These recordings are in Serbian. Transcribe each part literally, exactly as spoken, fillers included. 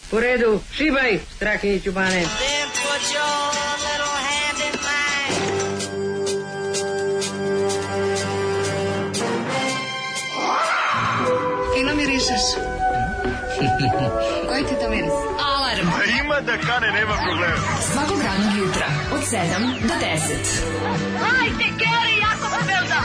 Po redu, šibaj, Strahinjiću Bane. Then put your little hand in mine. Fino mirišeš. Koji ti to miris? Alarm. A ima da kane, nema problema. Svakog radnog jutra od sedam do deset. Hajde, Geri, jako se velda.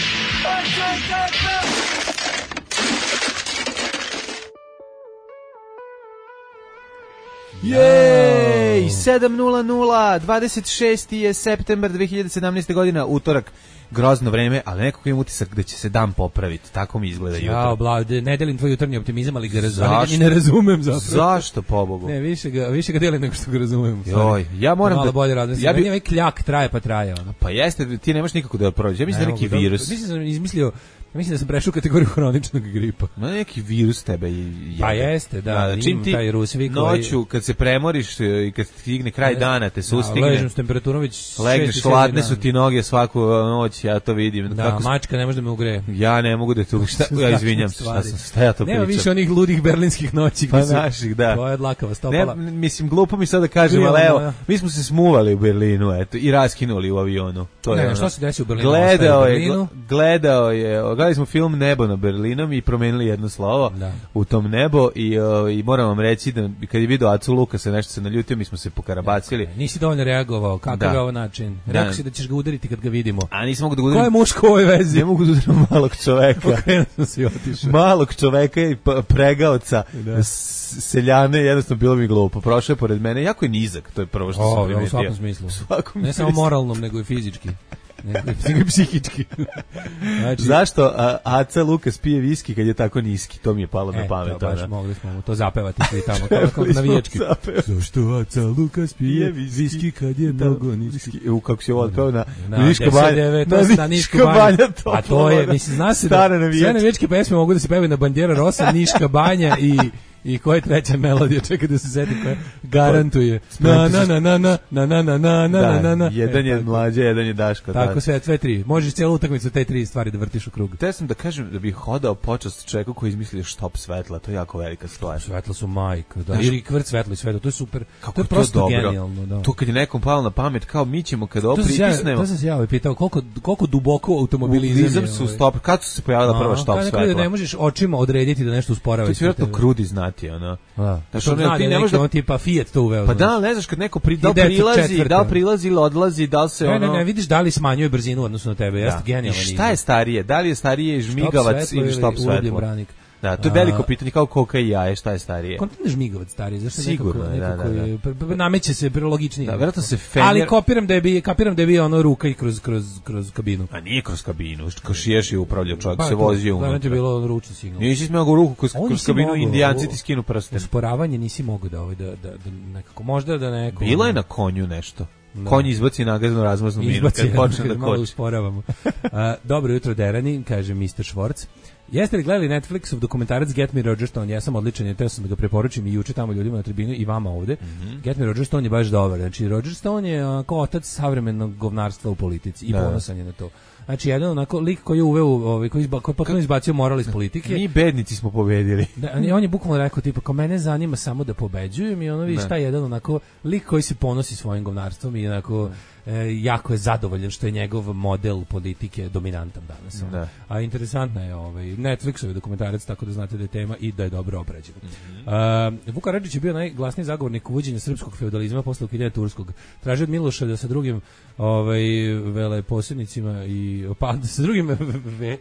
Jej, sedam nula nula, dvadeset šesti je septembar dve hiljade sedamnaeste. godina, utorak, grozno vreme, ali nekako imam utisak da će se dan popraviti, tako mi izgleda jutro. Ja, Blade, ne delim tvoj jutarnji optimizam, ali ga razumem i ne razumem zapravo. Zašto, pobogu? Ne, više ga, više ga delim nego što ga razumem. Joj, ja moram malo da... bolje radim. Ja bi... ovaj kljak traje pa traje. Ono. Pa jeste, ti nemaš nikako da prođeš. Ja mislim da neki virus. Mislim da sam izmislio, mislim da sam prešao kategoriju hroničnog gripa. No, neki virus tebe je. Pa jeste, da, da čim ti taj rusvi noću, koji... kad se premoriš i kad stigne kraj dana, te sustigne. Da, ležem s temperaturom već legneš, hladne su ti noge svaku noć, ja to vidim. Da, kako... mačka ne može da me ugreje. Ja ne mogu da te šta, ja izvinjam se, šta sam, šta ja to pričam. Nema više onih ludih berlinskih noći. Pa naših, da. To je dlakava stopala. Ne, mislim, glupo mi sad da kažem, ali evo, mi smo se smuvali u Berlinu, eto, i raskinuli u avionu. To ne, je ono. Što se desi u Berlinu? Gledao je, gledao je, gledali smo film Nebo na Berlinom i promenili jedno slovo da. U tom nebo i, o, i moram vam reći da kad je video Acu Lukasa nešto se naljutio, mi smo se pokarabacili. Ne, nisi dovoljno reagovao, kakav je ovo način? Rekao da. Si da ćeš ga udariti kad ga vidimo. A nisam mogu da ga udarim. Ko je muško u ovoj vezi? Ne mogu da udarim malog čoveka. Okrenuo sam si otišao. Malog čoveka i pregaoca da. Seljane, jednostavno bilo mi glupo. Prošao je pored mene, jako je nizak, to je prvo što o, sam primetio. U svakom smislu. U svakom ne smislu. samo moralnom, nego i fizički. nego i psihički. Znači, zašto a, Aca Lukas pije viski kad je tako niski? To mi je palo e, na pamet. To baš ona. Mogli smo mu to zapevati svi tamo, kao, kao navijački. Zašto Aca Lukas pije viski kad je mnogo niski? U kako se ovo odpeo na, na, na Niška banja. Na, na Niška banja. A to je, mislim, zna se da sve navijačke pesme mogu da se pevaju na Bandera Rosa, Niška banja i... I koja je treća melodija, čekaj da se setim koja garantuje. Na na na na na na na na na na na na. Jedan je Mlađa, jedan je Daško. Tako sve, sve tri. Možeš celu utakmicu te tri stvari da vrtiš u krug. Te sam da kažem da bih hodao počast čovjeku koji izmislio štop svetla, to je jako velika stvar. Svetla su majka, da. Ili kvrt svetla i svetlo, to je super. Kako to je prosto genijalno, da. To kad je nekom palo na pamet, kao mi ćemo kad ovo pritisnemo. To sam se ja pitao koliko koliko duboko automobilizam su stop, kad su se pojavila prva štop svetla. Ne možeš očima odrediti da nešto usporava. To je vjerojatno krudi znati, ona. Znači, on zna, ti ne možeš da tipa Fiat to uveo. Pa da, ne znaš kad neko pri, da li prilazi, da li prilazi ili odlazi, da li se ne, ono... Ne, ne, vidiš da li smanjuje brzinu u odnosu na tebe, jeste genijalan. I šta je starije? Da li je starije žmigavac ili štop svetlo? Da, to je veliko pitanje, kao koka i jaje, šta je starije? Kontinent žmigavac stariji, zašto sigurno, nekako, da, nekako da, da. Je, nameće se logičnije. Da, verovatno se Fenjer... Ali kapiram da je bi kapiram da je bio ono ruka i kroz kroz kroz kabinu. A nije kroz kabinu, kao šiješ je upravljao čovjek, pa, se vozio unutra. Da, je bilo ručni signal. Nisi smeo ga ruku kroz, kroz kabinu, mogu, Indijanci ti skinu prsten. Usporavanje nisi mogao da ovaj da, da, da nekako možda da neko. Bilo je na konju nešto. Da. Konj izbaci nagaznu razmaznu minu kad počne da koči. Usporavamo. Dobro jutro Derani, kaže mister Švorc. Jeste li gledali Netflixov dokumentarac Get Me Roger Stone? Ja sam odličan, ja teo sam da ga preporučim i juče tamo ljudima na tribini i vama ovde. Mm-hmm. Get Me Roger Stone je baš dobar. Znači, Roger Stone je kao otac savremenog govnarstva u politici i da. Ponosan je na to. Znači, jedan onako lik koji je uveo, ovaj, koji je potpuno izbacio moral iz politike. Mi bednici smo pobedili. Da, on je bukvalno rekao, tipa, kao mene zanima samo da pobeđujem i ono vidi šta je jedan onako lik koji se ponosi svojim govnarstvom i onako e, jako je zadovoljan što je njegov model politike dominantan danas. Da. A interesantna je ovaj, Netflixov dokumentarac, tako da znate da je tema i da je dobro obrađen. Mm-hmm. uh, Vuk Karadžić je bio najglasniji zagovornik uvođenja srpskog feudalizma posle ukidanja turskog. Tražio od Miloša da sa drugim ovaj, veleposjednicima i pa sa drugim ve...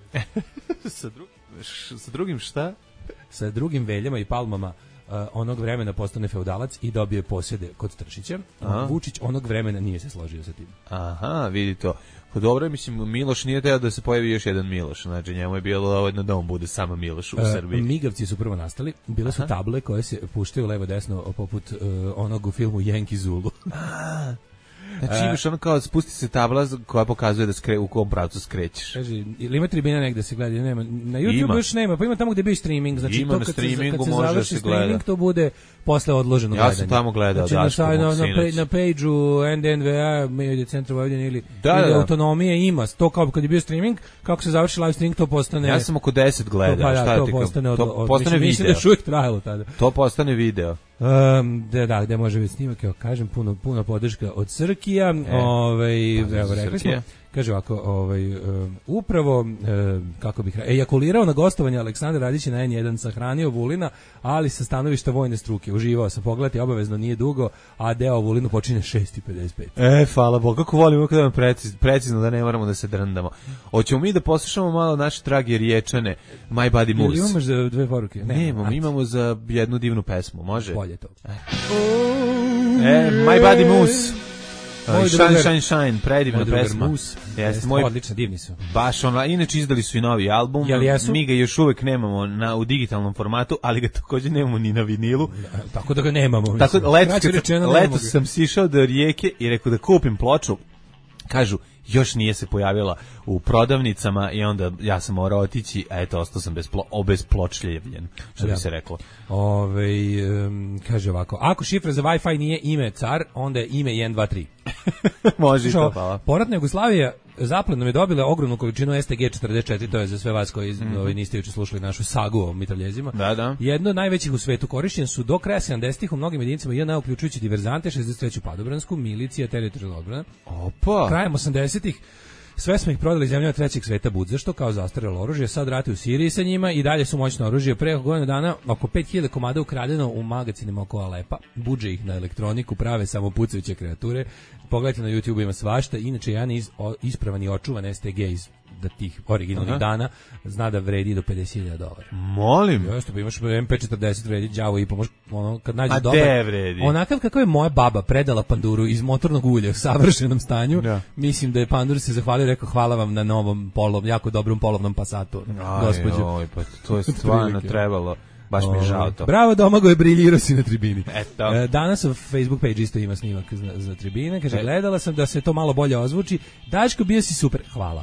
sa, drugim, š, sa drugim šta? Sa drugim veljama i palmama uh, onog vremena postane feudalac i dobije posjede kod Tršića. Vučić onog vremena nije se složio sa tim. Aha, vidi to. Pa dobro, mislim, Miloš nije teo da se pojavi još jedan Miloš, znači njemu je bilo dovoljno da on bude samo Miloš u uh, Srbiji. Migavci su prvo nastali, bile su Aha. table koje se puštaju levo desno poput uh, onog u filmu Yankee Zulu. Znači imaš ono kao spusti se tabla koja pokazuje da skre, u kom pravcu skrećeš. Kaže, ili ima tribina negde se gleda, nema. Na YouTube još nema, pa ima tamo gde bi streaming, znači ima to na kad se, streamingu kad se može da završi se streaming, gleda. to bude posle odloženo Ja gledanje. sam tamo gledao, znači, Daško, na, na, mog na, sinoć. na page-u N D N V A, Medija centra Vojvodine ili, Da, ili da, da. Autonomije ima, to kao kad je bio streaming, kako se završi live streaming, to postane... Ja sam oko deset gledao, to, pa, šta to ti kao- postane, od, to od, postane mislim, mislim da video. je uvijek trajalo tada. To postane video. Um, da, da, gde može biti snimak, evo, kažem, puno, puno podrška od Srkija, E, ovaj, pozdrav evo, za rekli Srkija. smo, kaže ovako, ovaj, um, upravo, um, kako bih rekao, ejakulirao na gostovanje Aleksandar Radić na N jedan, sahranio Vulina, ali sa stanovišta vojne struke, uživao sam, pogledati, obavezno nije dugo, a deo o Vulinu počinje šest i pedeset pet. E, hvala Bog, kako volimo kada vam preciz, precizno da ne moramo da se drndamo. Hoćemo mi da poslušamo malo naše drage riječane, My Body Ili Moves. imaš za dve poruke? Ne, imamo, imamo za jednu divnu pesmu, može? Bolje to. E, My Body Moves. Moj Uh, shine, drugar- shine, shine, predivna Moj drugar pesma. Mus. Jeste, Jeste, moj odlično, divni su. baš ona, inače izdali su i novi album, Jel jesu? mi ga još uvek nemamo na, u digitalnom formatu, ali ga takođe nemamo ni na vinilu. Tako da ga nemamo. Tako mislim. da letos, Kraće kad- rečeno, nemamo letos ga. sam sišao do Rijeke i rekao da kupim ploču. Kažu, još nije se pojavila u prodavnicama i onda ja sam morao otići, a eto, ostao sam bez plo, obezpločljevljen, što bi Da. se reklo. Ove, um, kaže ovako, ako šifra za Wi-Fi nije ime car, onda je ime jedan dva tri. Može i to, Slušaj, hvala. Poratna Jugoslavija zaplenom je dobila ogromnu količinu S T G četrdeset četiri, to je za sve vas koji mm-hmm. ovaj, niste juče slušali našu sagu o mitraljezima. Da, da. Jedno od najvećih u svetu, korišćen su do kraja sedamdesetih u mnogim jedinicama J N A, uključujući diverzante, šezdeset treću padobransku, milicija, teritorijalna odbrana. Opa! Krajem osamdesetih sve smo ih prodali zemljama trećeg sveta budzašto kao zastarelo oružje, sad rati u Siriji sa njima i dalje su moćno oružje. Pre godinu dana oko pet hiljada komada ukradeno u magacinima oko Alepa, budže ih na elektroniku, prave samo pucajuće kreature. Pogledajte na YouTube, ima svašta. Inače, jedan iz, o, ispravan i očuvan S T G iz da tih originalnih Aha. dana zna da vredi do pedeset hiljada dolara. Molim. Jeste, pa imaš M P četrdeset vredi đavo i pomoć, ono kad nađeš A dobar. de vredi? Onakav kako je moja baba predala panduru iz motornog ulja u savršenom stanju. Da. Mislim da je pandur se zahvalio i rekao hvala vam na novom polov, jako dobrom polovnom Passatu, gospođo. Aj, pa to je stvarno Otprilike. trebalo. Baš mi je žao to. Bravo, Domagoj, briljirao si na tribini. Eto. E, danas u Facebook page isto ima snimak za, za tribine. Kaže, E. gledala sam da se to malo bolje ozvuči. Daško, bio si super. Hvala.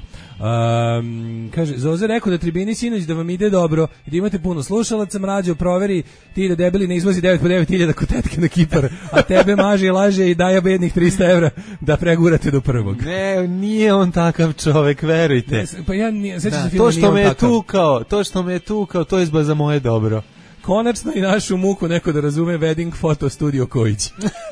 Um, kaže, Zoza rekao da tribini sinoć da vam ide dobro i da imate puno slušalaca, mrađo, proveri ti da debeli ne izvozi devet po devet hiljada kod tetke na Kipar, a tebe maže i laže i daje bednih trista evra da pregurate do prvog. Ne, nije on takav čovek, verujte. Ne, pa ja nije, sećam Da, se filma, to nije što on me je takav. tukao, to što me je tukao, to je zba za moje dobro. Konačno i našu muku neko da razume Wedding Photo Studio Kojić.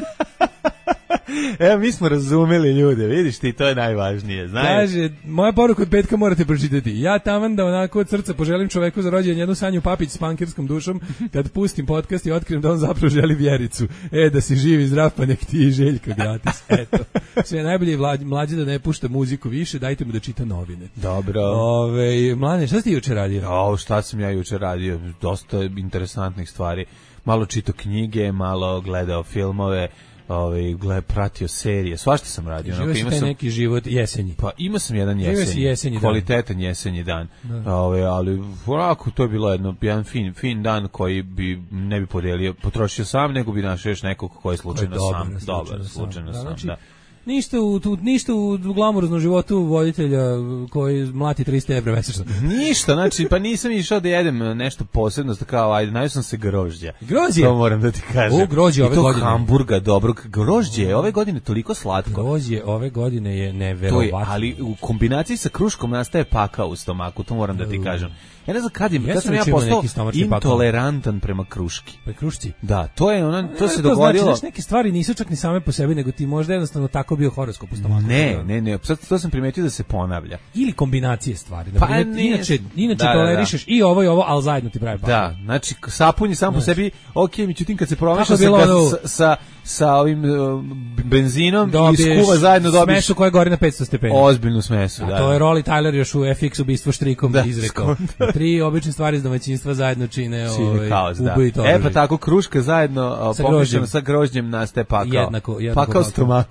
Evo, mi smo razumeli ljude, vidiš ti, to je najvažnije, znaš. Kaže, moja poruka od petka morate pročitati. Ja taman da onako od srca poželim čoveku za rođendan jednu Sanju Papić s pankirskom dušom, kad pustim podcast i otkrijem da on zapravo želi vjericu. E, da si živ i zdrav, pa nek ti i Željka gratis. Eto. Sve najbolje je mlađe da ne pušta muziku više, dajte mu da čita novine. Dobro. Ove, Mlane, šta si ti juče radio? O, šta sam ja juče radio? Dosta interesantnih stvari. Malo čitao knjige, malo gledao filmove, ovaj, gled, pratio serije. Svašta sam radio. Živo si taj sam, neki život jesenji. Pa ima sam jedan Živio si jesenji, jesenji dan. kvalitetan jesenji dan. Ovaj, ali onako to je bilo jedno, jedan fin, fin dan koji bi ne bi podelio, potrošio sam, nego bi našao još nekog koji je slučajno Dobar, sam. slučajno Dobar, sam. slučajno Da, sam, znači, da. Ništa u, tu, ništa u glamuroznom životu voditelja koji mlati trista evra mesečno. Ništa, znači, pa nisam išao da jedem nešto posebno, kao, ajde, najao sam se grožđa. Grožđe? To moram da ti kažem. O, grožđe ove I to godine. hamburga dobrog. Grožđe je ove godine toliko slatko. Grožđe ove godine je To je, neverovatno. ali u kombinaciji sa kruškom nastaje pakao u stomaku, to moram da ti kažem. Ja ne znam kad, je, Ja kad sam sam ja već imao postao neki stomačni pakao. intolerantan prema kruški. Pa krušci. Da, to je ona, to se Ne, dogodilo. Znači, neke stvari nisu čak ni same po sebi, nego ti možda jednostavno tako bio horoskop u stomaku. Ne, ne, ne, sad to sam primetio da se ponavlja. Ili kombinacije stvari. Pa Pa nije- inače, inače Da, da, da. tolerišeš i ovo i ovo, ali zajedno ti pravi pakao. Da, znači sapun je sam po sebi, ok, međutim kad se promeša Kako je sa, bilo gas- ono- sa, sa, sa ovim uh, benzinom i Dobiješ skuva zajedno dobiš smesu koja gori na petsto stepeni. ozbiljnu smesu. A Da, to je da. Rolly Tyler još u F X ubistvo štrikom Da, izrekao. Tri obične stvari iz domaćinstva zajedno čine, Čini ovaj, kaos, da. ubojito E pa oružje. tako kruška zajedno Sa pomešano grožđem. sa grožđem nastaje pakao. Jednako, jednako pakao stomaka. Pakao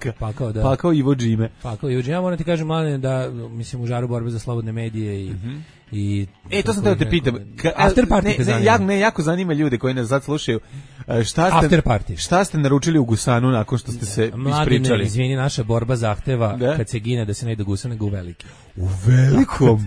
Pakao, da. Pakao Ivo Džime. Pakao Ivo Džime. Ja moram ti kažem, mladine, da, mislim, u žaru borbe za slobodne medije i... Mm-hmm. I e, to sam teo te pitam. Ka, after party ne, ne, jako, ne, jako zanima ljude koji nas sad slušaju. Šta ste, after party. Šta ste naručili u Gusanu nakon što ste se Mladine, ispričali? Izvini, naša borba zahteva da? Kad se gine da se ne ide Gusa, nego u veliki. U velikom?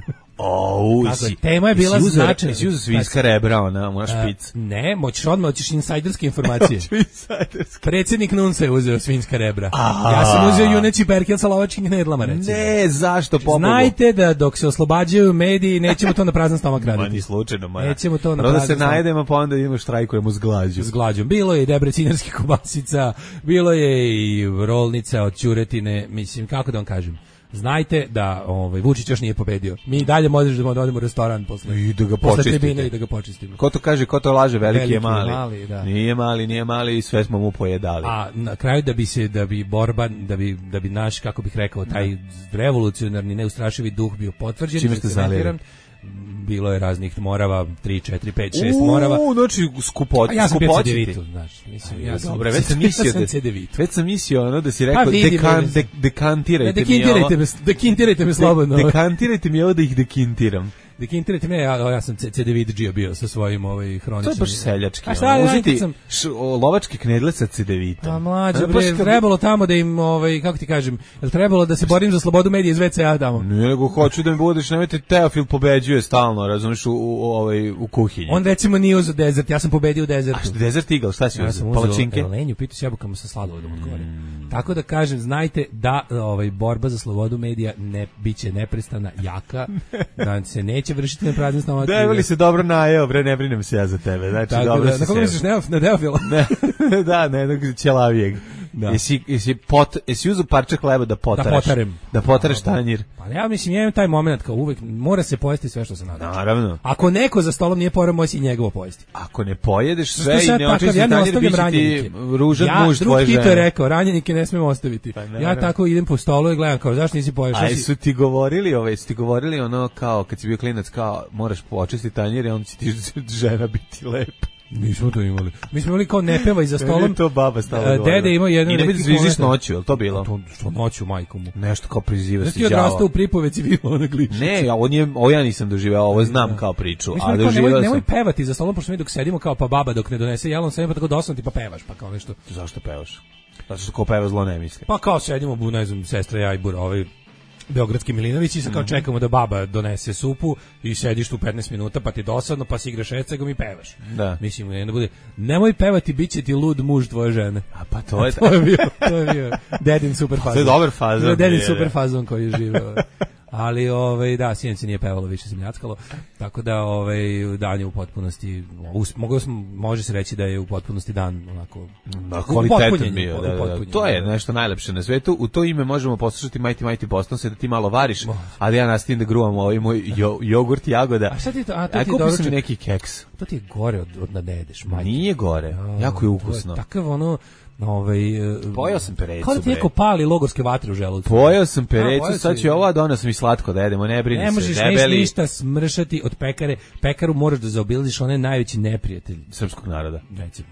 O, si, tema je bila značajna. Si uzeo svinjska rebra, ona, ona špic. Uh, ne, moćeš odmah, hoćeš insajderske informacije. Predsjednik Nunsa je uzeo svinjska rebra. A, ja sam uzeo juneći perkel sa lovačkim knedlama, recimo. Ne, zašto pobogu? Znajte da dok se oslobađaju mediji, nećemo to na prazan stomak raditi. Ma ni slučajno, ma. Nećemo to na prazan stomak. Da se najedemo, pa onda idemo štrajkujemo s glađu. S glađom. Bilo je i debrecinerskih kobasica, bilo je i rolnica od ćuretine, mislim, kako da vam kažem. Znajte da ovaj Vučić još nije pobedio. Mi i dalje možemo da odemo u restoran posle i da ga počistimo i da ga počistimo. Ko to kaže, ko to laže, veliki, veliki je mali. mali da. Nije mali, nije mali i sve smo mu pojedali. A na kraju da bi se da bi borba, da bi da bi naš, kako bih rekao, taj revolucionarni neustrašivi duh bio potvrđen. Čime ste zalili? Bilo je raznih morava, tri, četiri, pet, šest morava. U, znači skupoti, ja sam skupoti. Cedevitu, znaš, mislim, ja sam. Dobre, već sam mislio da već sam mislio ono da si rekao dekan, de, dekantirajte mi ovo. Dekintirajte me, dekintirajte me slobodno. Dekantirajte mi ovo da ih dekintiram. Dekintirajte me, ja, ja sam Cedevidžija bio sa svojim ovaj hroničnim. To je baš seljački. A šta, uzeti sam š, o, lovačke knedle sa Cedevitom. A mlađe, bre, trebalo tamo da im, ovaj, kako ti kažem, je trebalo da se borim za slobodu medija iz ve ce a tamo? Ne, nego hoću da mi budeš, nemojte, Teofil pobeđuje stalno, razumiješ, u, u, ovaj, u kuhinji. On recimo nije uzeo Desert, ja sam pobedio u Desertu. A što Desert Eagle, šta si ja uzeo? Palačinke? Ja sam uzeo lenju, pitu s jabukama sa sladovodom odgovorim. Mm. Tako da kažem, znajte da ovaj, borba za slobodu medija ne, bit će neprestana, jaka, da se neće vršiti na prazne stomak. Devili se dobro najeo, bre, ne brinem se ja za tebe. Znači, tako dobro da, na koga misliš, na Teofila? Ne, da, ne, jednog ćelavijeg. Da. Jesi, jesi, pot, jesi uzeo parče hleba da potareš? Da potarem. Da potareš tanjir? Pa ja mislim, ja imam taj moment kao uvek, mora se pojesti sve što se nada. Naravno. Ako neko za stolom nije porao, moj si njegovo pojesti. Ako ne pojedeš sve i ne očistiš ja tanjir, bit će ti ružan ja, muž tvoje žene. Ja, drug Tito je rekao, ranjenike ne smemo ostaviti. Pa, ja tako idem po stolu i gledam kao, zašto nisi poješ? A su ti govorili, ovaj, su ti govorili ono kao, kad si bio klinac, kao, moraš počistiti tanjir i onda će ti žena biti lepa. Nismo to imali. Mi smo imali kao ne pevaj za stolom. Ne, to baba stala govorila. Dede imao jedan... I ne bi zvižiš noću, je li to bilo? To, što noću, majku mu. Nešto kao priziva si đavo. Znači odrastao u Pripoveci bilo na glišici. Ne, on je, ovo ja nisam doživeo, ovo znam da. Kao priču. A doživeo nemoj, sam... nemoj pevati za stolom, pošto mi dok sedimo kao pa baba dok ne donese jelom sedim, pa tako dosadno ti pa pevaš, pa kao nešto. Zašto pevaš? Zato što ko peva zlo ne misli. Pa kao sedimo, bu, ne znam, sestra ja i Bura, ovaj Beogradski Milinović i sad kao mm-hmm. čekamo da baba donese supu i sediš tu petnaest minuta pa ti dosadno pa si igraš ecegom i pevaš. Da. Mislim, ne da bude, nemoj pevati, bit će ti lud muž tvoje žene. A pa to je... to je bio, to je bio Dedin super fazon. To je dobar fazon. To je Dedin super fazon koji je živeo. Ali ovaj da sinoć nije pevalo, više se mljackalo. Tako da ovaj dan je u potpunosti us, mogu može se reći da je u potpunosti dan onako da, kvalitetan bio, da, da, da. To je nešto najlepše na svetu. U to ime možemo poslušati Mighty Mighty Boston, se da ti malo variš, ali ja nastavim da gruvam ovaj moj jo, jogurt jagoda. A šta ti to? A to Aj, ti je dobro neki keks. To ti je gore od od nadedeš, majke. Nije gore. Ja, jako je ukusno. Takav ono ovaj pojeo sam perecu. Kao ti neko pali logorske vatre u želucu. Pojeo sam perecu, a, sad će ova donos mi slatko da jedemo, ne brini se. Ne možeš debeli. ništa smršati od pekare. Pekaru moraš da zaobilaziš, on je najveći neprijatelj srpskog naroda. Recimo.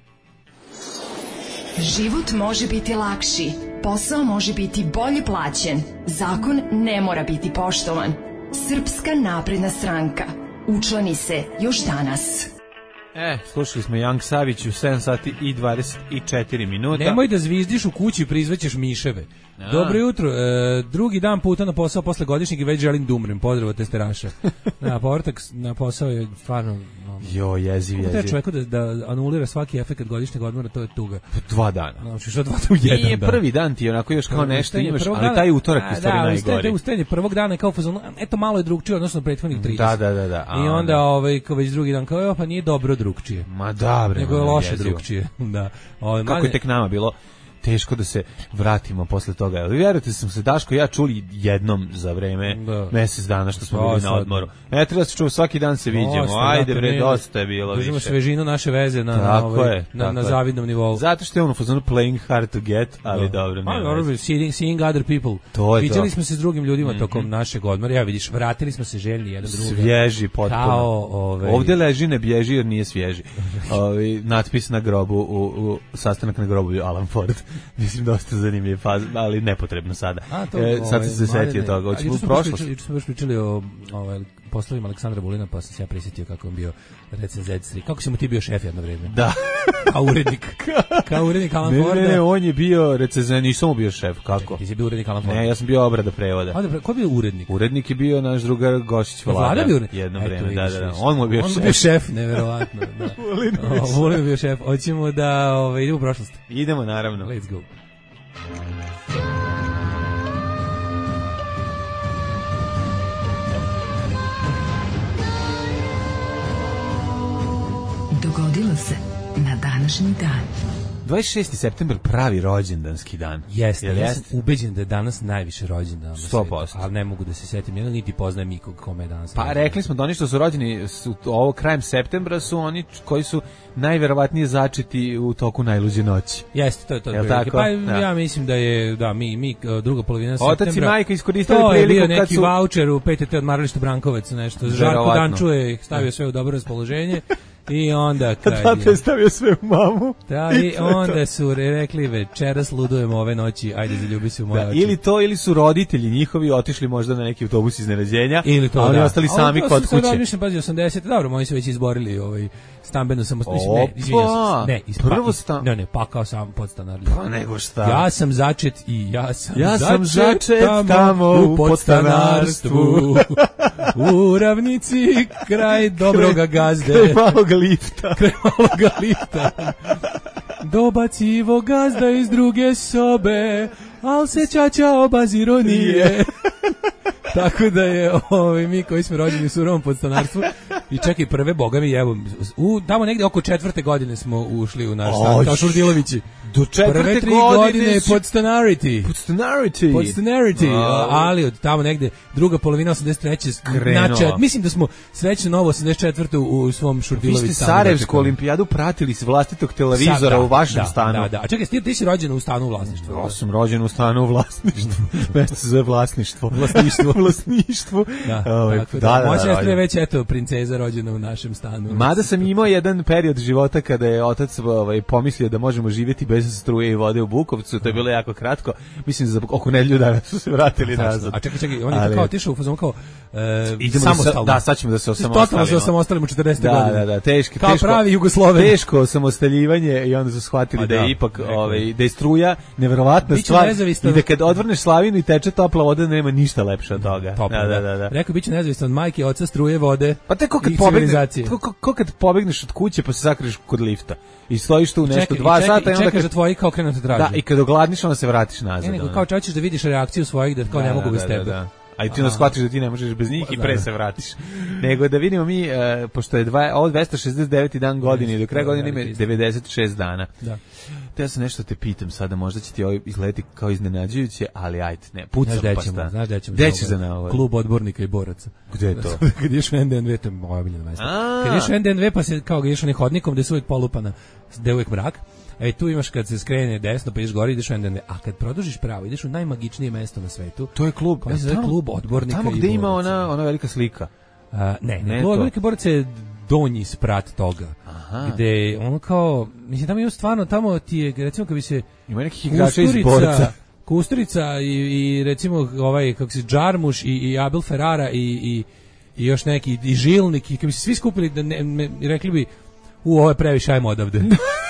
Život može biti lakši, posao može biti bolje plaćen, zakon ne mora biti poštovan. Srpska napredna stranka. Učlani se još danas. E, slušali smo Young Savić u sedam sati i dvadeset četiri minuta. Nemoj da zvizdiš u kući i prizvećeš miševe. A. Dobro jutro, e, drugi dan puta na posao posle godišnjeg i već želim da umrem. Pozdrav od testeraša. Na povratak na posao je stvarno... No, jo, jeziv, jeziv. Treba čovjeku da, da anulira svaki efekt godišnjeg odmora, to je tuga. Dva dana. Znači, što dva u jedan Nije dan. prvi dan ti onako još kao nešto imaš, ali taj utorak je stvari najgori. Da, ustajanje prvog dana je kao fazon, eto malo je drugčije odnosno prethodnih trideset. Da, da, da, da. A, I onda ovaj kao već drugi dan kao, pa nije dobro drugčije. Ma da, bre. Nego je loše drugčije. Da. Ovaj kako je tek nama bilo teško da se vratimo posle toga. Vi vjerujete, sam se Daško i ja čuli jednom za vreme da. Mjesec dana što smo bili na odmoru. Ne treba se čuti, svaki dan se viđemo. Ajde bre, dosta je bilo više. Držimo svežinu naše veze na, na, ovaj, je, na, na zavidnom nivou. Zato što je ono fazonu playing hard to get, ali da. Dobro. Pa dobro, seeing, seeing other people. To je Viđali to. smo se s drugim ljudima mm-hmm. tokom našeg odmora. Ja vidiš, vratili smo se željni jedan drugog. Svježi potpuno. Kao, ovaj... Ovdje leži, ne bježi jer nije svježi. Ovi, natpis na grobu, u, u sastanak na grobu Alan Ford. Mislim, dosta zanimljiv faz, ali nepotrebno sada. A, to, e, sad ovaj, sam se setio ne, toga. Hoćemo u smo prošlost. Juče smo baš pričali o ovaj, poslovima Aleksandra Vulina, pa sam se ja prisjetio kako on bio recenzent. Kako si mu ti bio šef jedno vrijeme? Da. Kao urednik. Kao urednik Alan ne, Forda. Ne, ne, on je bio recenzent, nisam mu bio šef, kako? Čekaj, ti si bio urednik Alan Forda. Ne, ja sam bio obrada prevoda. A, dobro, ko je bio urednik? Urednik je bio naš drugar Gošić Vlada. Vlada bio urednik? Jedno Eto, vreme, da, da, da. vidiš. On mu je bio on šef. On bio šef, neverovatno. Da. Vulin je bio šef. Hoćemo da ovaj, idemo u prošlost. Idemo, naravno. Let's go. Dogodilo se na današnji dan. dvadeset šesti septembar pravi rođendanski dan. Jeste, Jel ja jest? sam ubeđen da je danas najviše rođendana na sto svetu, posto. ali ne mogu da se setim, ja niti poznajem ikog kome je danas. Pa rekli smo da oni što su rođeni su, ovo krajem septembra su oni koji su najverovatnije začeti u toku najluđe noći. Jeste, to je to. Jel Prilike. tako? Pa Da. ja mislim da je, da, mi, mi druga polovina septembra. Otac i majka iskoristili to je priliku bio kad neki su... voucher u P T T odmaralištu Brankovac, nešto. Žarko Verovatno. Dančuje stavio sve u dobro raspoloženje i onda kad Tata je stavio sve u mamu. Da, i onda su rekli večeras ludujemo ove noći, ajde zaljubi se u moje Da, oči. ili to, ili su roditelji njihovi otišli možda na neki autobus iznenađenja, Ili to, a oni da. ostali A sami to kod su sad kuće. razmišljam, pazi, osamdeset, dobro, oni su već izborili ovaj stambeno samostalnost. Ne, Opa! izvinjam se. Ne, ispa, Prvo sta- ne, ne, pa kao sam podstanar. Pa nego šta? Ja sam začet i ja sam Ja sam začet, začet tamo u podstanarstvu. U ravnici kraj dobroga gazde. Kraj malog lifta. Kraj maloga lifta. Dobacivo gazda iz druge sobe, al se čača obaziro nije. Tako da je ovaj, mi koji smo rođeni u surovom podstanarstvu i čekaj prve, boga mi, evo, u, tamo negde oko četvrte godine smo ušli u naš stan, kao Šurdilovići. Do četvrte Prve tri godine, godine si- podstanarity. Podstanarity. Podstanarity, A, ali od tamo negde druga polovina osamdeset treće Krenula. Znači, mislim da smo srećno novo osamdeset četvrte u, u svom Vi Šurdilović ste stanu Sarajevsku dočekali. olimpijadu pratili s vlastitog televizora Sa- da, u vašem da, stanu. Da, da. A čekaj, ti, ti si rođen u stanu u vlasništvu. Ja sam rođen u stanu u vlasništvu. Mesto se zove vlasništvo. Vlasništvo. Vlasništvo. Da, Ovaj, tako da, moja sestra je rođen. već, eto, princeza rođena u našem stanu. Mada sam imao jedan period života kada je otac ovaj, pomislio da možemo živjeti bez struje i vode u Bukovcu, to je bilo jako kratko. Mislim da za oko nedelju dana su se vratili nazad. A čekaj, čekaj, on je Ali- kao otišao u fazonu kao e, Idemo da, sa, samostalno. da, sad ćemo da se Totalno se osamostalimo. osamostalimo u četrdesetoj Da, godini. da, da, teško, Kao teško, pravi Jugosloven. teško osamostaljivanje i onda su shvatili Pa da, da, je ipak rekao ovaj, da je struja neverovatna Biće stvar nezavistan- i da kad odvrneš slavinu i teče topla voda nema ništa lepše od toga. Toplo, da, da, da, da. Rekao biće nezavisno od majke, oca, struje, vode. Pa te ko kad i pobegneš, civilizacije. ko, ko, ko kad pobegneš od kuće pa se sakriješ kod lifta i stojiš tu nešto Čekaj, dva i čekaj, sata i i onda čekaš kad da tvoji kao krenu te traže. da i kad ogladniš onda se vratiš nazad. Ne, nego ono. kao hoćeš da vidiš reakciju svojih da kao Da, ne mogu da, bez da, tebe. da, da. A i ti onda shvatiš da ti ne možeš bez njih i Da, pre da. se vratiš. Nego da vidimo mi, e, pošto je dva, ovo dvesta šezdeset deveti dan godine i do kraja da, godine veliki ima isto. devedeset šest dana. Da. Te ja sam nešto te pitam sada, možda će ti ovo izleti kao iznenađujuće, ali ajde, ne, pucam Znaš pa gde ćemo, šta. znaš gde ćemo. Gde za ćeš ovo? za na ovo? Klub odbornika i boraca. Gde je to? Kad ješ u N D N V, to je moja omiljena mesta. A. Kad ješ u N D N V pa se kao ideš onih hodnikom gde su uvijek polupana, gde je uvijek mrak. E tu imaš kad se skrene desno pa ideš gore ideš u N D N V. A kad produžiš pravo ideš u najmagičnije mesto na svetu. To je klub, Koji se zove tamo- klub odbornika tamo i gde ima boraca. ona, ona velika slika. A, ne, Ne ne, to. klub odbornika i boraca je donji sprat toga. Aha. Gde ono kao, mislim tamo ima stvarno, tamo ti je, recimo kad bi se Ima nekih igrača iz borca. Kusturica i, i recimo ovaj kako se Džarmuš i, i Abel Ferrara i, i, i još neki i Žilnik i kad bi se svi skupili da ne, me, rekli bi u ovo je previše, ajmo odavde.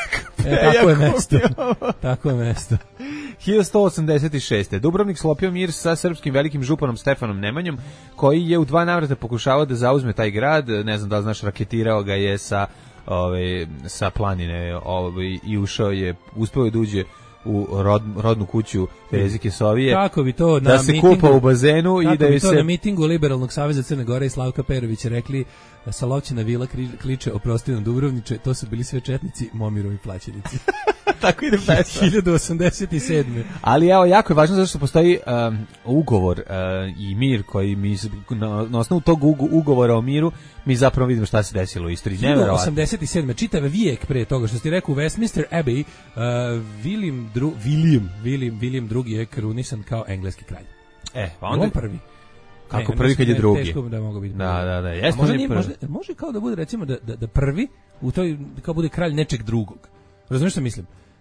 E, tako je mesto. Tako je mesto. hiljadu sto osamdeset šeste. Dubrovnik sklopio mir sa srpskim velikim županom Stefanom Nemanjom, koji je u dva navrata pokušavao da zauzme taj grad, ne znam da li znaš, raketirao ga je sa, ove, sa planine ove, i ušao je, uspeo je da uđe u rod, rodnu kuću Terezike Sovije, Kako bi to na da se mitingu, kupa u bazenu i kako da bi je to se... na mitingu Liberalnog saveza Crne Gore i Slavka Perovića rekli Salovćina vila kri- kliče oprosti nam Dubrovniče, to su bili sve četnici, Momirovi plaćenici. Tako ide pesma. hiljadu osamdeset sedme. Ali evo, jako je važno zato što postoji um, ugovor uh, i mir koji mi, s- na, na osnovu tog ugo- ugovora o miru, mi zapravo vidimo šta se desilo u istoriji. hiljadu Neverovatno. osamdeset sedme čitav vijek pre toga što ti rekao u Westminster Abbey, uh, William, dru, William, William, William drugi je krunisan kao engleski kralj. E, pa Onda onda... on prvi. Kako Ne, prvi kad je ne, drugi? Teško da mogu biti. Da, prvi. da, da, A jeste možda on je nije, prvi. možda, može kao da bude recimo da, da, da prvi u toj kao bude kralj nečeg drugog. Razumiješ šta mislim?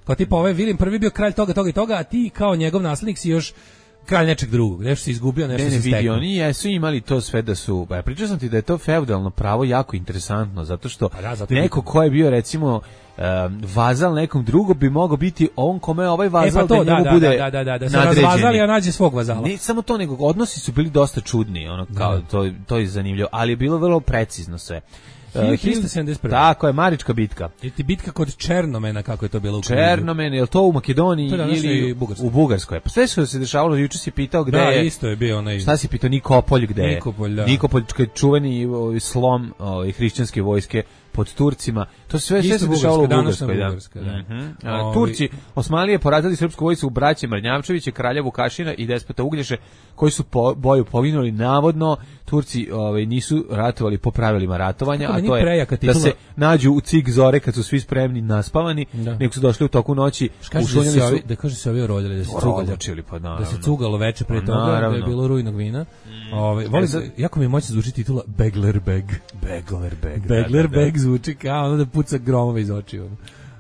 Kao tipa ovaj William prvi bio kralj toga, toga i toga, a ti kao njegov naslednik si još kralj nečeg drugog, nešto si izgubio, nešto ne, ne, si stekao. vidi, oni jesu imali to sve da su, ba, pričao sam ti da je to feudalno pravo jako interesantno, zato što da, zato neko ko je bio recimo um, vazal nekom drugom bi mogao biti on kome je ovaj vazal e, pa to, da njemu da, bude da, da, da, da se nadređeni. razvazali, a nađe svog vazala. Ne samo to, nego odnosi su bili dosta čudni, ono, kao, da. to, to je zanimljivo, ali je bilo vrlo precizno sve. hiljadu trista sedamdeset prve. Tako je, Marička bitka. I ti bitka kod Černomena, kako je to bilo u Černomen, je li to u Makedoniji to ili Bugarskoj. u Bugarskoj? Pa sve što se dešavalo, juče si pitao gde da, je... Da, isto je bio onaj... Šta si pitao, Nikopolj gde je? Nikopolj, da. Nikopolj, čuveni ovaj, slom ovaj, hrišćanske vojske pod Turcima. To sve, sve se dešavalo u Bugarskoj. Da. Bugarska, da. Mm-hmm. A, Turci, Osmanlije porazili srpsku vojsku u braće Mrnjavčeviće, kralja Vukašina i despota Uglješe, koji su po boju poginuli. Navodno, Turci ovaj, nisu ratovali po pravilima ratovanja, a to je da se nađu u cik zore kad su svi spremni naspavani, da. Nego su došli u toku noći. Ušunjali su... Ovi, da kaže se ovi roljali, da se cugalo. Pa, da se cugalo veče pre toga, naravno. Da je bilo rujnog vina. Mm. Ove, voli, e, jako mi je moćno zvuči titula Beglerbeg. Beglerbeg. Beglerbeg da, da. Zvuči kao ono da puca gromove iz očiju.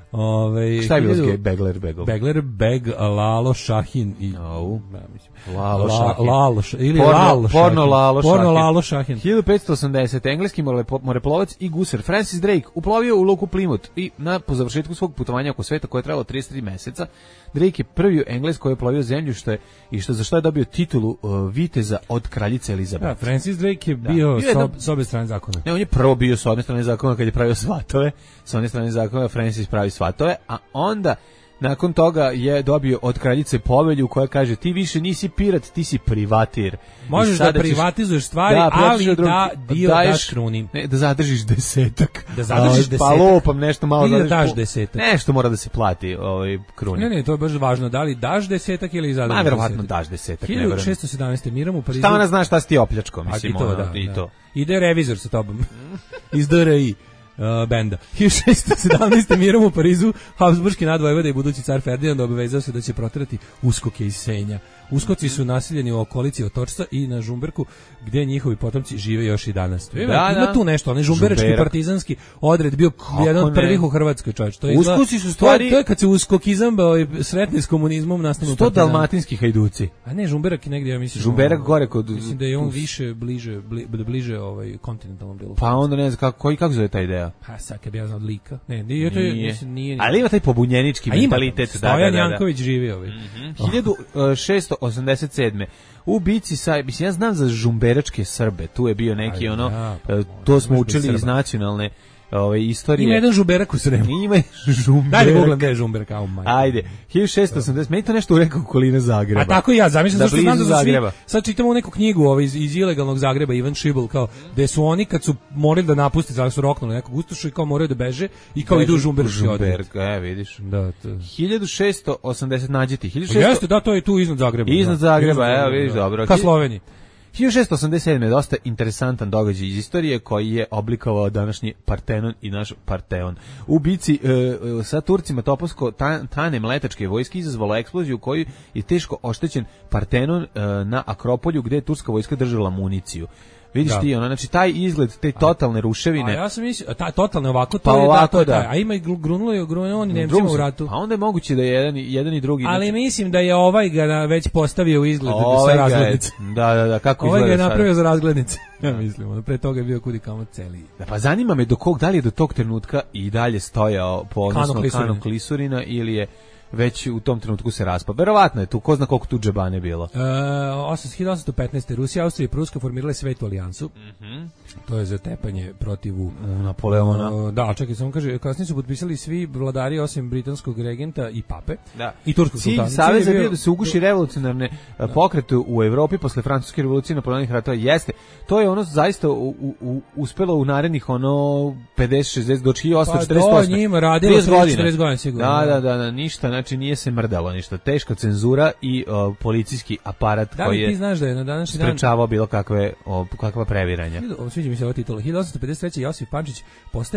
Ove, šta je bilo s Beglerbegom? Beglerbeg, Lalo Šahin i... Oh. Ja, mislim, Lalo La, Šahin. Lalo Šahin. Ili porno, Lalo Šahin. Porno Lalo Šahin. Porno Lalo Šahin. hiljadu petsto osamdeset. Engleski moreplovac i gusar Francis Drake uplovio u luku Plymouth i na, po završetku svog putovanja oko sveta koje je trajalo trideset tri meseca, Drake je prvi Engles koji je plovio zemlju što je, i što za što je dobio titulu uh, viteza od kraljice Elizabete. Da, Francis Drake je bio, da, bio jedno, s obe strane zakona. Ne, on je prvo bio s one strane zakona kad je pravio svatove, s one strane zakona Francis pravi svatove, a onda nakon toga je dobio od kraljice povelju koja kaže ti više nisi pirat, ti si privatir. Možeš da privatizuješ stvari, da, ali da, da dio daješ, daš kruni. Ne, da zadržiš desetak. Da zadržiš desetak. Pa lopam nešto malo. Ili da daš desetak. Nešto mora da se plati ovaj kruni. Ne, ne, to je baš važno. Da li daš desetak ili zadržiš desetak? Ma, verovatno daš desetak. hiljadu šessto sedamnaeste. miram u Parizu. Šta ona zna šta si ti opljačko, mislim. A, i to, ono, da, i da. to. Ide revizor sa tobom. Iz D R I. Uh, benda. hiljadu šessto sedamnaeste. mirom u Parizu Habsburški nadvojvoda i budući car Ferdinand obavezao se da će proterati uskoke iz Senja. Uskoci su nasiljeni u okolici Otočca i na Žumberku gdje njihovi potomci žive još i danas. Da, ima da. tu nešto, onaj žumberački Žumberak. Partizanski odred bio kako jedan od prvih u Hrvatskoj, čovječ. To je Uskoci su stvari... To je, to je kad se uskokizam sretne s komunizmom nastanu sto dalmatinski hajduci. A ne, Žumberak je negdje, ja mislim... Žumberak gore kod... Mislim da je on više, bliže, bliže, bliže ovaj, kontinentalnom delu. Pa onda ne znam, kako, koji, kako zove ta ideja? Pa sad, kad bi ja znao od lika. Ne, nije, to je, nije. Mislim, nije, nije. Ali ima taj pobunjenički mentalitet. Stojan da, da, da, Janković živi ovaj. Mm-hmm. hiljadu šessto osamdeset sedme. U bici sa, mislim, ja znam za žumberačke Srbe, tu je bio neki Aj, ono, ja, pa, to smo učili iz nacionalne ove istorije. Ima jedan žumberak u Sremu. Ima žumberak. Dajde pogledam gde je žumberak, au majko. Ajde, hiljadu šessto osamdeset, meni to nešto u reka okoline Zagreba. A tako i ja, zamišljam, da zašto znam da su Zagreba. Svi, sad čitamo neku knjigu ovaj, iz, iz ilegalnog Zagreba, Ivan Šibl, kao, gde su oni kad su morali da napusti, zato su roknuli nekog ustoša i kao moraju da beže i kao idu u žumberčki odred. E, vidiš. Da, to. hiljadu šessto osamdeset nađeti. hiljadu šessto... Jeste, da, to je tu iznad Zagreba. Iznad Zagreba, da, evo, vidiš, da. Dobro. Ka Sloveniji. hiljadu šessto osamdeset sedme. je dosta interesantan događaj iz istorije koji je oblikovao današnji Partenon i naš Parteon. U bici e, sa Turcima Topovsko tanem letačke vojske izazvalo eksploziju u kojoj je teško oštećen Partenon e, na Akropolju gde je turska vojska držala municiju. Vidiš da. Ti, ono, znači taj izgled, te totalne ruševine. A ja sam mislio, ta totalne ovako, to pa je ovako, da, to je da. taj. A ima i grunulo je, grunulo oni Nemcima u ratu. Pa onda je moguće da je jedan, jedan i drugi. Ali znači... mislim da je ovaj ga već postavio u izgled ovaj sa razglednice. Da, da, da, kako ovaj izgleda. Ovaj ga je napravio za razglednice. Ja mislim, ono, pre toga je bio kudi kamo celi. Da, pa zanima me do kog, da li je do tog trenutka i dalje stojao po odnosno kanom klisurina ili je već u tom trenutku se raspa. Verovatno je tu, ko zna koliko tu džebane bilo. E, hiljadu osamsto petnaeste. Rusija, Austrija i Pruska formirale Svetu alijansu. Mm-hmm. To je za tepanje protiv u, Napoleona. Uh, da, čekaj, samo kaže, kasnije su potpisali svi vladari osim britanskog regenta i pape. Da. I turskog sultana. Cilj saveza je bio da se uguši revolucionarne da. pokrete u Evropi posle francuske revolucije i Napoleonovih ratova. Jeste. To je ono zaista u, u, uspelo u narednih ono pedeset šezdeset do hiljadu osamsto četrdeset osme. Pa do njima radilo trideset četrdeset godina sigurno. Da, da, da, da, ništa, znači nije se mrdalo ništa. Teška cenzura i o, policijski aparat da koji je ti znaš da je na današnji dan sprečavao bilo kakve o, kakva previranja. Sviđa mi se ova titula. hiljadu osamsto pedeset treće. Josip Pančić postaje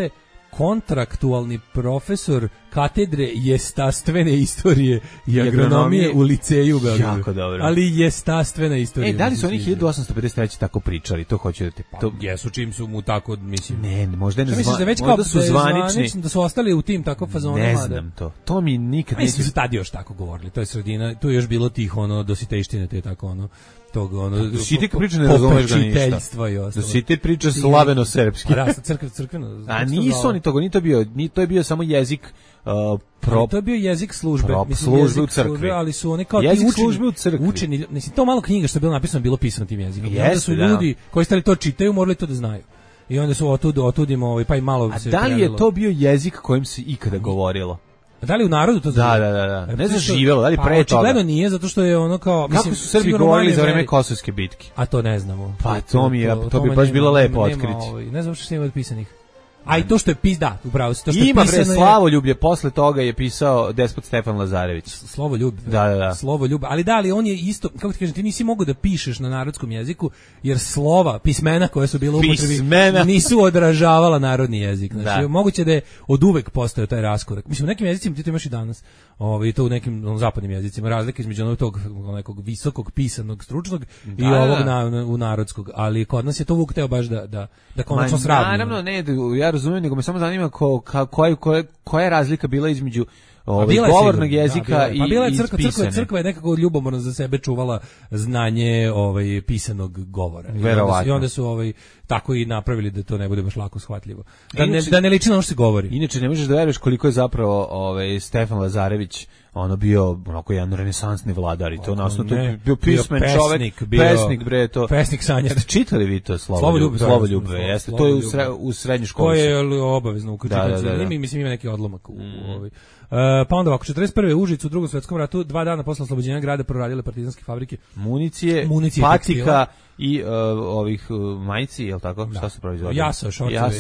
kontraktualni profesor katedre jestastvene istorije i agronomije u liceju u Beogradu. Jako dobro. Ali jestastvena istorija. E, da li su oni hiljadu osamsto pedeset treće tako pričali? To hoću da te... Pa, to... jesu čim su mu tako, mislim... Ne, možda, ne zva... da već možda kao su zvanični. zvanični. Da su ostali u tim tako fazonama. Ne znam to. To mi nikad neće... Mislim su tad još tako govorili. To je sredina, tu je još bilo tih ono, dositejštine, te tako ono... tog ono Dositej priča ne razumeš ga ništa. Dositej priča slaveno srpski. Da, crkva crkveno. A nisu oni toga, ni to bio, ni to je bio samo jezik uh, pro, to je bio jezik službe, prop, mislim službe u crkvi. Službe, ali su oni kao jezik ti učeni, službe u crkvi. Učeni, mislim to malo knjiga što je bilo napisano bilo pisano tim jezikom. Jeste, onda su ljudi da. koji stali to čitaju, morali to da znaju. I onda su otud otudimo ovaj pa i malo A se da li prevelo. je to bio jezik kojim se ikada govorilo? Da li u narodu to da, da, da, da. Ne znaš živelo, da li pre toga? Očigledno nije, zato što je ono kao... Kako mislim, su Srbi govorili za vreme Kosovske bitke? A to ne znamo. Pa to mi je, to, to bi baš nema, bilo lepo otkriti. Ovaj, ne znam što se ima od pisanih. A i to što je pis, da, upravo se to što ima je pisano. Ima bre Slavoljublje, posle toga je pisao despot Stefan Lazarević. Slovoljub. Da, da, da. Slovoljub, ali da, ali on je isto, kako ti kažem, ti nisi mogao da pišeš na narodskom jeziku, jer slova, pismena koja su bila u upotrebi nisu odražavala narodni jezik. Znači, da. moguće da je od uvek postojao taj raskorak. Mislim, u nekim jezicima ti to imaš i danas, ovaj, i to u nekim on, zapadnim jezicima, razlika između onog tog nekog visokog pisanog, stručnog da, i ovog na, na, u narodskog, ali kod nas je to uvek teo baš da, da, da konačno sravnimo. Naravno, ne, ja razumijem, nego me samo zanima ko, ka, koja, koja, koja je razlika bila između ovaj, govornog sigurno, jezika da, bila, pa bila je crkva, i crkva, crkva je nekako ljubomorno za sebe čuvala znanje ovaj, pisanog govora. Verovatno. I onda su ovaj, tako i napravili da to ne bude baš lako shvatljivo. Da, inače, ne, da ne liči na ono što se govori. Inače, ne možeš da veruješ koliko je zapravo ovaj, Stefan Lazarević ono bio onako jedan renesansni vladar i to na osnovu bio, bio pismen bio čovjek, pesnik, bio pesnik bre to. Pesnik sanjar. Ste čitali vi to Slovoljub, Slovoljub, jeste, to je u, sre, u srednjoj školi. To je obavezno u kućikanju. Da, da, da. Mislim ima neki odlomak u, mm. u ovoj. Uh, pa onda ovako, četrdeset prve Užicu u Drugom svetskom ratu, dva dana posle oslobođenja grada proradile partizanske fabrike. Municije, Municije patika tekstila. I uh, ovih uh, majici, je li tako? Da. Šta su proizvodili? Jaso, šorcevi,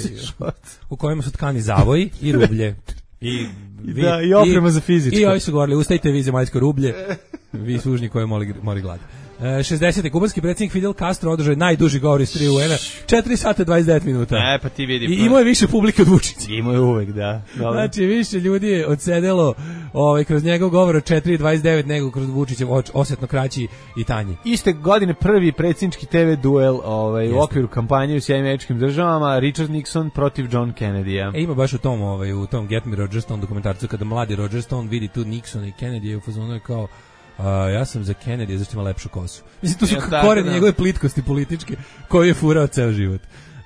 u kojima su tkani zavoji i rublje. I, vi, da, i oprema i, za fizičko. I ovi su govorili, ustajte vi zemaljsko rublje, vi sužnji koje moli, moli glad. E, šezdesete kubanski predsjednik Fidel Castro održao je najduži govor iz tri U N-a, četiri sata dvadeset devet minuta. E, pa ti vidi. I imao je više publike od Vučića. Imao je uvek, da. Dobre. Znači, više ljudi je odsedelo ovaj, kroz njegov govor od četiri dvadeset devet nego kroz Vučićev osjetno kraći i tanji. Iste godine prvi predsjednički te ve duel ovaj, u okviru kampanje u Sjedinjenim Američkim Državama, Richard Nixon protiv John Kennedy-a. E, ima baš u tom, ovaj, u tom Get Me Roger Stone dokumentarcu, kada mladi Roger Stone vidi tu Nixona i Kennedy-a u fazonu je kao Uh, ja sam za Kennedy, zašto ima lepšu kosu. Mislim, tu su ja, koreni da. njegove plitkosti političke koju je furao ceo život. Uh,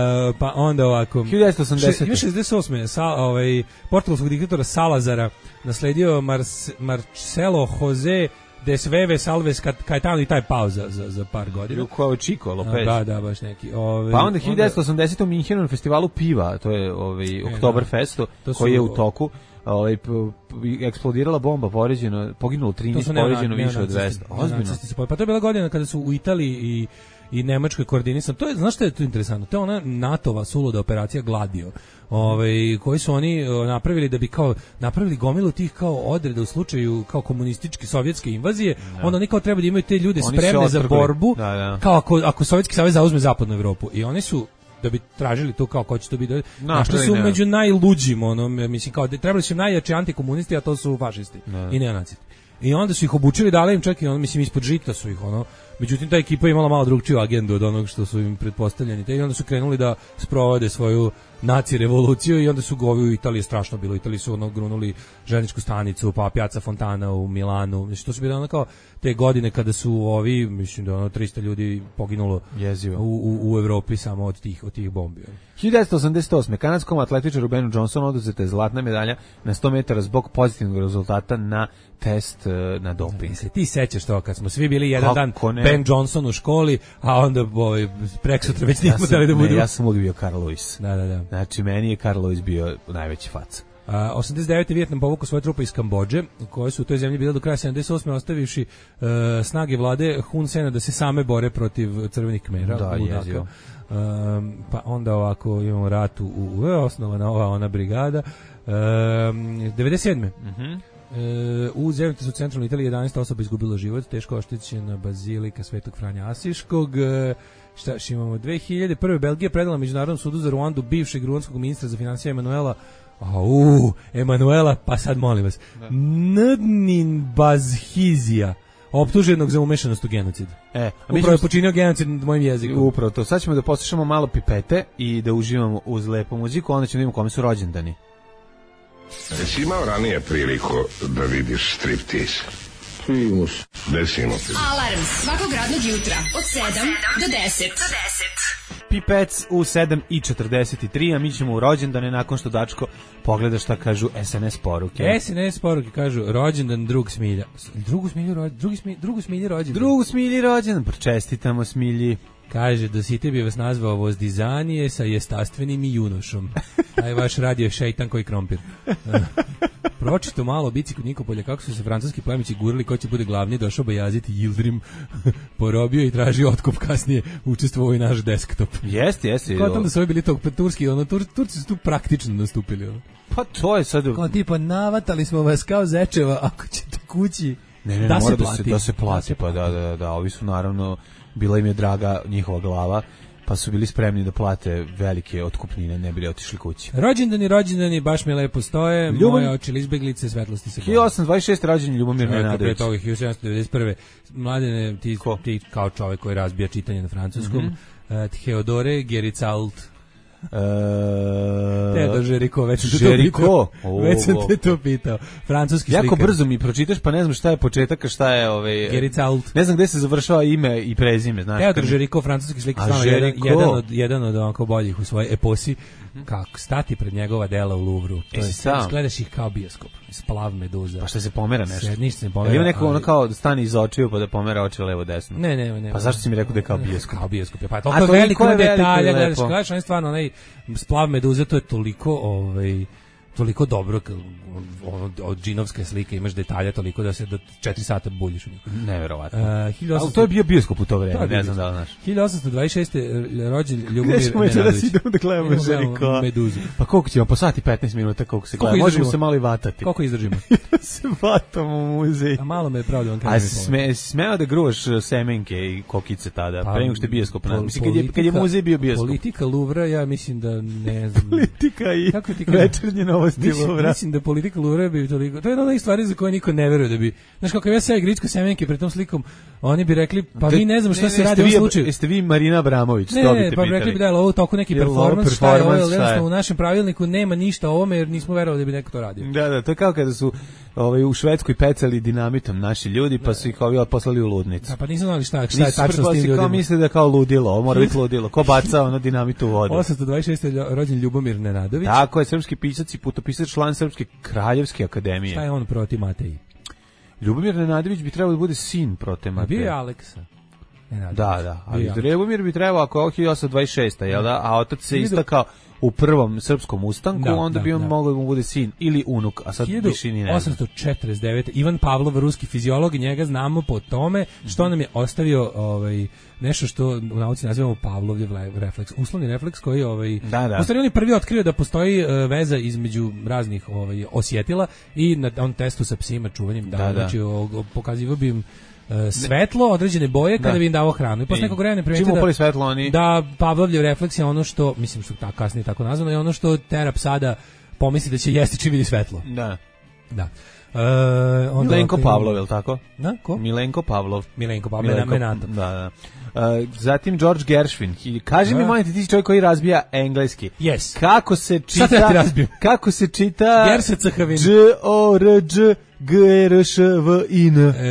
pa onda ovako... hiljadu devetsto osamdesete. Ima šezdeset osme. Sa, ovaj, portugalskog diktatora Salazara nasledio Marce, Marcelo Jose de Sveve Salves Caetano i taj pao za, za, za par godina. Lukovo Chico, Lopez. Da, da, baš neki. Ove, pa onda hiljadu devetsto osamdesete u Minhenu na festivalu piva, to je ovaj, e, Oktoberfestu, da. koji je u toku. Ovaj eksplodirala bomba, povređeno, poginulo trinaest, povređeno više od dvesta. Ozbiljno. Pa to je bila godina kada su u Italiji i i Nemačkoj koordinisano. To je, znaš što je tu interesantno? To je ona NATO-va suluda operacija Gladio. Ovaj koji su oni napravili da bi kao napravili gomilu tih kao odreda u slučaju kao komunističke sovjetske invazije, da. Onda oni kao treba da imaju te ljude oni spremne za borbu, da, da. Kao ako, ako Sovjetski savez zauzme zapadnu Evropu. I oni su da bi tražili to kao ko će to biti. Našli su ne. među najluđim, ono, mislim, kao, trebali su najjači antikomunisti, a to su fašisti ne. i neonacisti. I onda su ih obučili, dali im čak i ono, mislim, ispod žita su ih, ono, međutim, ta ekipa je imala malo drugčiju agendu od onog što su im pretpostavljeni, te i onda su krenuli da sprovode svoju naci revoluciju i onda su govi u Italiji strašno bilo. U Italiji su ono grunuli željezničku stanicu, pa Piazza Fontana u Milanu. Mislim, to su bile ono kao te godine kada su ovi, mislim da ono trista ljudi poginulo jezivo u, u, u Evropi samo od tih, od tih bombi. hiljadu devetsto osamdeset osme kanadskom atletičaru Benu Johnsonu oduzeta je zlatna medalja na sto metara zbog pozitivnog rezultata na test na doping. Se ti sećaš to kad smo svi bili jedan Kako dan ne? Ben Johnson u školi, a onda ovaj preksutra već nismo dali da budu. Ne, ja sam uvijek bio Carl Lewis. Da, da, da. Znači meni je Carl Lewis bio najveći faca. A, osamdeset devete Vijetnam povukao svoje trupe iz Kambodže, koje su u toj zemlji bile do kraja sedamdeset osme ostavivši uh, snage vlade Hun Sena da se same bore protiv crvenih kmera. Da, jezio. Um, pa onda ovako imamo rat u, u osnovana ova ona brigada. Um, devedeset sedme Mhm. E, u zemlji su centralnoj Italiji jedanaest osoba izgubilo život, teško oštećena bazilika Svetog Franja Asiškog. E, Šta još imamo? dve hiljade prve. Belgija predala Međunarodnom sudu za Ruandu bivšeg ruanskog ministra za financije Emanuela Au, Emanuela, pa sad molim vas. Ndnin Bazhizija, optuženog za umešanost u genocid. E, a upravo je počinio genocid nad mojim jezikom. Upravo to. Sad ćemo da poslušamo malo Pipete i da uživamo uz lepu muziku, onda ćemo da vidimo kome su rođendani. Jesi imao ranije priliku da vidiš striptease? Primus. Desimo ti. Alarm svakog radnog jutra od sedam do deset. Pipec u sedam i četrdeset tri, a mi ćemo u rođendane nakon što Dačko pogleda šta kažu es en es poruke. es en es poruke kažu rođendan drug Smilja. Drugu Smilju rođendan, drugi Smilju, drugu Smilju rođendan. Drugu Smilji rođendan, pročestitamo Smilji. Kaže da si tebi vas nazvao vozdizanije sa jestastvenim i junošom. Taj vaš radio je šejtan koji krompir. Pročito malo bici kod Nikopolja kako su se francuski plemići gurali ko će bude glavni, došao Bajazit Yildirim, porobio i tražio otkup, kasnije učestvovao i naš desktop. Jeste, jeste. Kao tamo da su ovi bili tog turski, ono, tur, Turci su tu praktično nastupili. Ono. Pa to je sad... Kao tipa, navatali smo vas kao zečeva, ako ćete kući, ne, ne, da, mora se da se, da se plati. Da se plati. Pa da, da, da, ovi su naravno, bila im je draga njihova glava, pa su bili spremni da plate velike otkupnine, ne bili otišli kući. Rođendani, rođendani, baš mi lepo stoje, Ljubom... moje oči izbeglice, svetlosti se gleda. hiljadu osamsto dvadeset šeste rođendan Ljubomir Nenadović. Pre toga hiljadu sedamsto devedeset prve Mladene, ti, ti kao čovjek koji razbija čitanje na francuskom, mm-hmm. uh, Theodore Gericalt. Uh, Teodor Žeriko, već sam Žeriko? te to već sam te to pitao. Francuski jako slikar. Jako brzo mi pročitaš, pa ne znam šta je početak, a šta je ovaj... Gericalt. Ne znam gde se završava ime i prezime, znaš. Teodor Žeriko, francuski slikar, stvarno jedan, jedan od, jedan od onako boljih u svojoj eposi. Kako stati pred njegova dela u Louvru. To je sad, gledaš ih kao bioskop. Splav meduza. Pa šta se pomera nešto? Sve, ništa se pomera. Ima neko ali... ono kao da stane iz očiju pa da pomera oči levo desno. Ne, ne, ne. Pa zašto si mi rekao da je kao bioskop? Kao bioskop. Pa je toliko veliko detalja, gledaš, gledaš, on je stvarno onaj splav meduza, to je toliko, ovaj, toliko dobro, ono, od džinovske slike imaš detalja toliko da se do četiri sata buljiš u njih. Neverovatno. Uh, osamsto... Ali to je bio bioskop u to vreme, ne znam da li znaš. hiljadu osamsto dvadeset šeste rođen Ljubomir Nenadović. Gdje ćemo idemo da gledamo Žeriko? Meduzu. Pa koliko ćemo, po sati petnaest minuta koliko se gleda, možemo se malo i vatati. Koliko izdržimo? se vatamo u muzej. A malo me je pravda vam kažem. A sme, smeo da gruvaš semenke i kokice tada, pa, pre nego što je bioskop. Pol, mislim, kad je, kad je muzej bio bioskop. Politika Louvra, ja mislim da ne znam. Politika i večernje novosti Louvra. Mislim da politika Louvra bi toliko... To je jedna od stvari za koje niko ne veruje da bi... Znaš, kako ja sve gricko semenke pred tom slikom, oni bi rekli, pa mi ne znamo šta ne, se ne, radi u ovom slučaju. Jeste vi Marina Abramović? Ne, ne, ne, pa bi rekli bi da je ovo toliko neki performans, šta je ovo, jednostavno u našem pravilniku nema ništa o ovome, jer nismo verovali da bi neko to radio. Da, da, to je kao kada su ovaj, u Švedskoj pecali dinamitom naši ljudi, pa su ih ovi poslali u ludnicu. Da, pa nisam znali šta, šta je tačno s tim ljudima. Kao misle da kao ludilo, ovo mora biti ludilo. Ko baca ono dinamitu u vodu? osamsto dvadeset šeste rođen Ljubomir Nenadović. Tako je, srpski pisac i putopisac, član Srpske kraljevske akademije. Šta je on proti Mateji? Ljubomir Nenadović bi trebao da bude sin proti Mateji. Bio je Aleksa. Nenadović. Da, da, ali Ljubomir bi trebao, ako je hiljadu osamsto dvadeset šeste, jel da? A otac se istakao u prvom srpskom ustanku, da, onda da, bi on da. mogao da mu bude sin ili unuk, a sad više ni ne znam. hiljadu osamsto četrdeset devete Ivan Pavlov, ruski fiziolog, njega znamo po tome što nam je ostavio ovaj, nešto što u nauci nazivamo Pavlovljev refleks, uslovni refleks koji ovaj, da, da. u stvari on je prvi otkrio da postoji uh, veza između raznih ovaj, osjetila i na on testu sa psima čuvanjem, da, da, znači pokazivao bi im svetlo, određene boje kada da. bi im davo hranu. I posle nekog vremena primetio da, svetlo, oni... da Pavlovljev refleks je ono što, mislim što tako kasnije tako nazvano, je ono što tera psada pomisli da će jesti čim vidi svetlo. Da. Da. Uh, onda Milenko Pavlov, je li tako? Da, ko? Milenko Pavlov. Milenko Pavlov, Milenko, Menato. Da, da. Uh, zatim George Gershwin. Kaži mi, molim ti, ti si čovjek koji razbija engleski. Yes. Kako se čita... Šta ti razbijem? Kako se čita... Gersecahavin. G O R G G R Š V I N. E,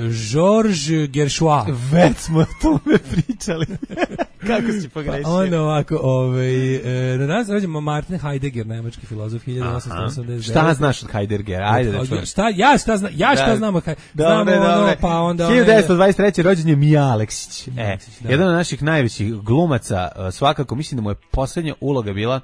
Georges Gershwa. Već smo o tome pričali. Kako si pogrešio? Pa onda ovako, ovaj, e, na nas rođemo Martin Heidegger, nemački filozof, hiljadu osamsto osamdeset devet. Šta znaš od Heideggera? Ajde da čujem. Šta, ja šta, zna, ja šta da. znam od Heideggera? Znamo dobre, ono, dobre. pa onda... hiljadu devetsto dvadeset treće rođen je Mija Aleksić. E, Aleksić, da. jedan od naših najvećih glumaca, svakako, mislim da mu je poslednja uloga bila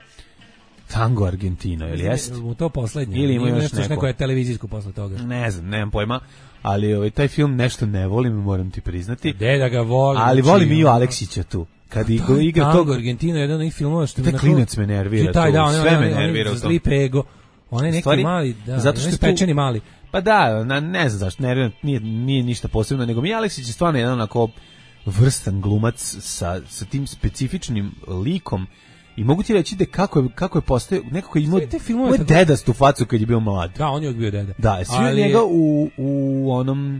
Tango Argentino, ili jest? U to poslednje. Ili ima još nešto neko. neko je televizijsko posle toga. Ne znam, nemam pojma, ali ovaj, taj film nešto ne volim, moram ti priznati. De da ga volim. Ali volim Miju Aleksića tu. Kad i to igra Tango tog Argentino je jedan od onih filmova što taj klinac me nervira. Taj, da, on, sve on, me on, nervira on, u tom. Zli pego. On je neki stvari, mali, da, zato što je pečeni mali. Pa da, na, ne znam zašto, nervira, nije, nije ništa posebno, nego Mija Aleksić je stvarno jedan onako vrstan glumac sa, sa tim specifičnim likom. I mogu ti reći da kako je, kako je postao, nekako je imao, imao je dedastu facu kad je bio mlad. Da, on je uvijek bio deda. Da, svi od njega u, u onom...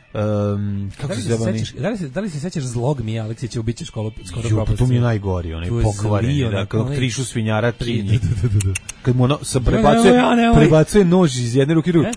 Um, kako da li se zove? Sećaš, da, li se, da li se sećaš zlog Mije Aleksića u Biće školu skoro propustio? To mi je najgori, onaj pokvaren, da, kad krišu svinjara trinji. Kad mu ono, sa prebacuje, prebacuje nož iz jedne ruke druge.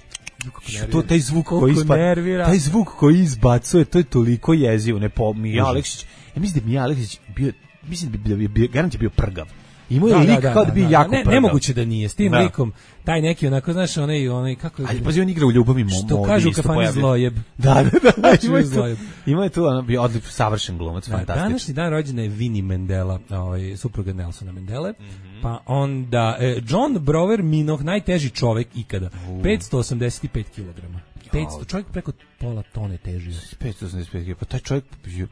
To taj zvuk koji ispa, taj zvuk koji izbacuje, to je toliko jezivo, ne po Mija Aleksić. Ja mislim da Mija Aleksić bio, mislim da bi bio, garant je bio prgav. Imao je da, lik da, kao da, da bi da, jako ne, prgav. Nemoguće da nije, s tim da. likom, taj neki onako, znaš, onaj, onaj, kako je... Ali pazi, on igra u Ljubavi modi. Što kažu u kafani zlojeb. Da, da, da, ima je tu, ima je tu, ono, bio odliv, savršen glumac, da, fantastičan. Današnji dan rođena je Winnie Mandela, ovaj, supruga Nelsona Mandele, mm-hmm. pa onda, eh, John Brower Minoh, najteži čovek ikada, uh. petsto osamdeset pet kilograma. petsto, čovjek preko pola tone težio. petsto osamdeset pet kilograma, pa taj čovjek,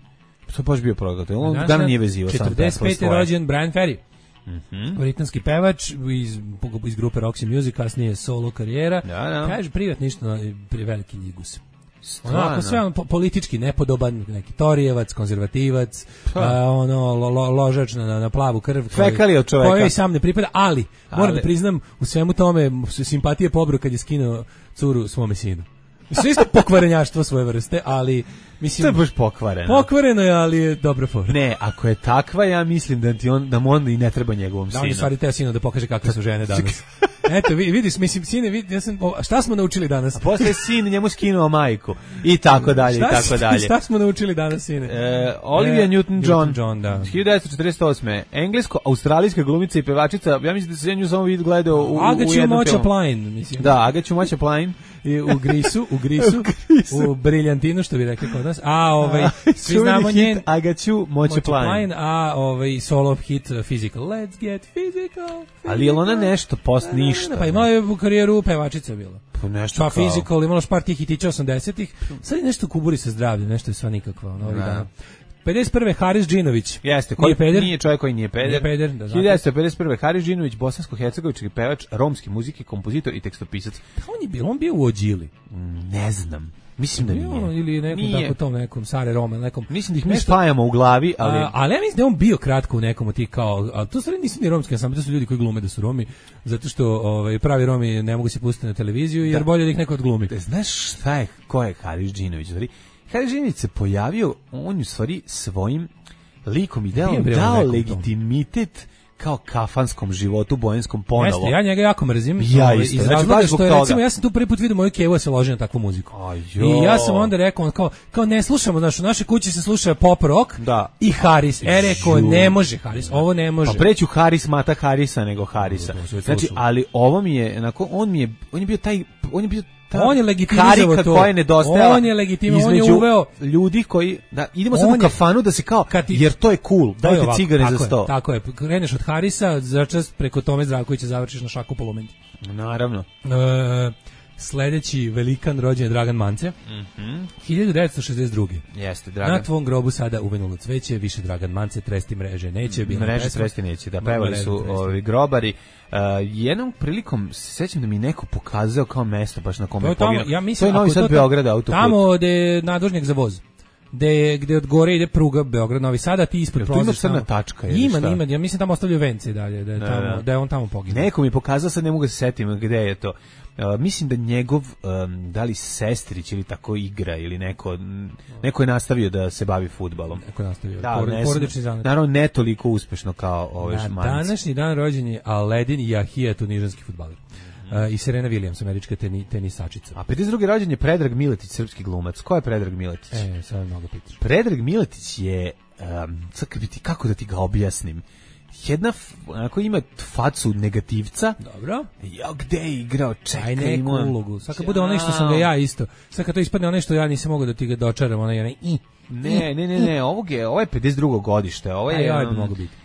to baš bio progat, on dan nije vezio sam. četrdeset pete rođen Brian Ferry. Mm-hmm. Britanski pevač iz, iz grupe Roxy Music, kasnije solo karijera. Ja, ja. Kaže privat ništa, pri veliki ljigus. Onako sve on po, politički nepodoban, neki torijevac, konzervativac, a, ono lo, lo, ložač na, na plavu krv fekalija od čoveka koji sam ne pripada, ali, ali moram da priznam u svemu tome simpatije pobro kad je skinuo curu svome sinu. Sve isto pokvarenjaštvo svoje vrste, ali mislim to je baš pokvareno. Pokvareno je, ali je dobra fora. Ne, ako je takva, ja mislim da ti on da mu onda i ne treba njegovom sinu. Da, on je stvari teo sinu da pokaže kakve su žene danas. Eto, vidiš, mislim, sine, vidi, ja sam, šta smo naučili danas? A posle sin njemu skinuo majku i tako dalje, šta, i tako dalje. Šta smo naučili danas, sine? E, Olivia e, Newton-John, Newton-John, da. hiljadu devetsto četrdeset osme englesko-australijska glumica i pevačica, ja mislim da se ja nju samo vid gledao u, Agaću u jednom filmu. Plain, mislim. Da, Agaću Moća Plain. I u Grisu, u Grisu, u, grisu. u Briljantinu, što bi rekli kod nas. A, ovaj, svi znamo njen... Agaću Moća Plain. A, ovaj, solo hit uh, Physical. Let's get physical. physical. Ali je li ona nešto post ništa? Pa imala je u karijeru pevačica bila. Pa nešto pa kao. Physical, imala špar tih hitića osamdesetih. Sad je nešto kuburi sa zdravljem, nešto je sva nikakva. Ono, ovih dana. pedeset prve Haris Džinović. Jeste, koji nije, peder? Nije čovjek koji nije peder. Nije peder, da, hiljadu devetsto pedeset prve Haris Džinović, bosansko-hercegovički pevač, romski muzike, kompozitor i tekstopisac. Pa on je bio, on bio u Ođili. Mm, ne znam. Mislim da nije. Ili nekom nije. Tako tom nekom Sare Rome, nekom. Mislim da ih mi spajamo u glavi, ali a, ali ja mislim da on bio kratko u nekom od tih kao, a to stvari nisu ni romski ansambli, to su ljudi koji glume da su Romi, zato što ovaj pravi Romi ne mogu se pustiti na televiziju jer da. Bolje da ih neko odglumi. Da, znaš šta je, ko je Haris Džinović? Haris Džinović se pojavio, on u stvari svojim likom i delom dao legitimitet kao kafanskom životu bojanskom ponovo. Jeste, ja njega jako mrzim. Ja ovaj, isto. Iz znači, razloga što je, recimo, ja sam tu prvi put vidio moju kevu da se loži na takvu muziku. I ja sam onda rekao, kao, kao ne slušamo, znaš, u našoj kući se sluša pop rock da. I Haris. E, rekao, ne može Haris, ovo ne može. Pa preću Haris Mata Harisa nego Harisa. Znači, ali ovo mi je, onako, on mi je, on je bio taj, on je bio on je legitimizovao to. Koja je nedostajala. On je legitimizovao, on je uveo ljudi koji da idemo sad u kafanu da se kao ti, jer to je cool. Dajte ovako, cigare za sto. Je, tako je. Kreneš od Harisa, začas preko Tome Zdravkovića završiš na Šaku Polumenti. Naravno. E, sledeći velikan rođen je Dragan Mance. Mhm. hiljadu devetsto šezdeset druge. Jeste, Dragan. Na tvom grobu sada uvenulo cveće, više Dragan Mance, tresti mreže neće, bilo mreže tresti neće. Da pevali su ovi grobari. Uh, jednom prilikom se sećam da mi neko pokazao kao mesto baš na kome je poginuo. Ja mislim, to je Novi Sad Beograd autoput. Tamo gde je nadvožnjak za voz. Gde, gde od gore ide pruga Beograd Novi Sad, a ti ispod prolaziš. Ima crna tačka. Ima, šta? Ima, ja mislim tamo ostavljaju vence dalje, da je, tamo, da je on tamo poginuo. Neko mi pokazao, sad ne mogu da se setim gde je to. Uh, mislim da njegov um, da li sestrić ili tako igra ili neko neko je nastavio da se bavi fudbalom. Neko je nastavio. Da, Porod, ne, porodični zanet. Naravno ne toliko uspešno kao ove Na šmanice. Današnji dan rođen je Aledin Jahija, tunižanski fudbaler. Uh, i Serena Williams, američka teni, tenisačica. A pedeset druge rođen je Predrag Miletić, srpski glumac. Ko je Predrag Miletić? E, sad mnogo pitaš. Predrag Miletić je um, sad kako da ti ga objasnim. Jedna, onako ima facu negativca. Dobro. Ja, gde je igrao? Čekaj, aj neku ima ulogu. Sad kad bude ono što sam ga ja isto. Sad kad to ispadne ono što ja nisam mogao da ti ga dočaram, onaj onaj i. Ne, ne, ne, ne, ovog je, ovo je pedeset drugo godište. Ovo je, aj, aj, mogu biti.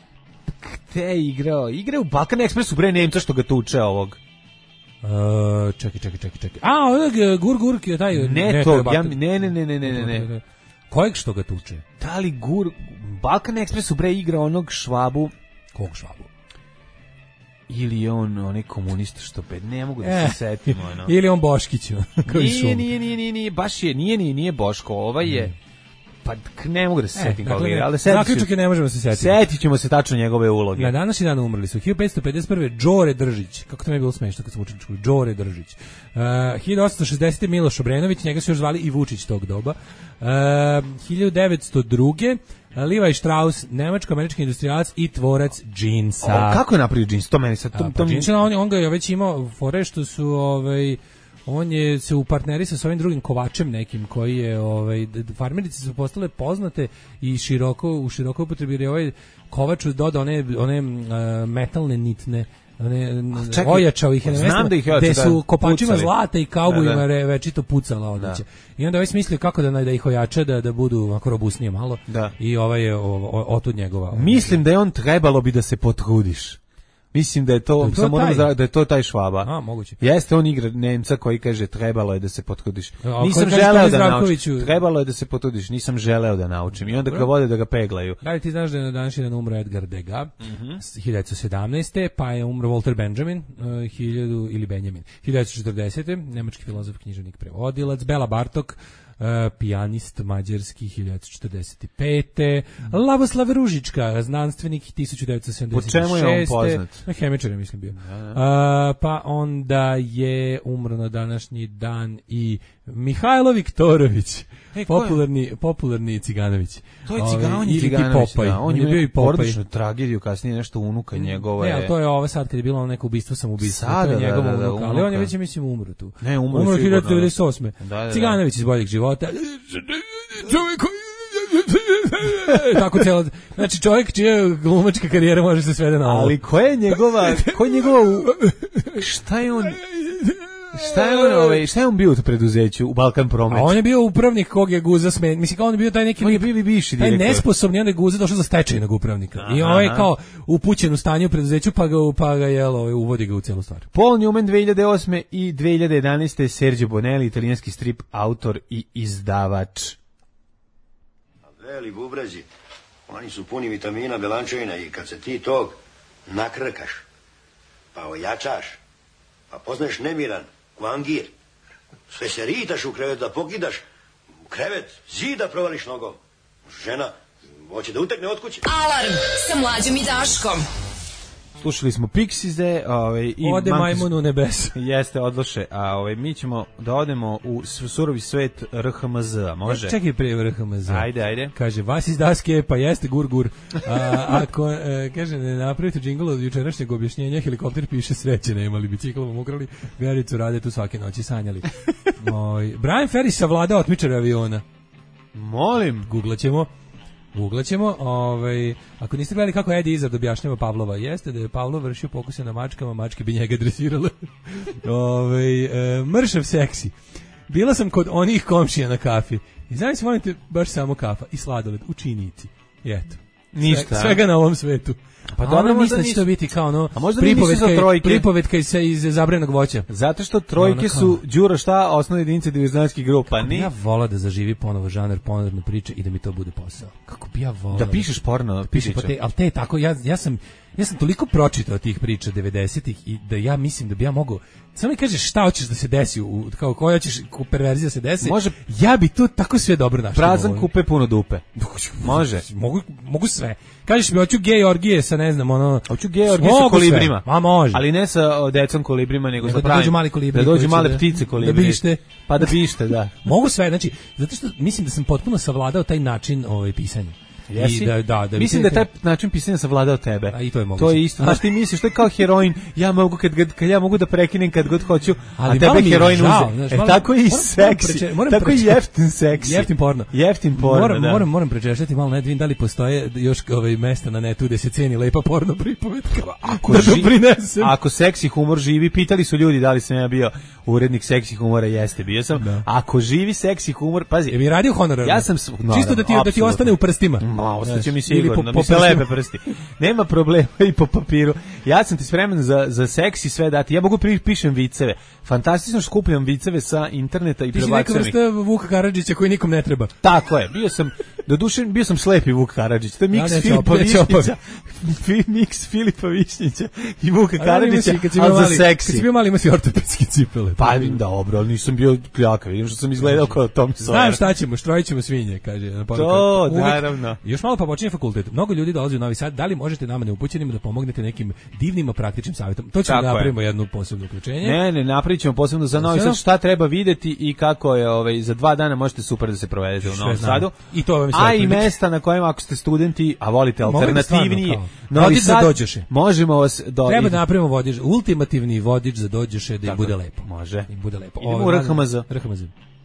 Gde je igrao? Igra u Balkan Expressu, bre, Nemca što ga tuče ovog. Uh, čekaj, čekaj, čekaj, čekaj. A, onog Gur Gur, taj... Ne, ne to, to ja, ne, ne, ne, ne, ne, ne. Kojeg što ga tuče? Da li Gur... Balkan Expressu, bre, igra onog Švabu... Kog Švabu? Ili on, onaj komunista što pet, ne mogu da se e, setim, ono. Ili on Boškić, koji nije, nije, nije, nije, nije, baš je, nije, nije, nije Boško, ovaj je... Pa ne mogu da se E, setim dakle, Galiri, ali zaključak je ne možemo se setiti. Setit ćemo se tačno njegove uloge. Na današnji dan umrli su hiljadu petsto pedeset prve. Đore Držić, kako to mi je bilo smešno kad sam učili školu, Đore Držić. Uh, hiljadu osamsto šezdesete. Miloš Obrenović, njega su još zvali i Vučić tog doba. Uh, hiljadu devetsto druge. Levi Strauss, nemačko-američki industrijalac i tvorac džinsa. O, kako je napravio džins? To meni sad... To, A, to pa mi... džinsina, on, on ga je već imao fore što su... Ovaj, on je se u partnerisa sa ovim drugim Kovačem nekim koji je ovaj farmerice su postale poznate i široko u širokoj upotrebi jer je ovaj Kovač dodao one one uh, metalne nitne one ojačao ih je na mesto gde su kopačima pucali. Zlata i kaubojima da, da. večito pucala odliče. I onda ovaj smislio kako da da ih ojača da da budu onako robusnije malo da. I ovaj je otud njegova. Mislim da je on trebalo bi da se potrudiš. Mislim da je to, da, to samo da, da je to taj Švaba. A, moguće. Jeste on igra Nemca koji kaže trebalo je da se potrudiš. A, nisam želeo da naučim. Trebalo je da se potrudiš, nisam želeo da naučim. I onda ga vode da ga peglaju. Da li ti znaš da je na današnji dan umro Edgar Degas, mm-hmm. hiljadu sedamnaeste. Pa je umro Walter Benjamin, uh, hiljadu ili Benjamin, hiljadu četrdesete. Nemački filozof, književnik, prevodilac. Bela Bartok, Uh, pijanist mađarski hiljadu četrdeset pete. Lavoslav Ružička, znanstvenik tisuću devetsto sedamdeset šeste. Po čemu je on poznat? Na hemičar je mislim bio. Da, da. Uh, pa onda je umro na današnji dan i Mihajlo Viktorović, e, popularni, popularni Ciganović. To je Ciganović, Ciganović, da. On, on je bio i porodičnu tragediju, kasnije nešto unuka njegova ne, je... Ne, ali to je ovo sad kad je bilo neko ubistvo samoubistvo. Sada, to je njegov da, da, da, unuka, ali on je već, mislim, umro tu. Ne, umro, umro hiljadu devetsto osme. Da, da, da. Ciganović iz boljeg života. Čovjek tako celo, znači čovjek čija glumačka karijera može se svede na ovo. Ali koja je njegova, koja je njegova, u... šta je on... Šta je on, ovaj, šta je on bio u preduzeću u Balkan Promet? A on je bio upravnik kog je Guza smen. Mislim kao on je bio taj neki on je bio bivši direktor. Taj nesposobni, onda je Guza došao za stečajnog upravnika. Aha, I on je kao upućen u stanje u preduzeću pa ga pa ga jel, ovaj, uvodi ga u celu stvar. Paul Newman dve hiljade osme i dve hiljade jedanaeste. Sergio Bonelli, italijanski strip autor i izdavač. Veli bubrezi, oni su puni vitamina, belančevina i kad se ti tog nakrkaš, pa ojačaš, pa poznaješ nemiran, kvangir, sve se ritaš u krevet da pokidaš, u krevet, zida provališ nogom. Žena, hoće da utekne od kuće. Alarm sa Mlađom i Daškom. Slušali smo Pixize, ovaj i Ode majmun u nebes. Jeste, odloše. A ovaj mi ćemo da odemo u surovi svet R H M Z, može? Ja, čekaj prije R H M Z. Ajde, ajde. Kaže vas iz daske, pa jeste gur gur. A, ako e, kaže ne napravite džingl od jučerašnjeg objašnjenja, helikopter piše sreće, ne imali bicikl vam ukrali, Vericu rade tu svake noći sanjali. Oj, Brian Ferry savladao otmičara aviona. Molim, googlaćemo. Googlaćemo, ovaj, ako niste gledali kako Eddie Izzard objašnjava Pavlova, jeste da je Pavlov vršio pokuse na mačkama, mačke bi njega dresirale. ovaj, e, mršav seksi. Bila sam kod onih komšija na kafi. I znam se volite baš samo kafa i sladoled u činici. I eto. Ništa. Sve, svega na ovom svetu. Pa dobro, mislim da će to biti kao ono pripovetka, pripovetka iz, iz zabranjenog voća. Zato što trojke no, su Đuro šta osnovne jedinice diverzantskih grupa. Kako bi ja volao da zaživi ponovo žanr porno priče i da mi to bude posao. Kako bi ja volao. Da pišeš porno, da pišeš te, ali te tako ja ja sam ja sam toliko pročitao tih priča devedesetih i da ja mislim da bi ja mogao samo mi kažeš šta hoćeš da se desi u kao koja hoćeš perverzija da se desi. Može, ja bi to tako sve dobro našao. Prazan kupe puno dupe. Može. Mogu mogu sve. Kažeš mi hoću gej orgije sa ne znam ono hoću gej orgije sa kolibrima. Ma može. Ali ne sa decom kolibrima nego, nego sa pravim. Da dođu mali kolibri. Da dođu male ptice kolibri. Da bište. Pa da bište, da. Mogu sve, znači zato što mislim da sam potpuno savladao taj način ovaj pisanja. Jesi? Da, da, da mislim da je taj način pisanja savladao tebe. A i to je moguće. To je isto. Znaš, ti misliš, to je kao heroin. Ja mogu kad, kad, kad ja mogu da prekinem kad god hoću, ali a tebe heroin uze. E, tako je i seksi. Tako je jeftin seksi. Jeftin porno. Jeftin porno, moram, da. Moram, moram prečešljati malo, ne vidim da li postoje još ovaj mesta na netu gde se ceni lepa porno pripovetka. Ako, da doprinesem. Ako seksi humor živi, pitali su ljudi da li sam ja bio urednik seksi humora, jeste, bio sam. Da. Ako živi seksi humor, pazi. Je mi radio honorarno? Ja sam no, čisto da ti no, da ti ostane u prstima. Ma, ostaće mi sigurno, da mi se lepe prsti. Nema problema i po papiru. Ja sam ti spreman za za seksi sve dati. Ja mogu pri, pišem viceve. Fantastično skupljam viceve sa interneta i prebacujem ih. Ti si neka vrsta Vuka Karadžića koji nikom ne treba. Tako je. Bio sam Doduše, bio sam slepi Vuk Karadžić. To je miks Ja, Filipa opet, Višnjića. miks Filipa Višnjića i Vuka Karadžića, ali za seksi. Kad si bio mali, ima si ortopedske cipele. Pa dobro, ali nisam bio kljakav. Vidim što sam izgledao kao Tom Sawyer. Znam šta ćemo, štrojit ćemo svinje, kaže. Na to, naravno. Još malo pa počinje fakultet. Mnogo ljudi dolazi u Novi Sad. Da li možete nama neupućenima da pomognete nekim divnim praktičnim savjetom? To ćemo da napravimo jedno posebno uključenje. Ne, ne, napravit ćemo posebno za Novi Sad šta treba videti i kako je ovaj, za dva dana možete super da se provedete u Novom Sadu. I to vam a i mesta na kojima ako ste studenti, a volite alternativniji Novi Sad, dođeše. Možemo vas do... Treba da napravimo vodič, ultimativni vodič za dođeše da im bude lepo. Može. Da im bude lepo. Idemo u R H M Z. R H M Z.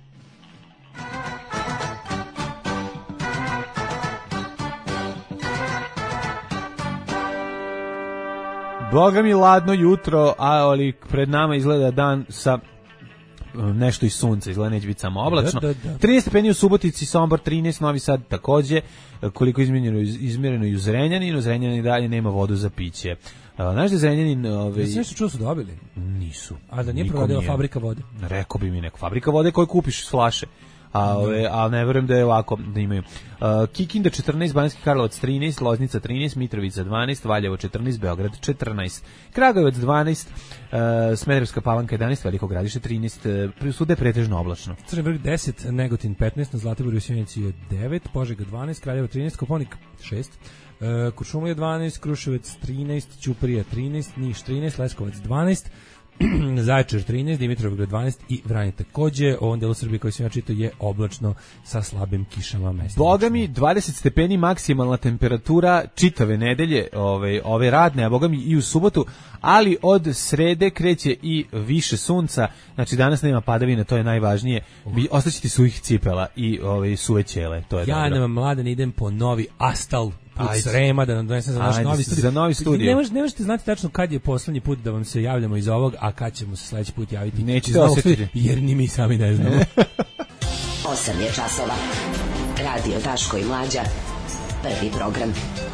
Boga mi ladno jutro, ali pred nama izgleda dan sa nešto iz sunca, izgleda neće biti samo oblačno. Da, da, da. trinaest stepeni u Subotici, Sombor trinaest, Novi Sad takođe, koliko izmjereno, izmjereno i u Zrenjaninu, Zrenjanin dalje nema vodu za piće. Znaš da Zrenjanin... Ove... Ja se nešto čuo su dobili? Nisu. A da nije provodila fabrika vode? Rekao bi mi neko. Fabrika vode koju kupiš s flaše. A, ove, a ne verujem da je ovako da imaju. Uh, Kikinda četrnaest, Banjski Karlovac trinaest, Loznica trinaest, Mitrovica dvanaest, Valjevo četrnaest, Beograd četrnaest, Kragujevac dvanaest, uh, Smederevska Palanka jedanaest, Veliko Gradište trinaest, uh, svuda je pretežno oblačno. Crni Vrh deset, Negotin petnaest, na Zlatiboru i Sjenici je devet, Požega dvanaest, Kraljevo trinaest, Koponik šest, uh, Kuršumlija dvanaest, Kruševac trinaest, Ćuprija trinaest, Niš trinaest, Leskovac dvanaest, Zaječar trinaest, Dimitrovgrad dvanaest i Vranje takođe. U ovom delu Srbije koji sam ja čitao je oblačno sa slabim kišama mesta. Boga mi dvadeset stepeni maksimalna temperatura čitave nedelje, ove, ove radne, a boga mi i u subotu, ali od srede kreće i više sunca, znači danas nema padavina, to je najvažnije. Bi ostaćete suvih cipela i ove, suve ćele, to je ja dobro. Ja nam mladen idem po novi Astal put Srema da nam donesem za naš novi studio. Za novi studio. Ne, možete, ne možete znati tačno kad je poslednji put da vam se javljamo iz ovog, a kad ćemo se sledeći put javiti. Nećete osjetiti. Jer ni mi sami ne znamo. osam je časova. Radio Daško i Mlađa. Prvi program.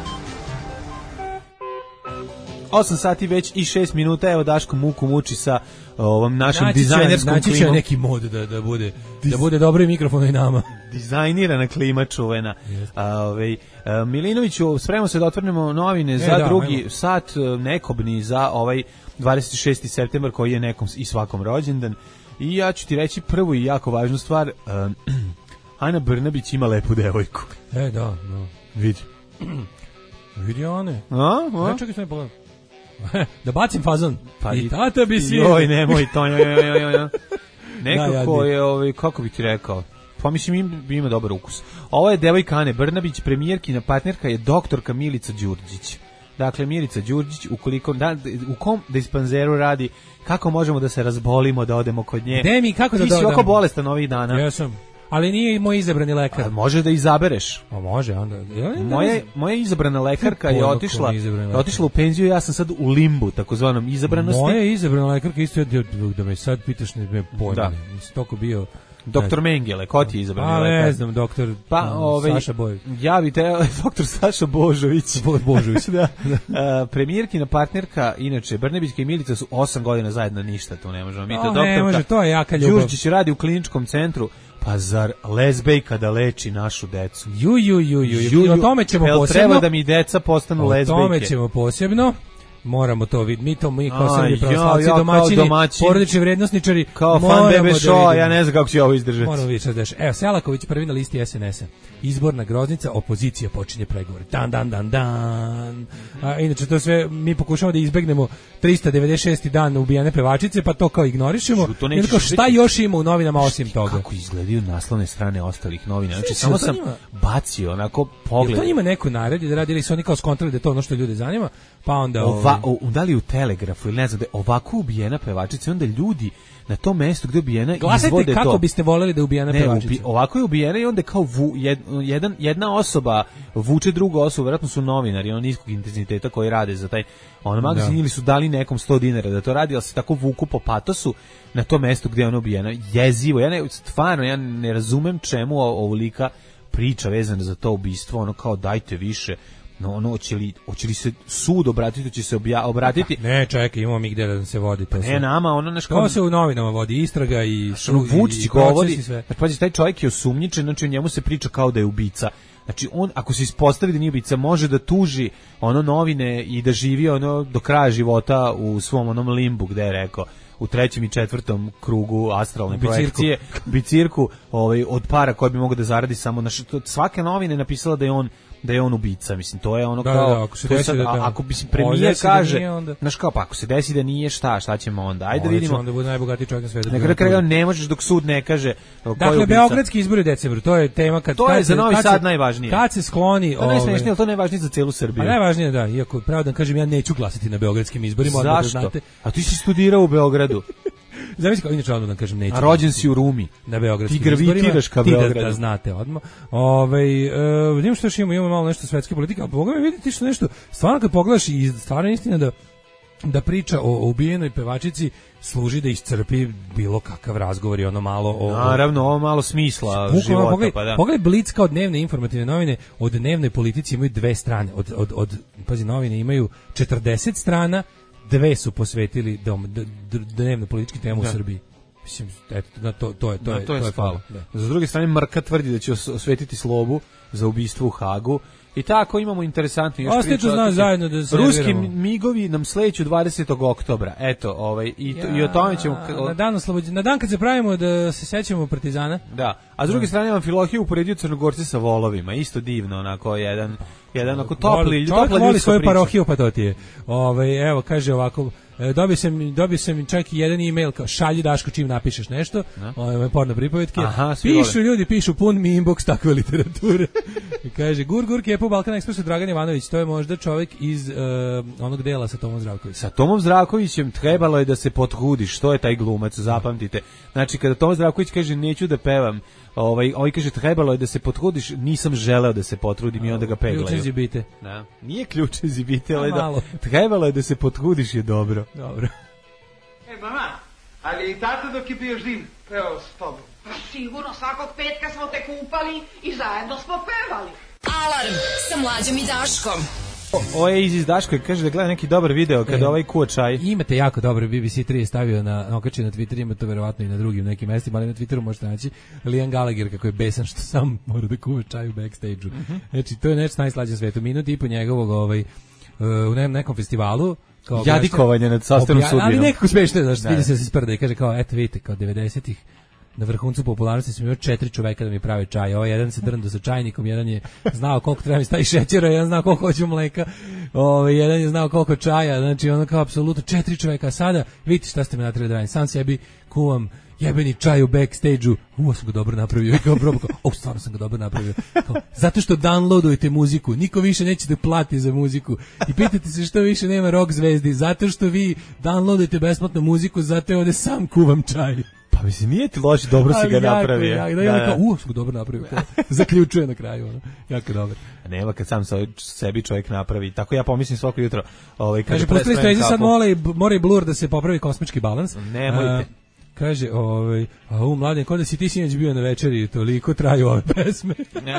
osam sati već i šest minuta, evo Daško muku muči sa ovom našom naći dizajnerskom naći klimom. Naći će neki mod da, da bude Diz... da bude dobro i mikrofon i nama. Dizajnirana klima čuvena. A, ovaj, a, Milinoviću, spremamo se da otvorimo novine e, za da, drugi ajmo. Sat, nekobni za ovaj dvadeset šesti septembar koji je nekom i svakom rođendan. I ja ću ti reći prvu i jako važnu stvar. Um, Ana Brnabić ima lepu devojku. E, da, da. Vidi. Vidi one. A? A? Ne, čekaj, sve pogledam. Da bacim fazon. Pa i tata bi si... Joj, nemoj to. Joj, joj, joj, joj. Nekako je, ovaj, kako bi ti rekao, pa mislim im, ima dobar ukus. Ovo je devojka Ane Brnabić, premijerkina partnerka je doktorka Milica Đurđić. Dakle, Milica Đurđić, ukoliko, da, u kom dispanzeru radi, kako možemo da se razbolimo, da odemo kod nje? Gde mi, kako da dodam? Ti si oko bolestan ovih dana. Jesam. Ali nije moj izabrani lekar. A može da izabereš. A može, onda. Ja, moja, moja izabrana lekarka je otišla, je otišla u penziju, ja sam sad u limbu, takozvanom izabranosti. Moja izabrana lekarka isto je da, da me sad pitaš, ne me pojma. Da. Nisam toliko bio... Doktor Mengele, ko ti je izabrani lekar? Pa ne znam, doktor pa, ovaj, Saša Bojović. Ja bi te, doktor Saša Božović. Božović. Da. Uh, premijerkina partnerka, inače, Brnabićka i Milica su osam godina zajedno, ništa tu ne možemo. Mi to doktorka. Ne može, to je jaka ljubav. Đurđić radi u kliničkom centru. Pa zar lezbejka da leči našu decu? Ju, ju, ju, ju, ju, ju. O tome ćemo Jel posebno. Treba da mi deca postanu o lezbejke. O tome ćemo posebno. Moramo to vidjeti. Mi to, mi kao Srbi pravoslavci, ja, ja, domaćini, domaćin, porodični vrednosničari. Kao fan bebe show, ja ne znam kako će ovo izdržati. Moramo vidjeti što deš. Evo, Selaković prvi na listi S N S-a. Izborna groznica, opozicija počinje pregovore. Dan, dan, dan, dan. A, inače, to sve mi pokušamo da izbegnemo trista devedeset šesti dan ubijane pevačice, pa to kao ignorišemo. Jer kao šta još ima u novinama osim toga? Kako izgledaju naslovne strane ostalih novina? Znači, samo sam bacio onako pogled. To njima neko naredi da radi, ili su oni kao skontrali da to ono što ljude zanima, pa onda... Ova, o, da li u Telegrafu ili ne znam, da je ovako ubijena pevačica, onda ljudi na tom mestu gdje je ubijena glasajte izvode kako to. Biste voljeli da je ubijena ne, pevačica. Ubi, ovako je ubijena i onda kao vu, jed, jedan, jedna osoba vuče drugu osobu, vjerojatno su novinari, on niskog intenziteta koji rade za taj on magazin, ili su dali nekom sto dinara da to radi, ali se tako vuku po patosu na tom mestu gdje je ona ubijena. Jezivo, ja ne, stvarno, ja ne razumem čemu ovolika priča vezana za to ubistvo, ono kao dajte više. No, ono, hoće li, hoće li se sud obratiti, će se obja, obratiti? Ne, čekaj, imamo mi gde da se vodi. To ne, se, nama, ono nešto... To se u novinama vodi, istraga i... Vučić govori, znači, taj čovjek je osumnjičen, znači o njemu se priča kao da je ubica. Znači on ako se ispostavi da nije ubica, može da tuži ono novine i da živi ono do kraja života u svom onom limbu gde je rekao u trećem i četvrtom krugu astralne Bicirku. projekcije, bicirku, ovaj od para koje bi mogao da zaradi samo, znači svake novine napisala da je on da je on ubica, mislim, to je ono da, kao, da, da, ako se desi sad, da, da. ako bi se premijer da kaže, onda... znaš kao, pa ako se desi da nije, šta, šta ćemo onda, ajde onda vidimo. Onda bude najbogatiji čovjek na svetu. Na kraju krajeva ne možeš dok sud ne kaže ko je dakle, ubica. beogradski izbori u decembru, to je tema kad... To kad je za se, Novi kad Sad se, najvažnije. Kad se skloni... To najsmešnije, ali to najvažnije za celu Srbiju. A najvažnije, da, iako pravo da kažem, ja neću glasati na beogradskim izborima. Zašto? Da znate. A ti si studirao u Beogradu. Zamisli kao, inače odmah da kažem, neću. A rođen si u Rumi. Na beogradskim ti gravitiraš ka Beogradu. Ti da, da znate odmah. Ovaj uh, vidim što još imamo, imamo malo nešto svetske politike, a boga mi vidite što nešto, stvarno kad pogledaš i stvarno istina da da priča o ubijenoj pevačici služi da iscrpi bilo kakav razgovor i ono malo o... Naravno, ovo malo smisla Bukla, života, pogledaj, pa da. Pogledaj Blic kao dnevne informativne novine, od dnevne politici imaju dve strane, od, od, od pazi, novine imaju četrdeset strana, dve su posvetili dom, d, d, dnevno politički temu u Srbiji. Mislim, eto, na to, to je to, na je, to je, to je spalo. Za druge strane, Mrka tvrdi da će osvetiti Slobu za ubistvo u Hagu. I tako imamo interesantno još priču. Zna zajedno da se ruski migovi nam sleću dvadesetog oktobra. Eto, ovaj i to, ja, i o tome ćemo na dan oslobođenja, na dan kad se pravimo da se sećamo partizana. Da. A s druge strane Amfilohije uporedio Crnogorce sa volovima, isto divno, onako jedan jedan onako topli, topla ljudska svoju parohiju pa to ti je. Ovaj evo kaže ovako, dobio sam dobio sam čak i jedan email kao šalji Daško čim napišeš nešto, ovaj porno pripovetke. Aha, pišu vole. Ljudi pišu pun mi inbox takve literature. I kaže Gur Gur Kepo Balkan Express Dragan Jovanović, to je možda čovjek iz uh, onog dela sa Tomom Zdravkovićem. Sa Tomom Zdravkovićem trebalo je da se potrudiš, što je taj glumac, zapamtite. Znači kada Tom Zdravković kaže neću da pevam, ovaj ovaj kaže trebalo je da se potrudiš, nisam želeo da se potrudim i onda ga peglaju. Ključ iz Ibite. Da. Nije ključ iz Ibite, ali da trebalo je da se potrudiš je dobro. Dobro. E mama, ali i tata dok je bio živ pevao s tobom? Pa sigurno, svakog petka smo te kupali i zajedno smo pevali. Alarm sa Mlađom i Daškom. Ovo je iz Daško i kaže da gleda neki dobar video kada e, ovaj kuo čaj. Imate jako dobro, B B C tri je stavio na okači na Twitter, ima to verovatno i na drugim nekim mestima, ali na Twitteru možete naći Liam Gallagher kako je besan što sam mora da kuva čaj u backstage-u. Mm -hmm. Znači, to je nešto najslađe svetu. Minut i po njegovog ovaj, u nekom festivalu. Kao jadikovanje nad sastavnom sudbinom. Ali nekako smešno, znaš, vidi se da se sprda i kaže kao, eto vidite, kao devedesetih na vrhuncu popularnosti sam imao četiri čoveka da mi prave čaj. Ovaj jedan se drndo sa čajnikom, jedan je znao koliko treba mi stavi šećera, jedan znao koliko hoću mleka, ovaj jedan je znao koliko čaja, znači ono kao apsolutno četiri čoveka. Sada vidite šta ste me natrali da radim, sam sebi kuvam jebeni čaj u backstage-u, uo sam ga dobro napravio, i kao probao, kao, o, stvarno sam ga dobro napravio, kao, zato što downloadujete muziku, niko više neće da plati za muziku, i pitate se što više nema rock zvezdi, zato što vi downloadujete besplatnu muziku, zato je ovde sam kuvam čaj. Pa mislim, nije ti loši, dobro si ga napravio. Ja, da, ja, da, kao, uo sam ga dobro napravio, zaključuje na kraju, ono, jako dobro. Nema kad sam sebi čovjek napravi, tako ja pomislim svako jutro. Ovaj, kaže, pustili ste sad mora i, mora i Blur da se popravi kosmički balans. Nemojte. Kaže, ovaj, a u mladen, kod da si ti sinoć bio na večeri, toliko traju ove pesme.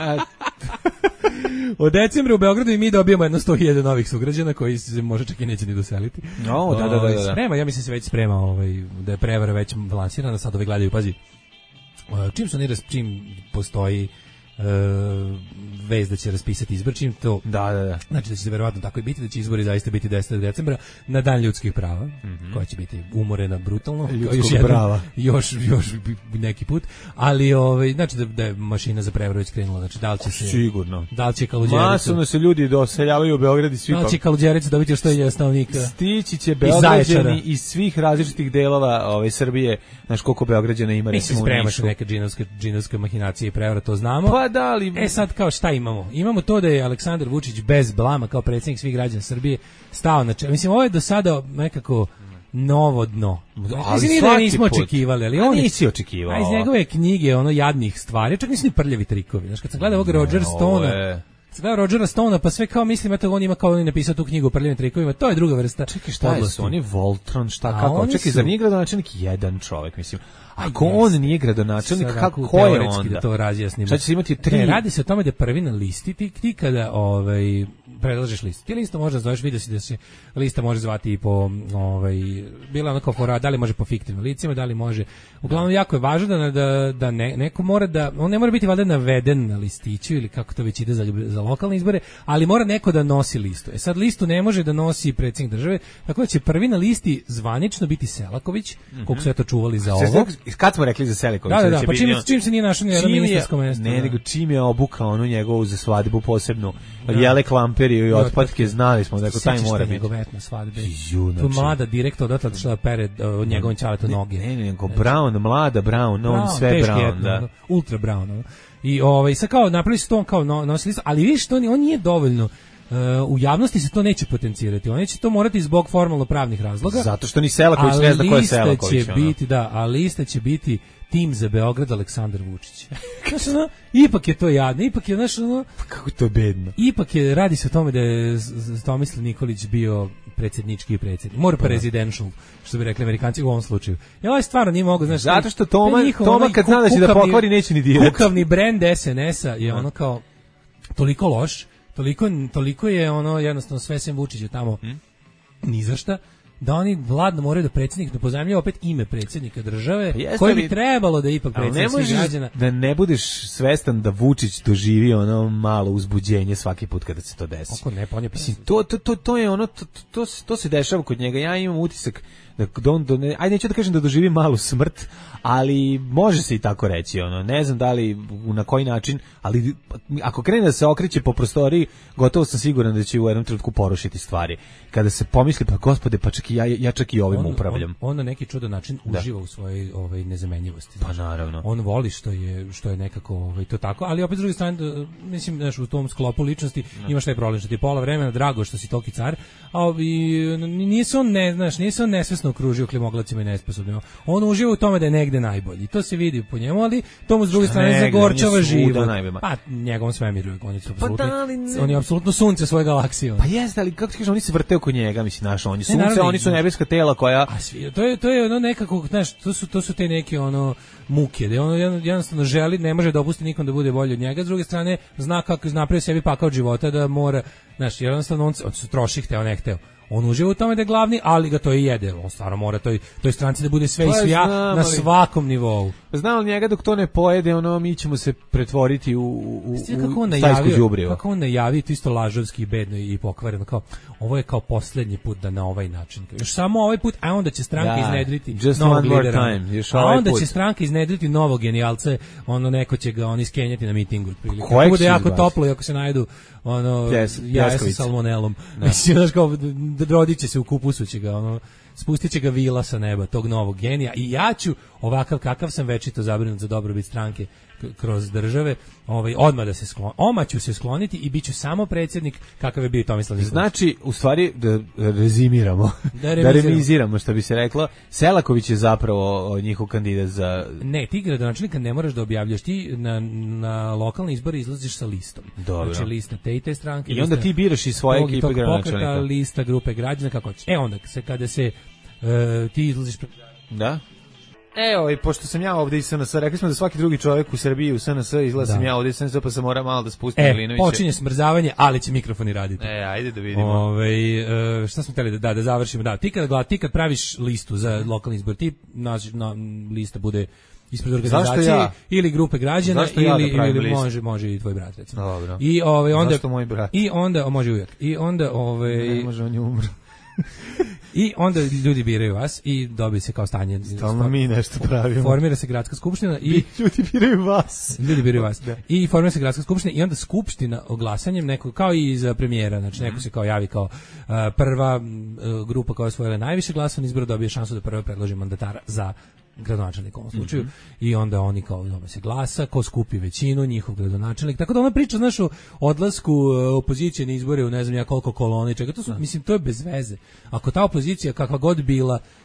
Od decembra u Beogradu i mi dobijemo jedno sto hiljada novih sugrađana koji se može čak i neće ni doseliti. No, da, da, da, da. Sprema, ja mislim se već sprema, ovaj, da je prevara već lansirana, sad ove gledaju, pazi. Čim su oni, čim postoji Uh, vez da će raspisati izbor, čim to da, da, da. Znači da će se verovatno tako i biti, da će izbori zaista biti desetog decembra na dan ljudskih prava, mm -hmm. koja će biti umorena brutalno, ljudskog još prava još, još neki put, ali ovaj, znači da, da je mašina za prevaru već krenula, znači da li će se sigurno, da li će Kaluđericu masovno se ljudi doseljavaju u Beograd i svi, da li će Kaluđericu dobiti što je stanovnika, stići će Beograđani iz svih različitih delova ove Srbije, znaš koliko Beograđana ima, recimo u Nišu, neke džinovske, džinovske mahinacije i prevara, to znamo. Pa da, ali... E sad kao šta imamo? Imamo to da je Aleksandar Vučić bez blama kao predsjednik svih građana Srbije stao na čelo. Mislim, ovo je do sada nekako novo dno. Ali mislim, da nismo put. očekivali, ali on nisi očekivao. A iz njegove knjige ono jadnih stvari, čak nisu ni prljavi trikovi. Znaš, kad sam gledao ovog Roger Stona, je... kad gledao Rogera Stona, pa sve kao mislim, eto on ima kao on je napisao tu knjigu o prljavim trikovima, to je druga vrsta. Čekaj, šta je su oni Voltron, šta, a kako? Čekaj, su... zar nije gradonačelnik jedan čovjek, mislim. Ako on nije gradonačelnik, kako ko je onda? Da to razjasnimo. Šta će se imati tri? Ne, radi se o tome da je prvi na listi, ti, ti kada ovaj, predlažeš listu. Ti listu možda zoveš, vidio si da se lista može zvati i po, ovaj, bila onako fora, da li može po fiktivnim licima, da li može. Uglavnom, jako je važno da, da, da ne, neko mora da, on ne mora biti valjda naveden na listiću ili kako to već ide za, za lokalne izbore, ali mora neko da nosi listu. E sad listu ne može da nosi predsjednik države, tako da će prvi na listi zvanično biti Selaković, mm-hmm. koliko su eto čuvali za ovo. Kad smo rekli za Selakovića? Da, da, da, pa čim, čim se nije našao nijedno ministarsko mesto. Ne, nego čim je obukao onu njegovu za svadbu posebnu, Jele Klamperiju i otpatke, znali smo da je taj mora biti. Njegove etne svadbe. Tu mlada direktor odatle odšla pered od njegovim čaletom noge. Ne, ne, nego Brown, mlada Brown, on sve Brown, da. Ultra Brown. I ovaj, sad kao napravili su to kao nosi listu, ali vidiš, to on nije dovoljno. Uh, u javnosti se to neće potencirati. Oni će to morati zbog formalno pravnih razloga. Zato što ni Selaković ne zna ko je Selaković. Će biti, da, a lista će biti tim za Beograd Aleksandar Vučić. Znaš, ono, ipak je to jadno, ipak je, znaš, ono... Pa kako to bedno. Ipak je, radi se o tome da je Tomislav Nikolić bio predsjednički predsjednik. More presidential, što bi rekli Amerikanci u ovom slučaju. Ja ovaj stvarno nije mogu, znaš... Zato što Toma, njihov, Toma kad zna da će da pokvari, neće ni dirati. Kukavni brend es en es-a je ono kao toliko loš, toliko, toliko je ono jednostavno sve sem Vučića tamo hmm? ni za šta, da oni vladno moraju da predsjednik ne pozajmljuje opet ime predsjednika države, pa koji bi trebalo da ipak predsjednik svih građana. Da ne budeš svestan da Vučić doživi ono malo uzbuđenje svaki put kada se to desi. Kako ne, pa on je mislim, to, to, to, to je ono, to, to, to se dešava kod njega. Ja imam utisak da on, do, ne, ajde neću da kažem da doživi malu smrt, ali može se i tako reći, ono, ne znam da li, na koji način, ali ako krene da se okreće po prostoriji, gotovo sam siguran da će u jednom trenutku porušiti stvari. Kada se pomisli, pa gospode, pa čak i ja, ja čak i ovim on, upravljam. On, on na neki čudan način da. uživa u svojoj ovaj, nezamenjivosti. Pa naravno. On voli što je, što je nekako ovaj, to tako, ali opet s druge strane, mislim, znaš, u tom sklopu ličnosti no. imaš taj problem, što ti je pola vremena drago što si toliki car, a i, nije se on, ne, znaš, nije se on nesvesno okružio klimoglacima i nesposobnima. On uživa u tome da je negde najbolji. To se vidi po njemu, ali tomu s druge strane zagorčava život. Pa njegovom svemiru, on je apsolutno, pa da, on je apsolutno sunce svoje galaksije. Pa jeste, ali kako ti kažeš, oni se vrte oko njega, mislim, naš, on je sunce, ne, naravno, oni su nebeska tela koja... A svi, to je to je ono nekako, znaš, to su to su te neke ono muke, da ono jednostavno želi, ne može dopustiti nikom da bude bolji od njega. S druge strane, zna kako napravi sebi pakao od života da mora, znaš, jednostavno on, on se troši, hteo, ne hteo. On uživa u tome da je glavni, ali ga to i jede. On stvarno mora toj, toj stranci da bude sve pa i svija znam, na svakom nivou. Znam li njega dok to ne pojede, ono, mi ćemo se pretvoriti u, u, u stajsku đubrivo. Kako on najavi, to isto lažovski, bedno i pokvareno, kao, ovo je kao posljednji put da na ovaj način. Još samo ovaj put, a onda će stranka da, iznedriti novog lidera. Time, još a onda put. će stranka iznedriti novog genijalca, ono, neko će ga on iskenjati na mitingu. Ako bude jako izbaci? Toplo i ako se najdu ono, Pjes, jaja sa salmonelom. Da. Mislim, znaš, kao, rodit će se u kupusu, će ga, ono, spustit će ga vila sa neba, tog novog genija, i ja ću, ovakav kakav sam večito zabrinut za dobrobit stranke kroz države, ovaj, odmah da se skloni, oma ću se skloniti i bit ću samo predsjednik kakav je bio Tomislav Nikolić. Znači, u stvari, da rezimiramo, da, da remiziramo, što bi se reklo, Selaković je zapravo njihov kandidat za... Ne, ti gradonačelnika ne moraš da objavljaš, ti na, na lokalne izbore izlaziš sa listom. Dobro. Znači, lista te i te stranke. I onda lista, ti biraš i svoje ekipe gradonačelnika. Pokreta, lista grupe građana, kako hoćeš. E onda, se, kada se uh, ti izlaziš... Pre... Da? Evo, i pošto sam ja ovdje iz S N S, rekli smo da svaki drugi čovjek u Srbiji u S N S, izgleda sam ja ovdje iz S N S, pa sam mora malo da spustim e, Milinovića. Počinje smrzavanje, ali će mikrofoni raditi. E, ajde da vidimo. Ove, šta smo htjeli da, da, da završimo? Da, ti kad, gleda, ti kad praviš listu za lokalni izbor, ti na, na lista bude ispred organizacije ja? ili grupe građana ili, ja da ili može može i tvoj brat, recimo. Dobro. I ovaj onda Zašto moj brat? I onda može uvijek. I onda ovaj ne može, on je umro. I onda ljudi biraju vas i dobije se kao stanje. Stalno mi nešto pravimo. Formira se gradska skupština i ljudi biraju vas. Ljudi biraju vas. Da. I formira se gradska skupština i onda skupština oglasanjem neko kao i za premijera, znači neko se kao javi kao uh, prva uh, grupa koja je osvojila najviše glasova na izboru dobije šansu da prvo predloži mandatara za gradonačelnik u ovom slučaju, mm-hmm. i onda oni kao doma se glasa, ko skupi većinu, njihov gradonačelnik. Tako da ona priča, znaš, o odlasku opozicije na izbore u ne znam ja koliko kolona i čega, to su, mislim, to je bez veze. Ako ta opozicija kakva god bila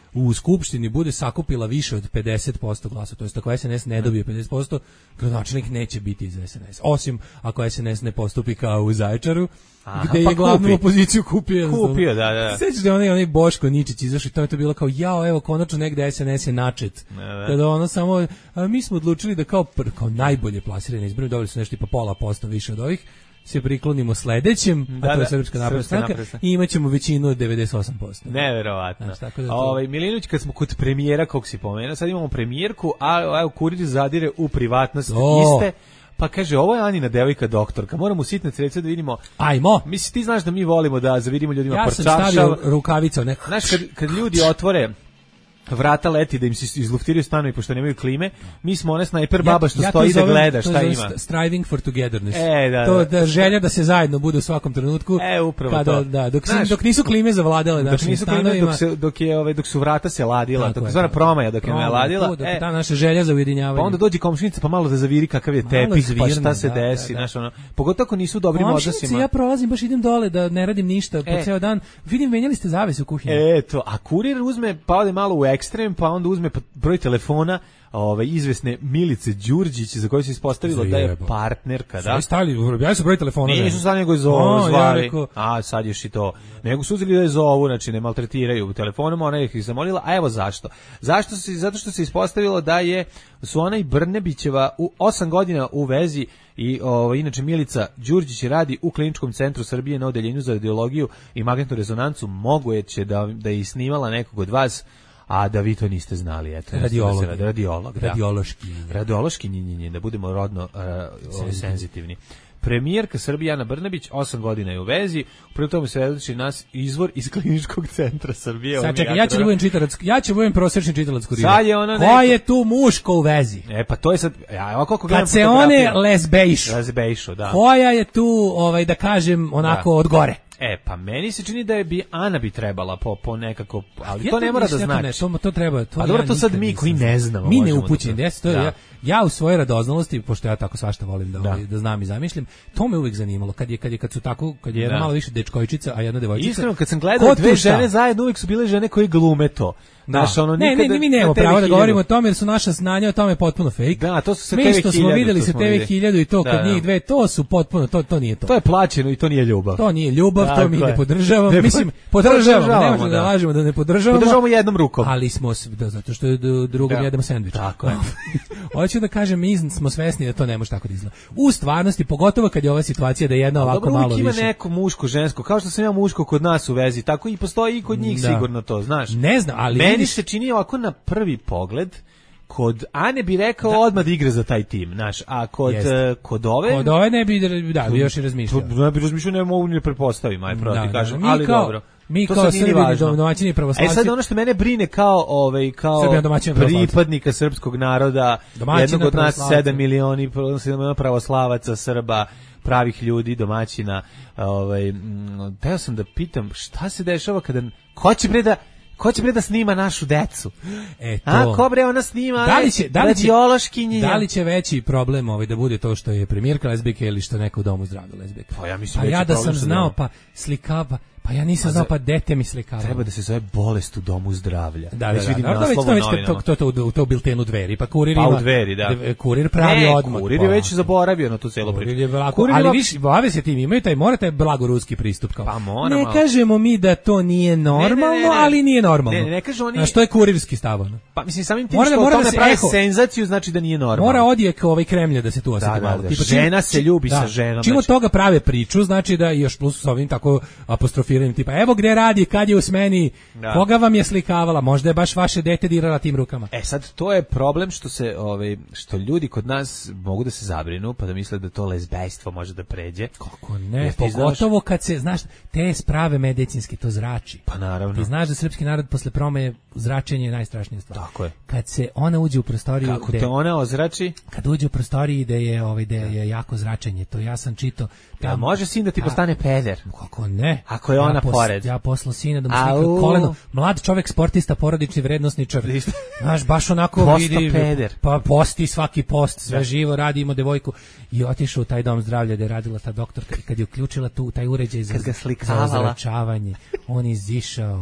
u Skupštini bude sakupila više od pedeset posto glasa, to jest ako S N S ne dobije pedeset posto, gradonačelnik neće biti iz S N S. Osim ako S N S ne postupi kao u Zaječaru, aha, gde pa je glavnu opoziciju kupio. Kupio, da, da. Sećaš da onaj, onaj Boško Ničić izašao i to je to bilo kao, jao, evo, konačno negde S N S je načet. Da, da. Kada ono samo, a mi smo odlučili da kao, kao najbolje plasirane izbore, dobili su nešto i pa pola posto više od ovih, se priklonimo sledećem, da, a to je Srpska napredna stranka, i imaćemo većinu od devedeset osam posto. Neverovatno. Znaš, tako da to... Ovaj Milinović, kad smo kod premijera, kog si pomenuo, sad imamo premijerku, a evo Kurir zadire u privatnost o. iste. Pa kaže, ovo je Anina devojka doktorka, moramo u sitne sredstva da vidimo. Ajmo. Mislim, ti znaš da mi volimo da zavidimo ljudima ja porčašav. Ja sam stavio rukavica. Ne. Znaš, kad, kad ljudi otvore vrata leti da im se izluftiraju stanovi pošto nemaju klime, mi smo one snajper baba ja, što ja stoji da gleda šta ima. Striving for togetherness. E, da, to da. da želja da se zajedno bude u svakom trenutku. E, upravo kada, to. Da, dok, Znaš, dok nisu klime zavladale našim stanovima. Dok, se, dok, je, ove, dok su vrata se ladila, dok je zvana promaja dok je ne ladila. To, e, ta naša želja za ujedinjavanje. Pa onda dođe komšinica pa malo da zaviri kakav je tepih, zvirne, pa šta se da, desi. Da, da. Znaš, ono, pogotovo ako nisu u dobrim odnosima. Ja prolazim, baš idem dole da ne radim ništa po ceo dan. Vidim, menjali ste zavese u kuhinji. Eto, a Kurir uzme, pa ode malo u ekstrem, pa onda uzme broj telefona ove izvesne Milice Đurđić za koju se ispostavilo da je partnerka, da. Sve stali, objavili su broj telefona. Nisu stali nego zovu, zvali. Ja rekao, a sad još i to. Nego su uzeli da je zovu, znači ne maltretiraju telefonom, ona ih zamolila, a evo zašto. Zašto se, zato što se ispostavilo da je su ona i Brnebićeva u osam godina u vezi i ovo, inače Milica Đurđić radi u Kliničkom centru Srbije na odeljenju za radiologiju i magnetnu rezonancu, moguće da da je snimala nekog od vas, a da vi to niste znali, eto. Radiolog. Da radiolog, da. Radiološki. Radiološki njenjenje, da budemo rodno uh, senzitivni. Premijerka Srbije Ana Brnabić, osam godina je u vezi, upravo tome se svedoči nas izvor iz Kliničkog centra Srbije. Sad čekaj, ja ću da budem čitalac, ja ću budem prosječni čitalac Kurira. Sad je ona neko... Ko je tu muško u vezi? E, pa to je sad, ja, ovako kako gledam fotografiju. Kad se one lesbejšu. Lesbejšu, da. Koja je tu, ovaj, da kažem, onako da. Od gore? E, pa meni se čini da je bi Ana bi trebala po, po nekako, ali ja to ne mora da znači. Ne, to, to treba, to a dobro, to sad mi koji ne znamo. Mi ne upućeni, ja, to, da. ja, ja u svojoj radoznalosti, pošto ja tako svašta volim da, da. da znam i zamišljam, to me uvijek zanimalo, kad je, kad je, kad su tako, kad je jedna da. malo više dečkojčica, a jedna devojčica. Iskreno, kad sam gledao dve žene zajedno, uvijek su bile žene koje glume to. Da. Naš, ono, ne, ne, ne, mi nemamo pravo da govorimo o tome jer su naša znanja o tome potpuno fake. Da, to su se mi što smo videli sa T V hiljadu i to da, kod njih dve, to su potpuno, to, to nije to. To je plaćeno i to nije ljubav. To nije ljubav, da, to mi ne podržavamo. Ne, Mislim, podržavamo, ne možemo da lažemo da ne podržavamo. Podržavamo jednom rukom. Ali smo, da, zato što je drugom da. jedemo sendvič. Tako je. Hoću da kažem, mi smo svesni da to ne može tako da izgleda. U stvarnosti, pogotovo kad je ova situacija da je jedna ovako malo više. Dobro, ima neko muško, žensko, kao što sam ja muško kod nas u vezi, tako i postoji i kod njih sigurno to, znaš. Ne znam, ali meni se čini ovako na prvi pogled kod Ane bi rekao da. odmah da igra za taj tim, znaš, a kod uh, kod ove kod ove ne bi da bi još i razmišljao. Ne bi razmišljao, ne mogu ni pretpostaviti, aj pravo ti kažem, da, ali kao, dobro. Mi to kao Srbi domaćini pravoslavci. E sad ono što mene brine kao ovaj kao pripadnika srpskog naroda, jednog od nas sedam miliona pravoslavaca, Srba, pravih ljudi, domaćina, ovaj teo sam da pitam šta se dešava kada ko će bre da Ko će bre da snima našu decu? E to. A ko bre ona snima? Da li će, da li će, da li će veći problem ovaj da bude to što je premijerka lezbijka ili što neko u domu zdravlja lezbijka? Pa ja mislim pa ja da sam znao, pa slikava, pa ja nisam znao, pa dete mi slikava. Treba da se zove bolest u domu zdravlja. Da, već da, vidim da, da, naslov u novinama. To, to, to, to, to u biltenu Dveri, pa Kurir pa ima. U Dveri, da. Kurir pravi ne, odmah. Kurir je već zaboravio na tu celu priču. Ali viš, bave se tim, imaju taj, mora taj blagoruski pristup. Kao. Pa mora, ne kažemo mi da to nije normalno, ali nije normalno. Ne, ne, ne kažu oni. A što je kurirski stav? Pa mislim samim tim što o tome pravi senzaciju, znači da nije normalno. Mora odjek ovaj Kremlja da se tu osjeti malo. Žena se ljubi sa ženom. Čim od toga prave priču, znači da još plus s ovim tako apostrofiranim tipa, evo gde radi, kad je u smeni, da. Koga vam je slikavala, možda je baš vaše dete dirala tim rukama. E sad, to je problem što se, ovaj, što ljudi kod nas mogu da se zabrinu, pa da misle da to lezbejstvo može da pređe. Kako ne, pogotovo znaš, kad se, znaš, te sprave medicinski to zrači. Pa naravno. Ti znaš da srpski narod posle promaje zračenje je najstrašnija stvar. Tako je. Kad se ona uđe u prostoriju... Kako te ona ozrači? Kad uđe u prostoriji da je, ovaj, da je jako zračenje, to ja sam čitao... Ja, može sin da ti postane peder? Kako ne? Ako je ona ja pos, pored. Ja poslao sina da mu slika koleno. Mlad čovjek, sportista, porodični vrednosničar. Znaš, baš onako Posto vidi... peder. Pa posti svaki post, sve da. Živo radi, ima devojku. I otišao u taj dom zdravlja da je radila ta doktorka. I kad je uključila tu taj uređaj za, za ozračavanje, on izišao.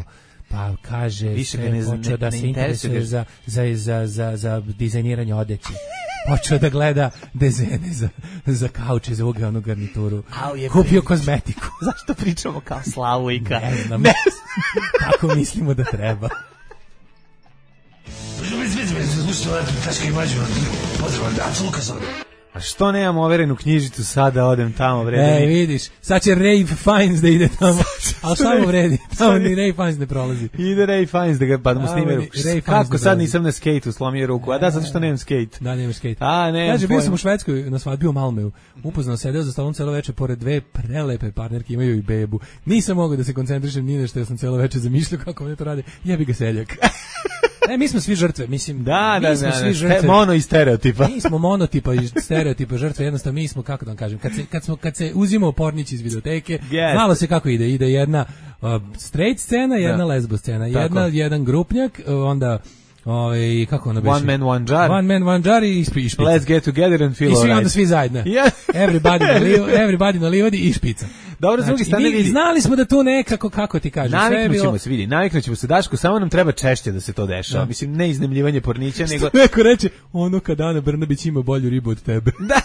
Pa kaže, više se ne, počeo ne, da ne se interesuje interesuje za, za, za, za, za dizajniranje odeće. Počeo da gleda dezene za, za kauč i za ugranu garnituru. Kupio kozmetiku. Zašto pričamo kao Slavojka? Ne znam. Ne. Tako mislimo da treba. A što nemam overenu knjižicu sada odem tamo vredi? Ej, vidiš, sad će Ray Fiennes da ide tamo, ali samo vredi, tamo ni Ray Fiennes ne prolazi. Ide Ray Fiennes da ga pa da mu snime ruku. Kako sad nisam na skejtu, slomio ruku, a da, zato što nemam skejt. Da, nemam skejt. A, ne. Kaže, bio sam u Švedskoj na svadbi u Malmeu, upoznao, sedeo za stolom celo veče pored dve prelepe partnerke, imaju i bebu. Nisam mogao da se koncentrišem ni na što, ja sam celo veče zamišljao kako oni to rade, jebi ga seljak. E, mi smo svi žrtve, mislim, da, mi da, smo da, svi da, žrtve. Mono i stereotipa. Mi smo monotipa i stereotipa žrtve, jednostavno mi smo, kako da vam kažem, kad se, kad smo, kad se uzimao pornić iz videoteke, yes. Znalo se kako ide, ide jedna uh, straight scena, jedna da. lesbo scena, jedna, tako. Jedan grupnjak, onda ovaj kako ono biše? One man, one jar. One man, one jar i špica. Let's get together and feel alright. I svi right. onda svi zajedno. Yeah. Everybody na livo, everybody na livodi i špica. Dobro, znači, s druge strane vidi. Znali smo da to nekako, kako ti kažem, sve je bilo. Naviknućemo se, vidi, naviknućemo se, Daško, samo nam treba češće da se to dešava. Da. Mislim, ne iznemljivanje pornića, nego... Neko reče, ono kad Ana Brnabić ima bolju ribu od tebe. Da.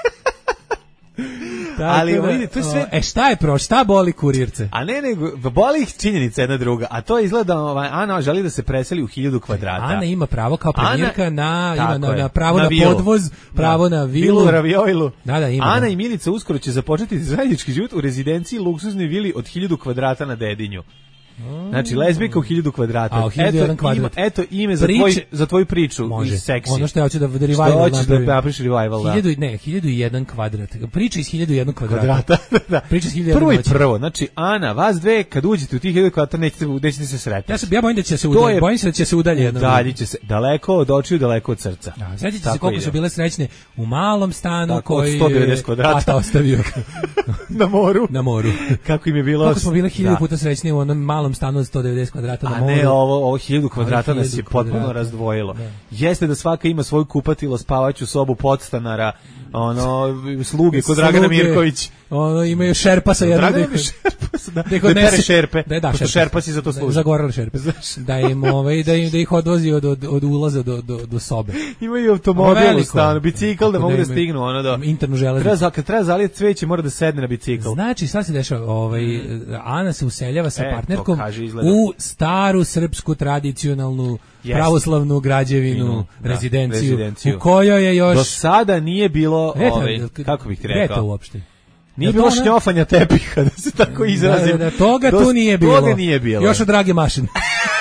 Ali da, vidi, to je sve... E šta je pro, šta boli kurirce? A ne, nego, boli ih činjenica jedna druga, a to izgleda, ovaj, Ana želi da se preseli u hiljadu kvadrata. Ana ima pravo kao premijerka Ana, na, ima na, na pravo na, na vilu. podvoz, pravo da. na vilu. Vilu Ravioilu. Da, da, ima. Ana da. i Milica uskoro će započeti zajednički život u rezidenciji luksuznoj vili od hiljadu kvadrata na Dedinju. Znači, lezbijka u hiljadu kvadrata. A, u hiljadu jedan kvadrat. Ima, eto ime za, tvoj, za tvoju priču. Može. Iz seksi. Ono što ja hoću da revival napravim. Što napravim. hoćeš da napriš revival, da. Hiljadu, ne, hiljadu i jedan kvadrat. Priča iz hiljadu i jednog kvadrata. Kvadrata, da. Priča iz hiljadu prvo i noći. prvo, znači, Ana, vas dve, kad uđete u tih hiljadu kvadrata, nećete, nećete se sretati. Ja se ja bojim da će se udalje, bojim se da će se udalje jedno. Udalji će se, daleko od očiju, daleko od srca. Da, sjećate se koliko su bile srećne u malom stanu tako, koji sto devedeset kvadrata. Tata ostavio. Na moru. Na moru. Kako im je bilo. Kako smo bile hiljadu puta srećnije u onom malom stanu od sto devedeset kvadrata. A ne, ovo, ovo hiljadu kvadrata nas je potpuno razdvojilo. Da. Jeste da svaka ima svoju kupatilo, spavaću sobu, podstanara, ono, sluge kod Dragana Mirković. Ono, imaju šerpasa jedno. Dragana šerpasa, da, da, da tere šerpe. Da, da, šerpasi šerpa za to služi. Zagorali šerpe. Da im, ovaj, da im, da ih odvozi od, od, od ulaza do, do, do sobe. Imaju automobil u stanu, bicikl da mogu da stignu, ono do... Internu železnicu. Kad treba zalijeti cveće, mora da sedne na bicikl. Znači, sad se dešava, ovaj, Ana se useljava sa e, partnerkom u staru srpsku tradicionalnu yes. pravoslavnu građevinu, da, rezidenciju, rezidenciju, u kojoj je još... Do sada nije bilo, ovaj, kako bih ti rekao... Gde uopšte? Nije bilo šnjofanja tepiha, da se tako izrazim. Da, da, toga tu nije bilo. Toga nije bilo. Još od Drage Mašine.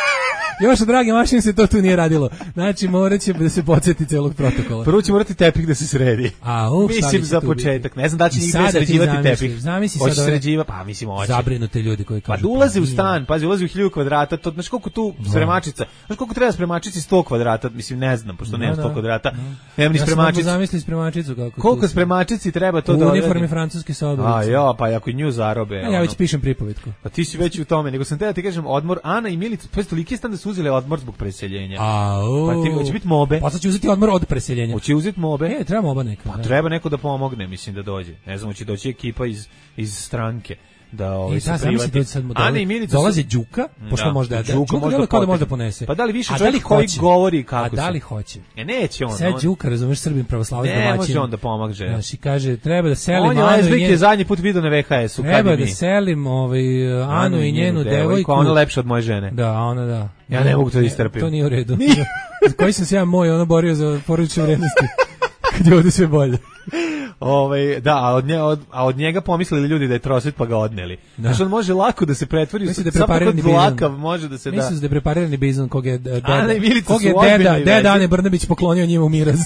Još od Drage Mašine se to tu nije radilo. Znači, morat će da se podsjeti celog protokola. Prvo će morati tepih da se sredi. A, up, mislim za početak. Ne znam da će nigde sređivati tepih. Zamisli hoće sad sređiva, pa mislim hoće. Zabrinute ljudi koji kažu. Pa da ulaze u stan, pazi, ulaze u hiljadu kvadrata, to znaš koliko tu spremačica. Znaš koliko treba spremačici sto kvadrata, mislim ne znam, pošto nema sto kvadrata. Nemam ni spremačicu. Ja sam zamisli spremačicu kako. Koliko spremačici treba to da u uniformi francuske sobe. A jo, pa ako nju zarobe. Ja već pišem pripovetku. Pa ti si već u tome, nego sam te da ti kažem odmor Ana i Milica, pa toliki stan da su uzeli odmor zbog preseljenja. Au. Pa ti hoće biti mobe. Pa sad će uzeti odmor od preseljenja. Hoće uzeti mobe. E, treba moba neka. Pa treba neko da pomogne, mislim da dođe. Ne znam, hoće doći ekipa iz iz stranke. Da ovaj se privati. Ana i Milica dolazi Đuka, pošto možda da Đuka može kao da može ponese. Pa da li više čovjek koji govori kako se. A da li hoće? E neće on. Sad Đuka, razumeš, Srbin pravoslavac domaćin. Ne može on da pomaže. Znači kaže treba da selimo Anu. On je lezbijke zadnji put video na V H S-u kad treba da selim ovaj Anu i njenu devojku. Ona lepša od moje žene. Da, ona da. Ja ne mogu to istrpiti. To nije u redu. Koji sam se ja moj ono borio za porodične vrednosti. Kad je ovde sve bolje. Ovaj da, a od, nje, od, a od njega pomislili ljudi da je trosvit pa ga odneli. Da. Znači on može lako da se pretvori u da preparirani bizon. Može da se da. Mislim da je preparirani bizon kog je deda. Ana i Milica kog je deda, deda Ane Brnabić poklonio njima u miraz.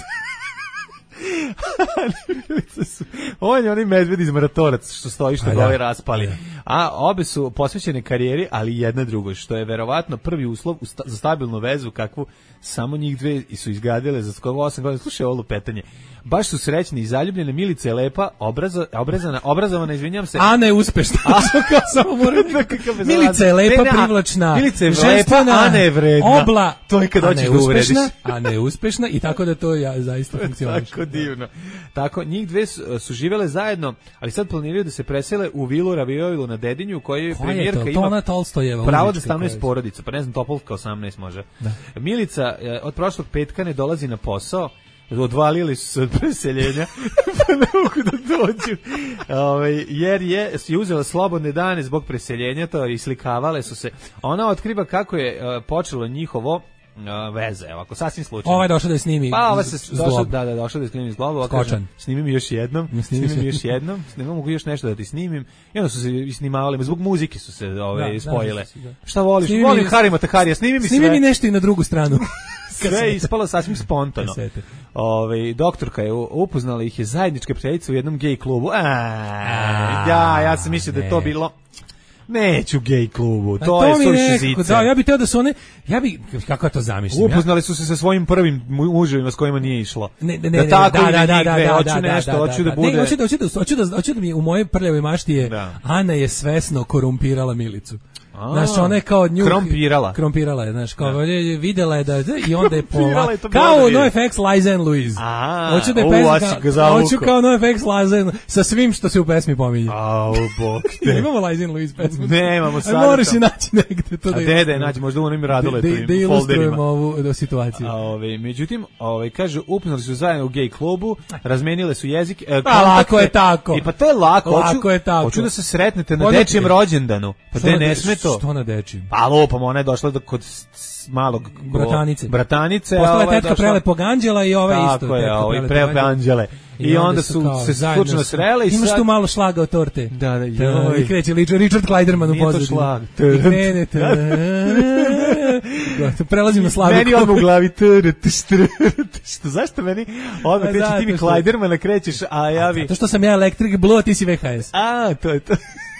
On je onaj medved iz Maratorac što stoji što ga ovaj raspali. A obe su posvećene karijeri, ali jedna drugoj, što je verovatno prvi uslov za stabilnu vezu kakvu samo njih dve su izgradile za skoro osam godina. Slušaj ovo lupetanje. Baš su srećni i zaljubljene, Milica je lepa, obraza, obrazana, obrazovana, izvinjam se. Ana je uspešna. Samo moram Milica je lepa, privlačna. Milica je lepa, Ana je vredna. Obla, to je kad hoćeš da uvrediš. Ana je uspešna i tako da to ja zaista funkcioniše. Tako divno. Tako, njih dve su, su živele zajedno, ali sad planiraju da se presele u vilu Raviovilu na Dedinju, u kojoj premijerka to? To ima ona Tolstojeva, pravo da stanuje s porodicom, pa ne znam, Topolka osamnaest može. Da. Milica od prošlog petka ne dolazi na posao, odvalili su se od preseljenja, pa ne mogu da dođu, Ove, jer je, je uzela slobodne dane zbog preseljenja, to i slikavale su se. Ona otkriva kako je uh, počelo njihovo uh, veze, evo, ako sasvim slučajno. Ovo je došao da je snimi. Pa ovo se došao, da, da, došao da je snimi zgloba. Skočan. Snimi mi još jednom, snimi mi još jednom, ne mogu još nešto da ti snimim. I onda su se snimavali, zbog muzike su se ove, da, spojile. Da, da. Šta voliš? Snimi Volim mi, Harima Taharija, snimi mi snimi sve. mi nešto i na drugu stranu. Sve je ispalo sasvim spontano. Ove, doktorka je upoznala ih je zajedničke prijateljice u jednom gej klubu. A, ja, ja sam mislio da je to bilo... Neću gej klubu, to, to je suviše zice. Da, ja bih teo da su one, ja bih, kako to zamišljam? Upoznali su se sa svojim prvim muževima s kojima nije išlo. Ne, ne, ne, da, tako da, da, da, da, hoću da, nešto, da, hoću da, da, da bude... Ne, hoću da, hoću da, hoću da, hoću da mi u mojoj prljavoj mašti je, da. Ana je svesno korumpirala Milicu. Znaš, ona je kao nju... Krompirala. Krompirala je, znaš, kao videla je da... I onda je pola... Kao NoFX Liza and Louise. Hoću da je pesma... Hoću kao NoFX Liza sa svim što se u pesmi pominje. Au, bok te. Imamo Liza and Louise pesmu. Nemamo sad. Moraš i naći negde. To a dede, naći, možda ono im radile da, da, da ilustrujemo ovu situaciju. A, ove, međutim, ove, kažu, upoznali su zajedno u gej klubu, razmenile su jezik... E, a, lako je tako. I pa to je lako. Lako hoću, je tako. Hoću da se sretnete na dečijem rođendanu. Pa de ne sme to. Što na dečijem? Pa lupam, ona je došla kod malog bratanice. Bratanice. Postala je tetka došla... prelepo Anđela i ove isto. Tako je, ovo i prelepe Anđele. I, I onda su se slučajno srele i sad... Imaš tu malo šlaga od torte. Da, da, joj. I kreće Richard Kleiderman u pozadini. Nije to šlag. I krene. Prelazim na slavu. Meni odmah u glavi. Zašto meni? Odmah kreće ti mi Kleidermana krećeš, a ja bi... To što sam ja Electric Blue, a ti si V H S. A, to je to.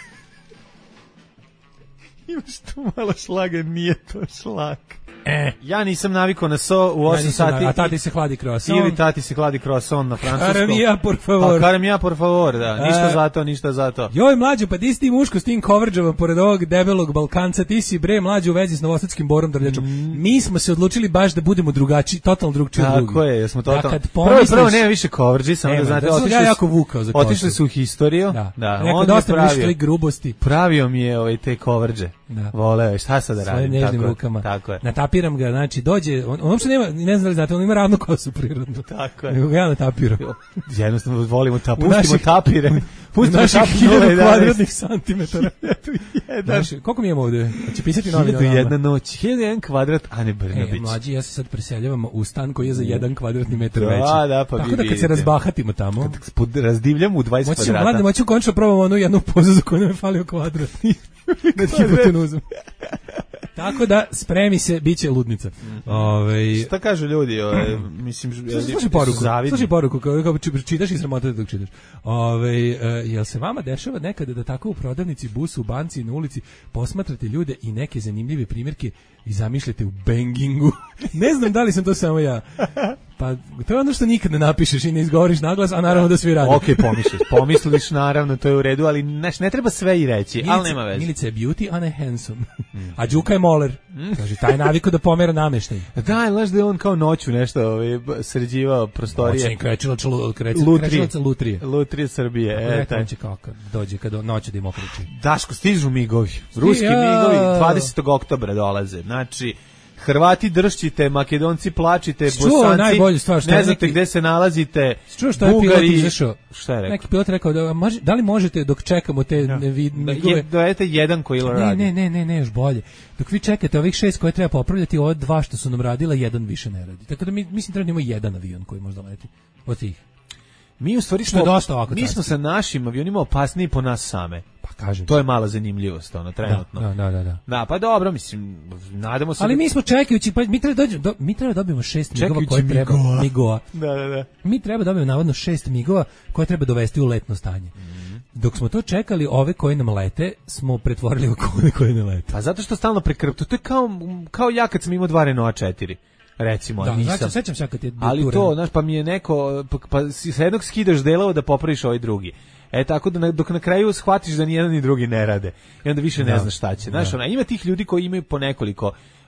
Imaš tu malo šlaga, nije to šlag. E. Ja nisam navikao na so u osam ja sati. A tati se hladi croissant. Ili tati se hladi croissant na francuskom. Karamija, por favor. Pa karamija, por favor, da. Ništa e. zato, ništa zato. Joj, mlađo, pa ti si ti muško s tim coverage-om pored ovog debelog Balkanca, ti si bre mlađo u vezi s novosadskim Borom Drljačom. Mm. Mi smo se odlučili baš da budemo drugačiji, totalno drugčiji od drugih. Tako je, jesmo totalno. Da, pomisliš... Prvo, prvo, nema više coverage, samo da znate, da otišli, ja jako vukao za otišli su u historiju. Da, da. On dosta pravio grubosti. Pravio mi je ovaj te coverage. Da. Voleo, šta sad da radim? Tako, rukama. Tako je. Natapiram ga, znači dođe, on, on uopšte nema, ne znam da li znate, on ima ravnu kosu prirodnu. Tako je. Nego ga ja natapiram. Jednostavno volimo ta, pustimo tapire. Pustimo tapire hiljadu kvadratnih santimetara. Znači, koliko mi imamo ovde? Će pisati novine. Hiljadu jedna noć, hiljadu jedan kvadrat, Ane Brnabić. E, mlađi, ja se sad preseljavam u stan koji je za jedan kvadratni metar veći. Da, da, pa tako da kad se razbahatimo tamo. Kad razdivljamo u dvadeset moći, kvadrata. Mladen, moću končno probamo onu jednu pozu za koju nam je falio kvadrat. Na hipotenuzom. Tako da, spremi se, bit će ludnica. Mm. Ove... Šta kažu ljudi? Ove, mislim, slušaj poruku, slušaj poruku, kao, kao čitaš i sramota dok čitaš. Ove, jel se vama dešava nekada da tako u prodavnici, busu, u banci, na ulici posmatrate ljude i neke zanimljive primjerke i zamišljate u bangingu? Ne znam da li sam to samo ja. Pa, to je ono što nikad ne napišeš i ne izgovoriš naglas, a naravno da svi radi. Ok, pomisliš, pomisliš, naravno, to je u redu, ali neš, ne treba sve i reći, Milice, ali nema veze. Milica je beauty, a ne handsome. Mm. A Đuka je moler. Mm. Kaže, taj naviko da pomera nameštaj. Da, znaš da je on kao noću nešto ovaj, sređivao prostorije. Noćni krećilac Lutrije. Lutrije Srbije. E, taj će kao kad dođe, kad noću da im okreći. Daško, stižu migovi. Ruski ja. migovi dvadesetog oktobra dolaze. Znači, Hrvati dršćite, Makedonci plačite, Bosanci, stvar, ne znate gde se nalazite, čuo što Bugari, je pilot izašao? Šta je rekao? Neki pilot rekao, da, da li možete dok čekamo te ja. nevid, da, je, dajete jedan koji radi. Ne, ne, ne, ne, još bolje. Dok vi čekate ovih šest koje treba popravljati, ova dva što su nam radila, jedan više ne radi. Tako da mi, mislim treba da imamo jedan avion koji možda leti od tih. Mi u stvari smo, mi smo sa našim avionima opasniji po nas same. Pa kažem. To je mala zanimljivost, ono, trenutno. Da, da, da, da. Da, pa dobro, mislim, nadamo se... Ali da... mi smo čekajući, pa mi treba dođemo, do, mi treba dobijemo šest migova koje treba... Migova. Da, da, da. Mi treba dobijemo navodno šest migova koje treba dovesti u letno stanje. Mm-hmm. Dok smo to čekali, ove koje nam lete, smo pretvorili u one koje ne lete. Pa zato što stalno prekrpto. To je kao, kao ja kad sam imao dva Renault četiri. Recimo, da, nisam. Znači, sećam se kad je ali turen. to, znaš, pa mi je neko, pa, pa sa jednog skidaš delova da popraviš ovaj drugi. E, tako da na, dok na kraju shvatiš da ni jedan ni drugi ne rade. I onda više ne da, znaš šta će. Znaš, da. ona, ima tih ljudi koji imaju po nekoliko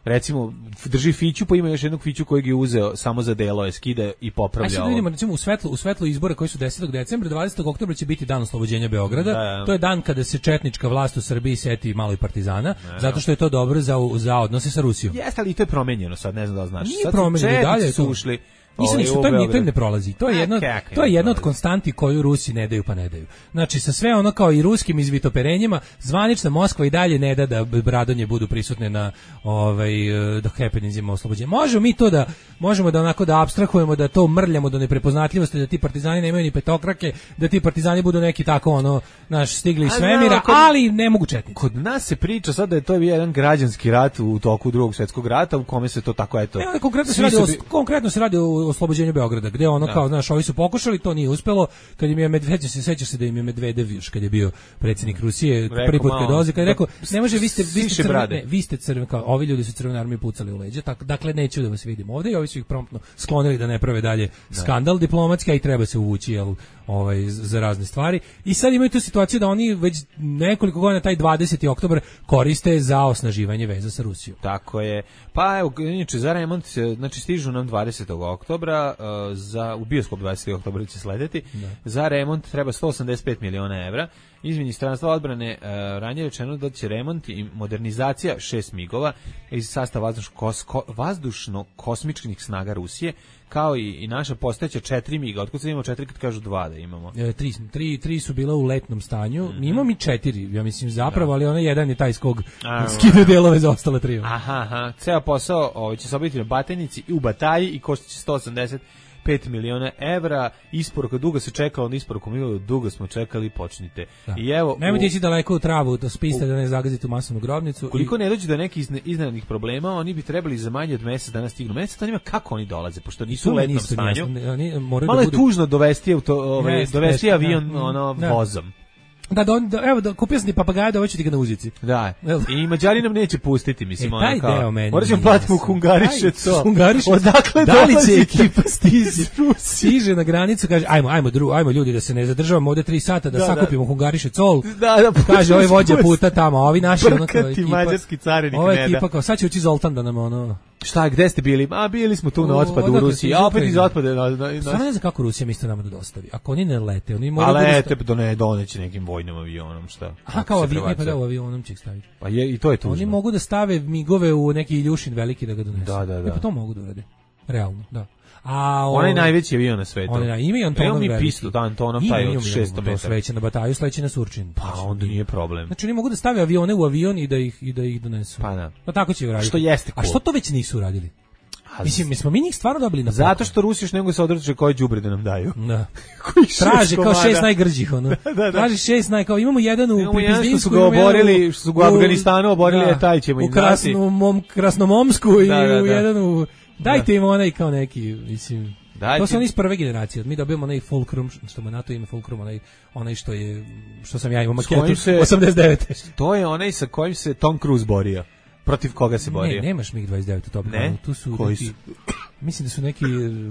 recimo drži fiću, pa ima još jednog fiću kojeg je uzeo samo za delo, je skida i popravlja. Ajde sad vidimo, recimo u svetlu, u svetlu izbora koji su desetog decembra, dvadesetog oktobra će biti dan oslobođenja Beograda. Da, da. To je dan kada se četnička vlast u Srbiji seti malo i partizana, da, zato što je to dobro za za odnose sa Rusijom. Jeste, ali to je promenjeno sad, ne znam da li znaš. Nije promenjeno, dalje su ušli. Nisam ništa, to im, to im ne prolazi. To je jedno, to je jedno od konstanti koju Rusi ne daju pa ne daju. Znači sa sve ono kao i ruskim izvitoperenjima, zvanična Moskva i dalje ne da da Bradonje budu prisutne na ovaj do happeningima oslobođenja. Možemo mi to da možemo da onako da apstrahujemo, da to mrljamo do neprepoznatljivosti, da ti partizani nemaju ni petokrake, da ti partizani budu neki tako ono naš stigli iz svemira, kod, ali ne mogu četnici. Kod nas se priča sad da je to bio jedan građanski rat u toku Drugog svjetskog rata u kome se to tako eto. Ne, konkretno se radi o, konkretno se radi o oslobođenju Beograda, gde ono da. Kao, znaš, ovi su pokušali, to nije uspelo, kad im je Medvedev, se sećaš se da im je Medvedev još kad je bio predsjednik Rusije, prvi put kad dolazi, kad je rekao, ne može, vi ste, vi ste crveni, ne, vi ste crveni, kao, ovi ljudi su Crvenoj armiji pucali u leđa, tako, dakle, neću da vas vidim ovdje i ovi su ih promptno sklonili da ne prave dalje da. Skandal diplomatski, a i treba se uvući, jel, ovaj, za razne stvari. I sad imaju tu situaciju da oni već nekoliko godina taj dvadeseti oktobar koriste za osnaživanje veza sa Rusijom. Tako je. Pa evo, inače, za remont, znači stižu nam dvadesetog oktobra, uh, za, u bioskop dvadesetog oktobra će slediti, da. Za remont treba sto osamdeset pet miliona evra. Iz Ministarstva odbrane uh, ranije rečeno da će remont i modernizacija šest migova iz sastava vazdušno-kosmičnih vazdušno snaga Rusije, kao i, i naša postojeća četiri miga. Otkud sad imamo četiri kad kažu dva da imamo? E, tri, tri, tri su bila u letnom stanju. Mm-hmm. Imamo mi četiri, ja mislim zapravo, da. Ali onaj jedan je taj iz kog skida delove za ostale tri. Aha, aha. Ceo posao ovaj, će se obaviti na Batajnici i u Bataji i košta će sto osamdeset pet miliona evra. Isporuka dugo se čekalo, na isporuku miliona dugo smo čekali, počnite. Da. I evo, nemojte ići daleko u travu, to spiste u, da ne zagazite u masovnu grobnicu. Koliko i ne dođe do nekih iznenadnih problema, oni bi trebali za manje od mjesec dana stignu. Mjesec dana kako oni dolaze, pošto nisu u letnom stanju. Oni malo da je budu... tužno dovesti, auto, ove, yes, dovesti yes, avion da, ono, da. Vozom. Da, da, da, evo, da, kupio sam ti papagaja, da hoću ti ga na uzici. Da, i Mađari nam neće pustiti, mislim, e, taj kao, deo meni. Morat ćemo platiti u Hungariše to. Hungariše, odakle da li će ekipa stiže, stiže na granicu, kaže, ajmo, ajmo, dru, ajmo ljudi da se ne zadržavamo ovde tri sata, da, da sakupimo da. Hungariše col. Da, da, kaže, ovaj vođa puta tamo, a ovi naši, ono kao ekipa. Mađarski carinik ova ekipa, kao, sad će ući Zoltan da nam, ono... Šta, gde ste bili? A bili smo tu na otpadu u Rusiji, a opet iz otpada. Na, na, na... Stvarno ne znam kako Rusija misli nama da dostavi. Ako oni ne lete, oni moraju... A lete, da ne doneće nekim vojnim avionom, šta? Aha, kao avion, ne pa da u avionom će ih staviti. Pa je, i to je tužno. Oni mogu da stave migove u neki Iljušin veliki da ga donesu. Da, da, da. E pa to mogu da urade. Realno, da. A onaj o... najveći avion na svetu. Onaj ima i Antonov veliki. Evo mi pistu, da, Antonov taj od šesto metara. To sveće na Bataju, sleće na Surčin. Pa onda nije problem. Znači oni mogu da stave avione u avion i da ih, i da ih donesu. Pa da. Pa tako će uraditi. Što jeste cool. A što to već nisu uradili? Mislim, mi smo mi njih stvarno dobili na poklon. Zato što Rusi još ne mogu se odreći koje đubre da nam daju. Da. Traže kao šest najgrđih, ono. Da, da, da. Traže šest naj, kao imamo jedan u Pripizdinsku, što su ga oborili, što su ga u Afganistanu oborili, je taj ćemo im dati. U Krasnomom, Krasnomomsku i da, da, da. U jedan u... Dajte im onaj kao neki, mislim... Dajte. To su oni iz prve generacije. Mi dobijemo onaj Fulcrum, što mu NATO ime Fulcrum, onaj, onaj što je, što sam ja imao maketu se, osamdeset devete. To je onaj sa kojim se Tom Cruise borio. Protiv koga se borio? Ne, nemaš mig dvadeset devet u Top Gunu. Tu su koji neki, su? Mislim da su neki,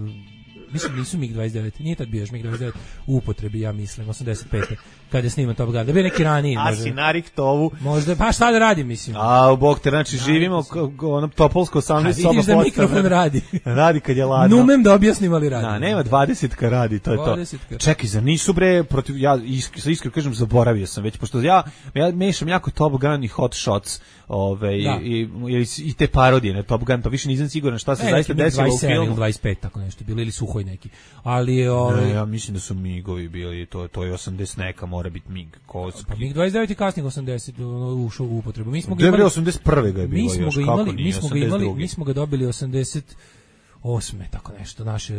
mislim nisu mig dvadeset devet. Nije tad bio još mig dvadeset devet u upotrebi, ja mislim, osamdeset pete. Kada je sniman Top Gun. Da bio neki raniji. A si narik tovu. Možda, pa šta da radim, mislim. A, bog te, znači, da, živimo ono Topolsko osamnaest soba. Vidiš da mikrofon radi. Radi kad je ladno. Numem da objasnim, ali radi. Da, nema dvadesetka radi, to je to. dvadesetka. Čekaj, za nisu bre, protiv, ja isk, iskreno kažem, zaboravio sam već, pošto ja, ja mešam jako Top Gun i Hot Shots, ove, i, i, i te parodije na Top Gun, pa više nisam siguran šta se e, zaista desilo u filmu. Ili dvadeset pet, tako nešto, bilo ili suhoj neki. Ali, ove... Ne, ja mislim da su migovi bili, to, to je osamdeset neka, mora biti mig. Pa mig dvadeset devet i kasnih osamdeset ušao u upotrebu. Mi smo ga imali osamdeset prve ga je bilo. Mi smo ga imali, mi smo ga imali, mi smo ga dobili osamdeset osme tako nešto, naše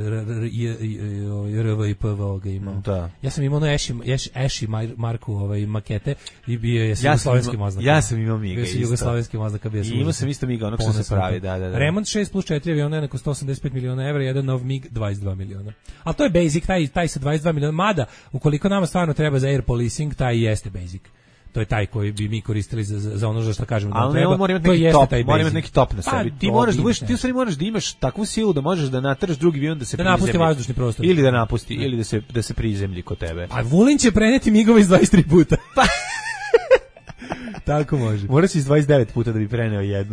R V I P V ga imao. Da. Ja sam imao ono Eši, Eši Marku ovaj, makete i bio je jugoslovenski moznaka. Ja sam imao miga isto. Jugoslovenski moznaka bio sam. I imao sam isto miga, onog što se pravi, da, da, da. Remont šest plus četiri aviona je oko sto osamdeset pet miliona evra, jedan nov mig dvadeset dva miliona. Ali to je basic, taj, taj sa dvadeset dva miliona, mada ukoliko nama stvarno treba za air policing, taj jeste basic. To je taj koji bi mi koristili za, za ono za što kažemo da ali treba. Ali mora imati neki top, mora imati neki top na sebi. Pa, ti moraš da budeš, ti u stvari moraš da imaš takvu silu da možeš da nateraš drugi avion da se da napusti vazdušni prostor. Ili da napusti, ne. Ili da se da se prizemlji kod tebe. A Vulin će preneti migove iz dvadeset tri puta. Pa. Tako može. Moraš iz dvadeset devet puta da bi preneo jednog.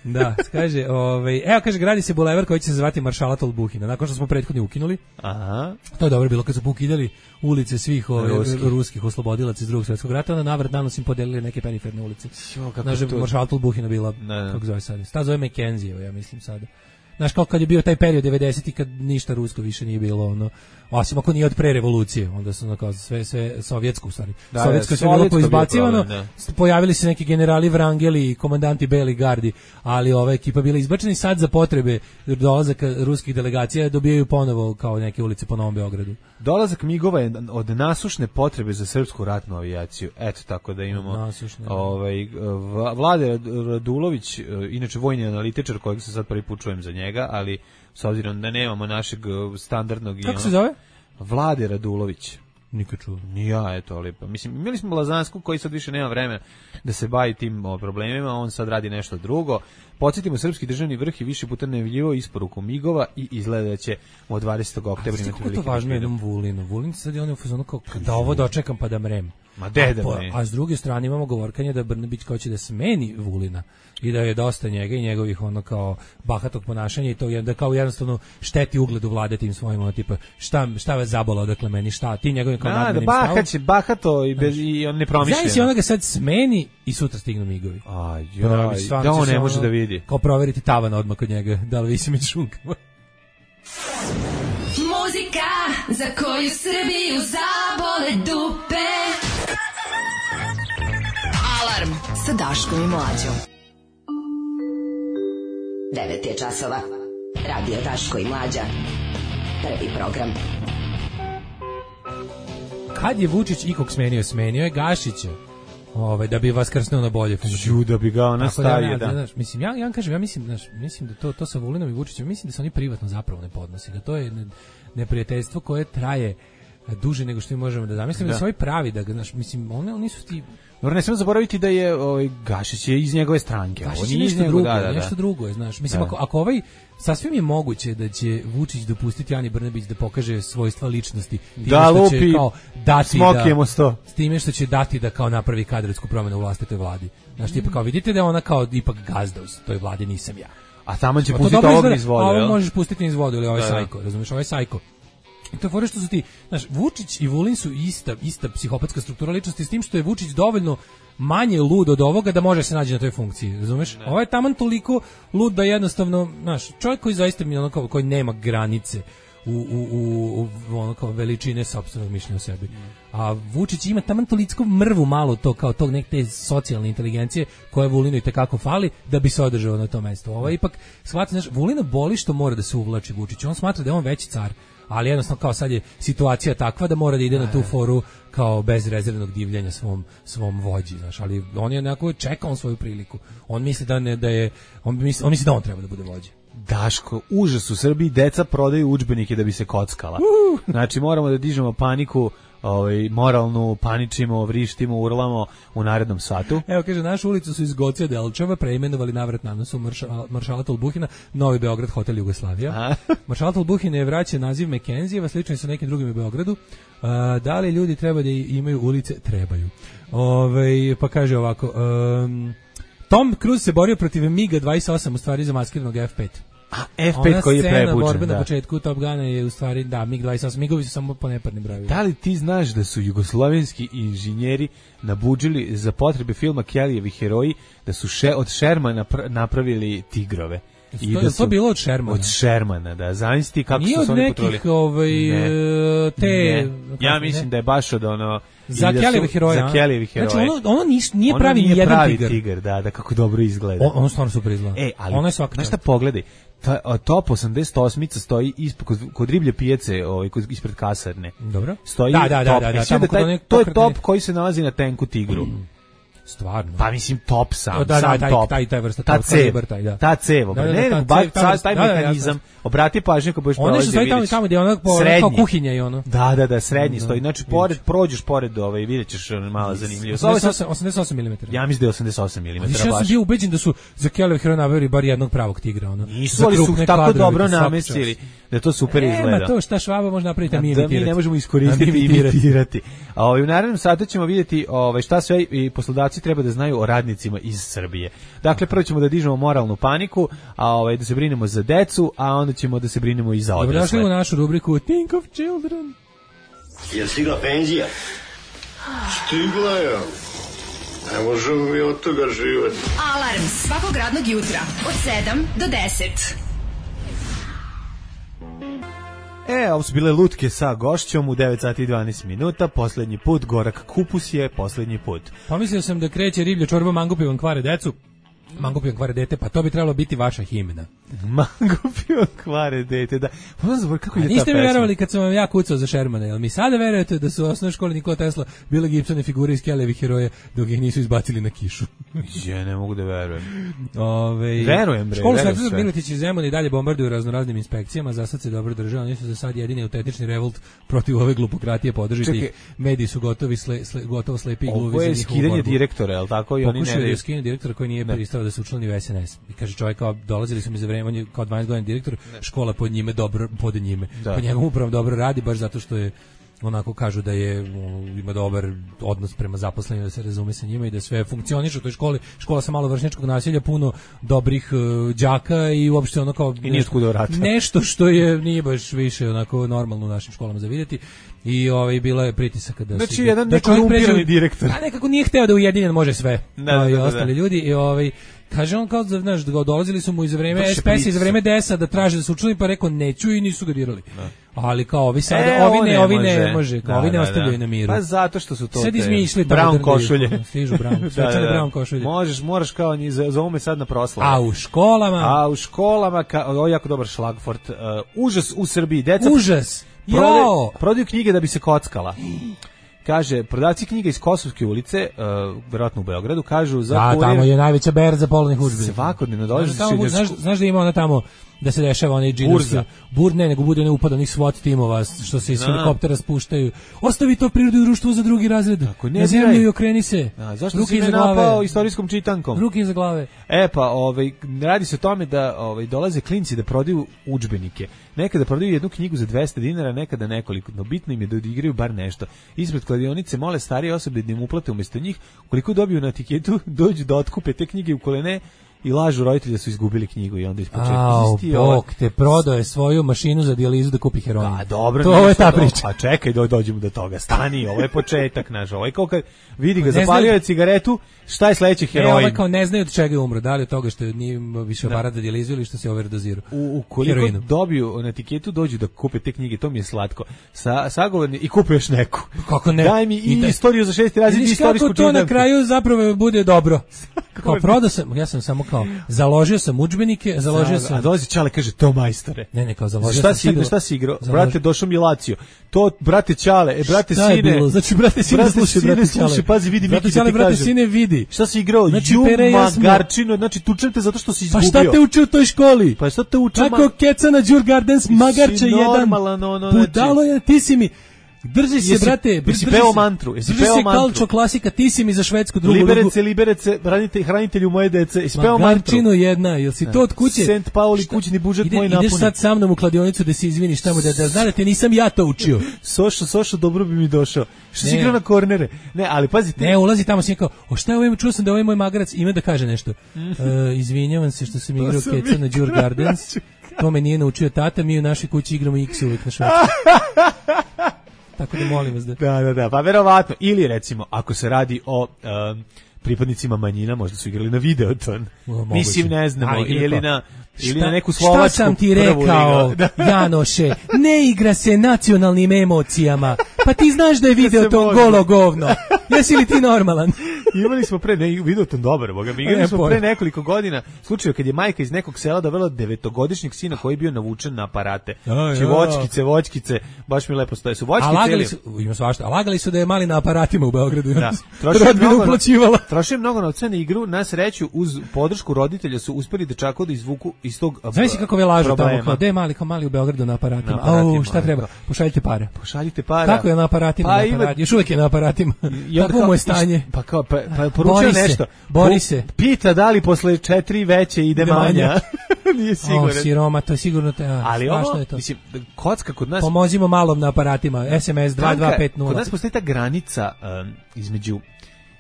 Da, kaže, ovaj, evo kaže, gradi se bulevar koji će se zvati Maršala Tolbuhina, nakon što smo prethodni ukinuli. Aha. To je dobro bilo kad su ukidali ulice svih ove, Ruski. ruskih oslobodilaca iz Drugog svjetskog rata, onda navrat nanos im podelili neke periferne ulice. Znaš, to... Maršala Tolbuhina bila, ne, ne. kako zove sad, ta zove Mackenzie, ja mislim sada. Znaš, kao kad je bio taj period devedesetih kad ništa rusko više nije bilo, ono, osim ako nije od pre revolucije, onda su ono kao sve, sve sovjetsko u stvari. Da, sovjetsko je sve bilo poizbacivano, pojavili se neki generali Vrangeli i komandanti Beli gardi, ali ova ekipa bila izbačena i sad za potrebe dolazaka ruskih delegacija dobijaju ponovo kao neke ulice po Novom Beogradu. Dolazak migova je od nasušne potrebe za srpsku ratnu avijaciju. Eto, tako da imamo nasušne, ovaj, Vlade Radulović, inače vojni analitičar kojeg se sad prvi put čujem za njega, ali s obzirom da nemamo našeg standardnog... Kako se zove? Vlade Radulović. Nikad čuo. Ni ja, eto, ali pa mislim, imali smo Lazansku koji sad više nema vremena da se bavi tim o, problemima, on sad radi nešto drugo. Podsjetimo, srpski državni vrh je više puta najavljivao isporuku migova i izgleda da će od dvadesetog oktobra imati veliki. A to važno je jednom Vulinu. Vulin sad je on u fazonu kao da ovo dočekam pa da mrem. Ma de da a, a s druge strane imamo govorkanje da Brnabić hoće da smeni Vulina i da je dosta njega i njegovih ono kao bahatog ponašanja i to je da kao jednostavno šteti ugledu vlade tim svojim ono tipa šta šta vas zabolo odakle meni šta ti njegovim kao nadmenim stavom. Da, bahat će bahato i bez i on ne promišlja. Znači on ga sad smeni i sutra stignu migovi. Aj, da on ne može da vidi. Kao proveriti tavan odmah kod njega da li visi među šunkama. Muzika za koju Srbiju zabole dupe. Alarm sa Daškom i Mlađom. devet je časova. Radio Daško i Mlađa. Prvi program. Kad je Vučić ikog smenio? Smenio je Gašića. Ovaj da bi vas krsnuo na bolje funkciju, da bi ga ona stavio, da. Znaš, mislim ja ja kažem, ja mislim, znaš, mislim da to to sa Vulinom i Vučićem, mislim da se oni privatno zapravo ne podnose, da to je ne, neprijateljstvo koje traje duže nego što mi možemo da zamislimo, da, da su ovi pravi da, znaš, mislim one oni su ti. Dobro, ne smemo zaboraviti da je ovaj Gašić je iz njegove stranke, on je nešto drugo, da, da, nešto da. drugo je, znaš. Mislim da. ako ako ovaj sasvim je moguće da će Vučić dopustiti Ani Brnabić da pokaže svojstva ličnosti, da lupi, kao dati da sto. S time što će dati da kao napravi kadrovsku promjenu u vlastitoj vladi. Znaš, tipa kao vidite da je ona kao ipak gazda u toj vladi, nisam ja. A tamo će pustiti ovog iz vodu, a ovo možeš pustiti iz vodu ili ovaj da, sajko, razumiješ, ovaj sajko. I to je fora što su ti, znaš, Vučić i Vulin su ista, ista psihopatska struktura ličnosti s tim što je Vučić dovoljno manje lud od ovoga da može se naći na toj funkciji, razumeš? Ovo je taman toliko lud da jednostavno, znaš, čovjek koji zaista mi ono kao, koji nema granice u, u, u, u ono kao veličine sopstvenog mišljenja o sebi. A Vučić ima taman toliko mrvu malo to kao tog neke te socijalne inteligencije koje Vulinu i tekako fali da bi se održao na tom mjestu. Ovo je ipak, shvati, znaš, Vulina boli što mora da se uvlači Vučić. On smatra da je on veći car, ali jednostavno kao sad je situacija takva da mora da ide na tu foru kao bez rezervnog divljenja svom svom vođi, znaš, ali on je onako čekao on svoju priliku. On misli da ne da je on misli on misli da on treba da bude vođa. Daško, užas u Srbiji, deca prodaju udžbenike da bi se kockala. Uh! Znači moramo da dižemo paniku, ovaj moralnu, paničimo, vrištimo, urlamo u narednom satu. Evo kaže, našu ulicu su iz Gocija Delčeva preimenovali navrat na nos u Maršala, Maršala Tolbuhina, Novi Beograd, hotel Jugoslavija. Maršala Tolbuhina je vraća naziv Mackenzie, slični su nekim drugim u Beogradu. Uh, da li ljudi treba da imaju ulice? Trebaju. Ove, pa kaže ovako, um, Tom Cruise se borio protiv MiGa dvadeset osam, u stvari za maskiranog F pet. A F pet koji je prebuđen, ona scena borbe da. Na početku Top Guna je u stvari, da, MiG dvadeset osam, MiGovi su samo po neparnim brojevima. Da li ti znaš da su jugoslovenski inženjeri nabuđili za potrebe filma Kellyjevi heroji, da su še, od Shermana napravili tigrove? I to, da su, to bilo od Shermana? Od Shermana, da. Zamisli kako nije su se oni potrudili. Nije od nekih ovaj, te... Ne. Ja mislim ne? da je baš od ono... Za Kellyjevi heroje. Za Kellyjevi heroje. Znači ono, ono nis, nije ono pravi nije nijedan pravi tigar. tigar. Da, da, kako dobro izgleda. On, ono stvarno super izgleda. E, ali, ono je svaka znaš šta pogledaj, ta, top osamdeset osam stoji ispod, kod, kod riblje pijace, ovaj, kod, ispred kasarne. Dobro. Stoji da, da, top. Da, da, da, e, taj, taj, to je top koji se nalazi na tenku Tigru. Mm. Stvarno. Pa mislim top sam, o, da, sam da, taj, top. Taj, taj vrsta, ta cev, taj, da. ta cev, da, da, ne, ne, baš taj, taj mehanizam, obrati pažnju kako budeš prolazio, vidiš. One što stoji tamo gdje je ono kao kuhinja i ono. Da, da, da, srednji stoji, znači pored, prođeš pored ove i vidjet ćeš malo zanimljivo. osamdeset osam milimetara. Ja mislim da je osamdeset osam milimetara baš. Ja sam bio ubeđen da su za Kellyjev heroje naveli bar jednog pravog tigra, ono. Nisu, ali su tako dobro namestili da to super izgleda. Nema to šta Švaba može napraviti, a mi imitirati. Mi ne možemo iskoristiti i imitirati. A u narednom satu ćemo vidjeti šta sve i poslodavci poslodavci treba da znaju o radnicima iz Srbije. Dakle, prvo ćemo da dižemo moralnu paniku, a ovaj, da se brinemo za decu, a onda ćemo da se brinemo i za odrasle. Dobrodošli u našu rubriku Think of Children. Je stigla penzija? Stigla je. Ne možemo mi od toga živeti. Alarm svakog radnog jutra od sedam do deset. E, ovo su bile lutke sa gošćom u devet sati i dvanaest minuta, poslednji put, Gorak Kupus je poslednji put. Pomislio sam da kreće riblja čorba mangupivan kvare decu, mangupivan kvare dete, pa to bi trebalo biti vaša himna. Mangupivan kvare dete, da. Pa znam kako je ta pesma. Niste mi verovali kad sam vam ja kucao za Shermana, jel mi sada verujete da su u osnovnoj školi Nikola Tesla bile gipsane figure iz Kellevih heroja dok ih nisu izbacili na kišu? Ja ne mogu da verujem. Ove, verujem, bre. Školu Svetozar Miletić i Zemun i dalje bombarduju raznoraznim inspekcijama, za sad se dobro drže, oni su za sad jedini autentični revolt protiv ove glupokratije, podržite ih. Mediji su gotovi sle, sle, gotovo slepi i gluvi za njihovu borbu. Ovo je skidanje direktora, je li tako? I oni ne Pokušaju da skine direktora koji nije pristao da se učlani u S N S. I kaže čovjek kao, dolazili su mi za vreme, on je kao dvanaest godina direktor, ne. Škola pod njime dobro, pod njime. Da. Po njemu upravo dobro radi, baš zato što je, onako kažu da je, ima dobar odnos prema zaposlenima, da se razume sa njima i da sve funkcioniše u toj školi. Škola sa malo vršnjačkog nasilja, puno dobrih uh, đaka i uopšte ono kao I nešto, nešto što je nije baš više onako normalno u našim školama za vidjeti. I ovaj bila je pritisak da znači, se jedan da korumpirani direktor. A nekako nije hteo da ujedinjen može sve. Da, da, i da, ostali da. ljudi i ovaj kaže on kao da znaš da dolazili su mu iz vreme S P S i iz vreme D S-a da traže da se učlani, pa rekao neću i nisu ga dirali. Da. Ali kao ovi sada e, ovi ne ovi ne može, kao da, ovi ne da, ostavljaju da. na miru. Pa zato što su to sad izmišljali brown košulje. Stižu brown, svečane brown košulje. Možeš, moraš kao ni za ome sad na proslavu. A u školama? A u školama ka, ovo je jako dobar šlagvort. Uh, užas u Srbiji, deca. Užas. Prode, prodaju knjige da bi se kockala. Kaže, prodavci knjiga iz Kosovske ulice, uh, verovatno u Beogradu, kažu za da, kurir... tamo je najveća berza polovnih udžbenika. Svakodnevno dolazi znaš, tamo, znaš, znaš da ima ona tamo da se dešava onaj džinovski bur, ne, nego bude ne upada onih SWAT timova što se iz helikoptera spuštaju. Ostavi to prirodu i društvo za drugi razred. Tako, ne na zemlju i okreni se. A, zašto ruke si me napao istorijskom čitankom? Ruke iza glave. E pa, ovaj, radi se o tome da ovaj, dolaze klinci da prodaju udžbenike. Nekada prodaju jednu knjigu za dvesta dinara, nekada nekoliko. No bitno im je da odigraju bar nešto. Ispred kladionice mole starije osobe da im uplate umjesto njih. Koliko dobiju na etiketu, dođu da otkupe te knjige, ukoliko ne, i lažu roditelji da su izgubili knjigu i onda ispočetka. Au, bok, te prodaje svoju mašinu za dijalizu da kupi heroin. Da, dobro. To je ta priča. Pa čekaj, do, dođemo do toga. Stani, ovo je početak naš. Ovo je kao kad vidi ga, zapalio je cigaretu, šta je sledeći heroin? E, ovo je kao ne znaju od čega je umro. Da li od toga što nije više aparat za dijalizu ili što se overdozirao? U, ukoliko heroinu dobiju na etiketu, dođu da kupe te knjige, to mi je slatko. Sa, sagovorni i kupe još neku. Kako ne? Daj mi i, i istoriju za šesti razred i istorijsku čitanku. Kako to na kraju zapravo bude dobro. Kao prodao sam, ja sam samo kao založio sam udžbenike, založio sam. A dolazi Čale kaže to majstore. Ne, ne, kao založio šta sam. Si, šta si igrao? Brate, došao mi Lazio. To brate Čale, e brate šta sine. Je bilo? Znači brate sine, brate slušaj, sine, brate slušaj, pazi, vidi brate Miki Čale, da ti brate kažem. Sine, vidi. Šta si igrao? Znači, Ju jasno. Magarčino, znači tučem te zato što si izgubio. Pa šta te uči u toj školi? Pa šta te uči? Kako keca na Đur Gardens, Magarče jedan. Normalan, ono, budalo je, ti si mi. Drži se, jesi, brate, jesi peo mantru, jesi drži peo se mantru. Kalčo klasika, ti si mi za švedsku drugu liberece, lugu. Liberece, hranitelj, hranitelju moje dece, jesi peo mantru. Magarčino jedna, jel si to od kuće? Sent Pauli, kućni budžet ide, moj napuni. Ideš sad sa mnom u kladionicu da se izviniš tamo, da, da zna da te nisam ja to učio. Sošo, Sošo, dobro bi mi došao. Što si igrao na kornere? Ne, ali pazite. Ne, ulazi tamo si kao, o šta je ovo, čuo sam da ovaj moj magarac ima da kaže nešto. Uh, izvinjavam se što sam igrao keca na Đur Gardens. To me nije naučio tata, mi u našoj kući igramo X uvijek na švedskom. Tako da molim vas da... Da, da, da, pa verovatno. Ili recimo, ako se radi o um, pripadnicima manjina, možda su igrali na Videoton. O, mislim, ne znamo, ali, ili na... Šta, ili na neku slovačku. Šta sam ti rekao, Janoše? Ne igra se nacionalnim emocijama. Pa ti znaš da je Videoton golo govno. Jesi li ti normalan? Imali smo pre, ne, Videoton dobar, boga mi. Imali smo pre nekoliko godina slučaj kad je majka iz nekog sela dovela devetogodišnjeg sina koji je bio navučen na aparate. Či voćkice, voćkice, baš mi lepo stoje. Su voćkice. A lagali su, ima svašta, a lagali su da je mali na aparatima u Beogradu. Da. Troši mnogo, troši mnogo novca na igru, na sreću uz podršku roditelja su uspeli dečako da izvuku iz tog problema. Znaš kako ve lažu tamo, kao de mali, kao mali u Beogradu na aparatima. Na aparatima. Au, šta treba? Pošaljite pare. Pošaljite pare. Kako je na aparatima? Pa, na aparatima. Ima... Još uvijek je na aparatima. Kako mu je stanje? Pa kao, pa, pa poručio nešto. Bori se. Pita da li posle četiri veće ide manja. Nije sigurno. O, siroma, to je sigurno te, ali ovo, je to. Mislim, kocka kod nas... Pomozimo malom na aparatima, S M S dva dva pet nula. Kod nas postoji ta granica um, između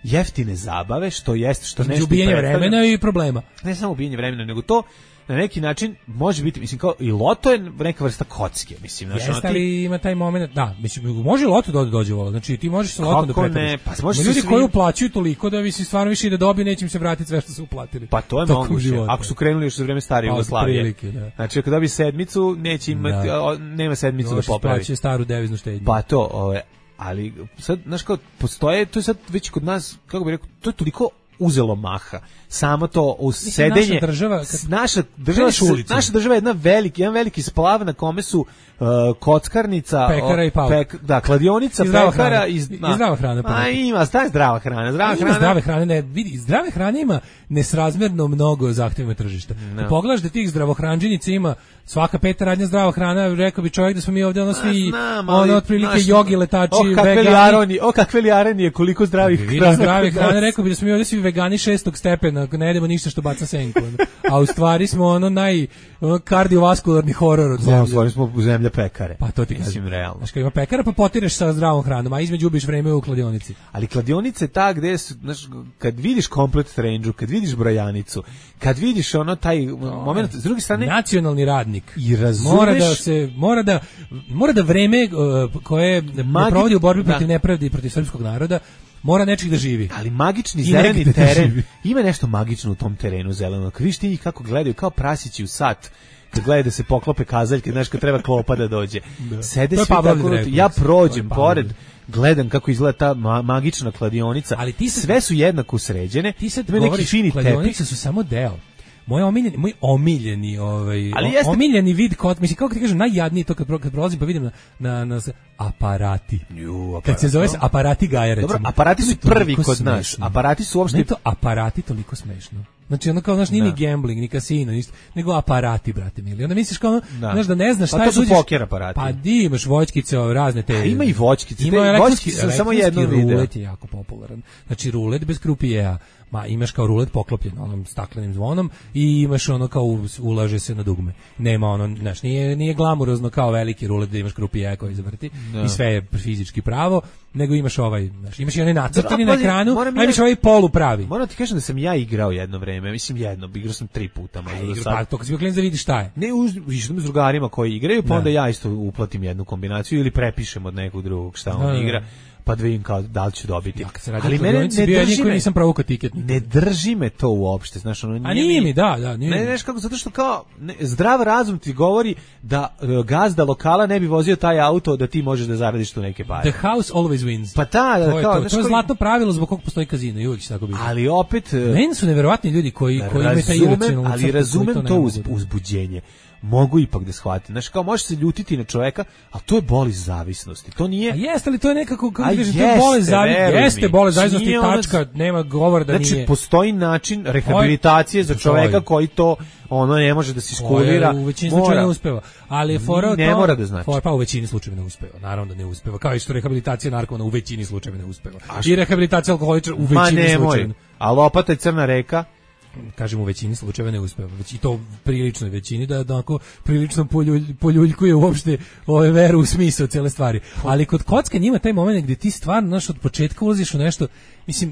jeftine zabave, što jeste, što nešto ubijanje vremena i problema. Ne samo ubijanje vremena, nego to na neki način može biti, mislim, kao i loto je neka vrsta kocke, mislim, znači jeste, ali ti... ima taj moment, da, mislim, može loto da dođe vola, znači ti možeš sa lotom da pretvoriš. Pa može ljudi svi... koji uplaćuju toliko da vi se stvarno više ide dobiju, neće im se vratiti sve što su uplatili. Pa to je moguće, ako su krenuli još za vreme stare Jugoslavije. Prilike, da. Znači, ako dobije sedmicu, neće imati, da. nema sedmicu no, da popravi. Plaće staru deviznu štednju. Pa to, ove, ali sad, znaš kao, postoje, to je sad već kod nas, kako bih rekao, to je toliko uzelo maha. Samo to u sedenje. Naša država, kad... naša država, naša država je jedna veliki, jedan veliki splav na kome su uh, kockarnica, pekara i pauk. Pek, da, kladionica, I pekara i, i zdrava hrana. A ima, šta je zdrava hrana? Zdrava ima hrana. Zdrave hrane, ne, vidi, zdrave hrane ima nesrazmjerno mnogo zahtjeva tržišta. No. Pogledaš da tih zdravohranđenica ima svaka peta radnja zdrava hrana, rekao bi čovjek da smo mi ovdje ono svi, znam, ono otprilike jogi, letači, o, vegani. O kakve lijareni, koliko zdravih hrana. Zdrave hrane, rekao bi da smo mi ovdje svi vegani šestog stepena, ne jedemo ništa što baca senku. A u stvari smo ono naj ono kardiovaskularni horor od zemlje. U stvari smo zemlja pekare. Pa to ti kažem, realno. Znaš, kad ima pekara, pa potireš sa zdravom hranom, a između ubiš vreme u kladionici. Ali kladionice ta gde su, znaš, kad vidiš komplet strange, kad vidiš brojanicu, kad vidiš ono taj moment, s druge strane nacionalni radnik i razumeš, mora da se mora da mora da vreme uh, koje Magi... provodi u borbi protiv nepravde i protiv srpskog naroda mora nečeg da živi. Ali magični zeleni teren, ima nešto magično u tom terenu zelenog. Vidiš ti kako gledaju, kao prasići u sat, kad gledaju da se poklope kazaljke, znaš, kad treba klopa da dođe. Da. Sede svi tako, ja prođem pored, gledam kako izgleda ta ma magična kladionica, ali ti sad, sve su jednako sređene, ti sad govoriš, kladionice su samo deo. Moj omiljeni, moj omiljeni, ovaj, jeste... omiljeni vid kod, mislim, kako ti kažem, najjadniji to kad, kad prolazim pa vidim na, na, na aparati. Ju, aparat, kad se zove no? aparati Gaja, recimo. Dobro, aparati su prvi kod nas. Aparati su uopšte... Ne to aparati toliko smešno. Znači, ono kao, znaš, nije ni gambling, ni kasino, ništa, nego aparati, brate mili. Onda misliš kao, da. znaš, da ne znaš šta pa je... Pa to su uđeš, poker aparati. Pa di imaš voćkice, razne te... A ima i voćkice. Ima elektronski, sam samo jedno video. Rulet je jako popularan. Znači, rulet bez krupijeja. Ma imaš kao rulet poklopljen onom staklenim zvonom i imaš ono kao ulaže se na dugme. Nema ono, znaš, nije, nije glamurozno kao veliki rulet da imaš krupije koji zavrti no. i sve je fizički pravo, nego imaš ovaj, znaš, imaš i onaj nacrtani na ekranu, a imaš ovaj polu pravi. Moram ti kažem da sam ja igrao jedno vreme, mislim jedno, igrao sam tri puta. Možda do sad. Pa to kad si bio klinac da vidiš šta je. Ne, išli s drugarima koji igraju, pa onda ja isto uplatim jednu kombinaciju ili prepišem od nekog drugog šta on igra. Pa da vidim kao da li ću dobiti. Ja, ali mene ne drži me, nisam provukao tiket. Ne drži me to uopšte, znaš, ono nije. A nije mi, da, da, nije. Ne, znaš kako, zato što kao ne, zdrav razum ti govori da uh, gazda lokala ne bi vozio taj auto da ti možeš da zaradiš tu neke pare. The house always wins. Pa ta, da, to je kao, to, to je koji... zlatno pravilo zbog kog postoji kazino i uvijek će tako biti. Ali opet uh, meni su neverovatni ljudi koji koji imaju taj iracionalno, ali razumem to uz, uzbuđenje. Mogu ipak da shvatim. Znači, kao možeš se ljutiti na čoveka, a to je bolest zavisnosti. To nije... A jeste li to je nekako, kako kažem, to je bolest zavisnosti. Jeste bolest zavisnosti i tačka, ona... nema govor da znači, nije. Znači, postoji način rehabilitacije za čoveka koji to, ono, ne može da se iskulira. U većini slučajeva ne uspeva. Ali je fora ne to, mora da znači. For, pa u većini slučajeva ne uspeva. Naravno da ne uspeva. Kao i što rehabilitacija narkomana u većini slučajeva ne uspeva. I rehabilitacija alkoholičara u većini slučajeva. A lopata i crna reka? Kažem, u većini slučajeva ne uspeva, već i to priličnoj većini da onako prilično poljulj, poljuljkuje uopšte ove veru u smisao cele stvari. Ali kod kocka njima taj moment gdje ti stvarno, znaš, od početka ulaziš u nešto, mislim,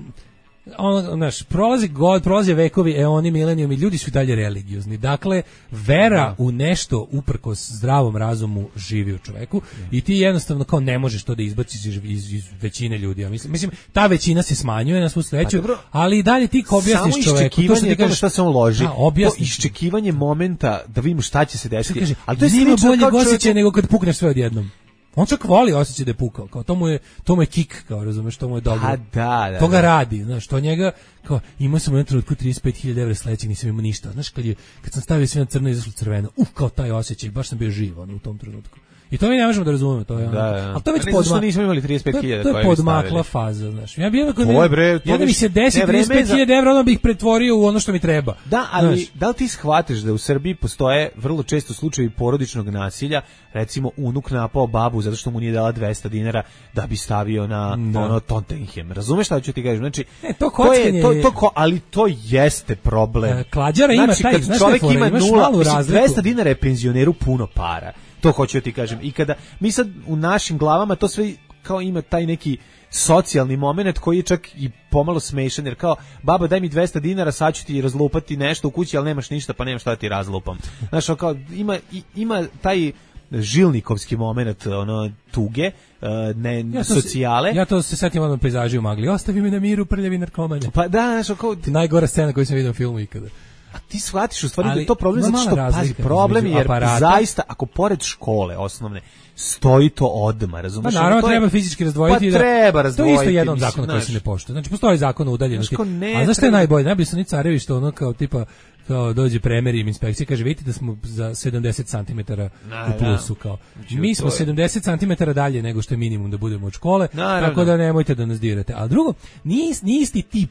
ono, znaš, prolazi god, prolaze vekovi, eoni, milenijumi, ljudi su dalje religiozni. Dakle, vera da. u nešto uprkos zdravom razumu živi u čoveku da. i ti jednostavno kao ne možeš to da izbaciš iz, iz, iz većine ljudi. Ja mislim, mislim, ta većina se smanjuje na svu sreću, pa, ali i dalje ti kao objasniš čoveku. Samo iščekivanje toga šta se on loži, da, to iščekivanje momenta da vidimo šta će se desiti. Kaže, ali to je nema boljeg osjećaja nego kad pukneš sve odjednom. On čak voli osjećaj da je pukao, kao to mu je, to mu je kik, kao razumeš, to mu je dobro. A da, da. To ga radi, znaš, to njega, kao, imao sam u jednom trenutku trideset pet hiljada evra sledećeg, nisam imao ništa, znaš, kad je, kad sam stavio sve na crno i izašlo crveno, uf, kao taj osjećaj, baš sam bio živ, ono, u tom trenutku. I to mi ne možemo da razumemo, to je ono. Da, da. Ali to je već podmakla. Nismo imali trideset pet hiljada. To je podmakla faza, znaš. Ja bih ako ne. Bre, ja da mi se desi trideset pet hiljada evra, onda bih pretvorio u ono što mi treba. Da, ali znaš, da li ti shvatiš da u Srbiji postoje vrlo često slučajevi porodičnog nasilja, recimo unuk napao babu zato što mu nije dala dvesta dinara da bi stavio na da. ono Tottenham. Razumeš šta ću ti kažem? Znači, e, to kockanje, to je to, to ali to jeste problem. E, klađara ima znači, taj, znaš, čovjek ima nula, dvesta dinara je penzioneru puno para. To hoću ti kažem. I kada mi sad u našim glavama to sve kao ima taj neki socijalni moment koji je čak i pomalo smešan, jer kao, baba daj mi dvesta dinara, sad ću ti razlupati nešto u kući, ali nemaš ništa, pa nemam šta da ti razlupam. Znaš, kao, ima, ima taj žilnikovski moment, ono, tuge, ne, ja socijale. Se, ja to se setim onom pejzažu u magli, ostavi me na miru, prljavi narkomane. Pa da, znaš, kao... Najgora scena koju sam vidio u filmu ikada. A ti shvatiš u stvari da je to problem, zato što, pazi, problem je jer aparata. Zaista, ako pored škole osnovne stoji to odma, razumiješ? Pa naravno to treba je, fizički razdvojiti. Pa treba razdvojiti. To je isto jedan zakon koji se ne poštuje. Znači, postoji zakon o udaljenosti. A znaš što je najbolje? Najbolje su oni carevi što ono kao tipa, kao dođe premeri im inspekcija, kaže, vidite da smo za sedamdeset centimetara u plusu, kao. Mi smo sedamdeset centimetara dalje nego što je minimum da budemo od škole, naravno. Tako da nemojte da nas dirate. A drugo, nije, nije isti tip,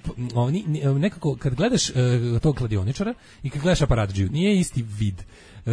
nekako, kad gledaš uh, tog kladioničara i kad gledaš aparatđiju, nije isti vid.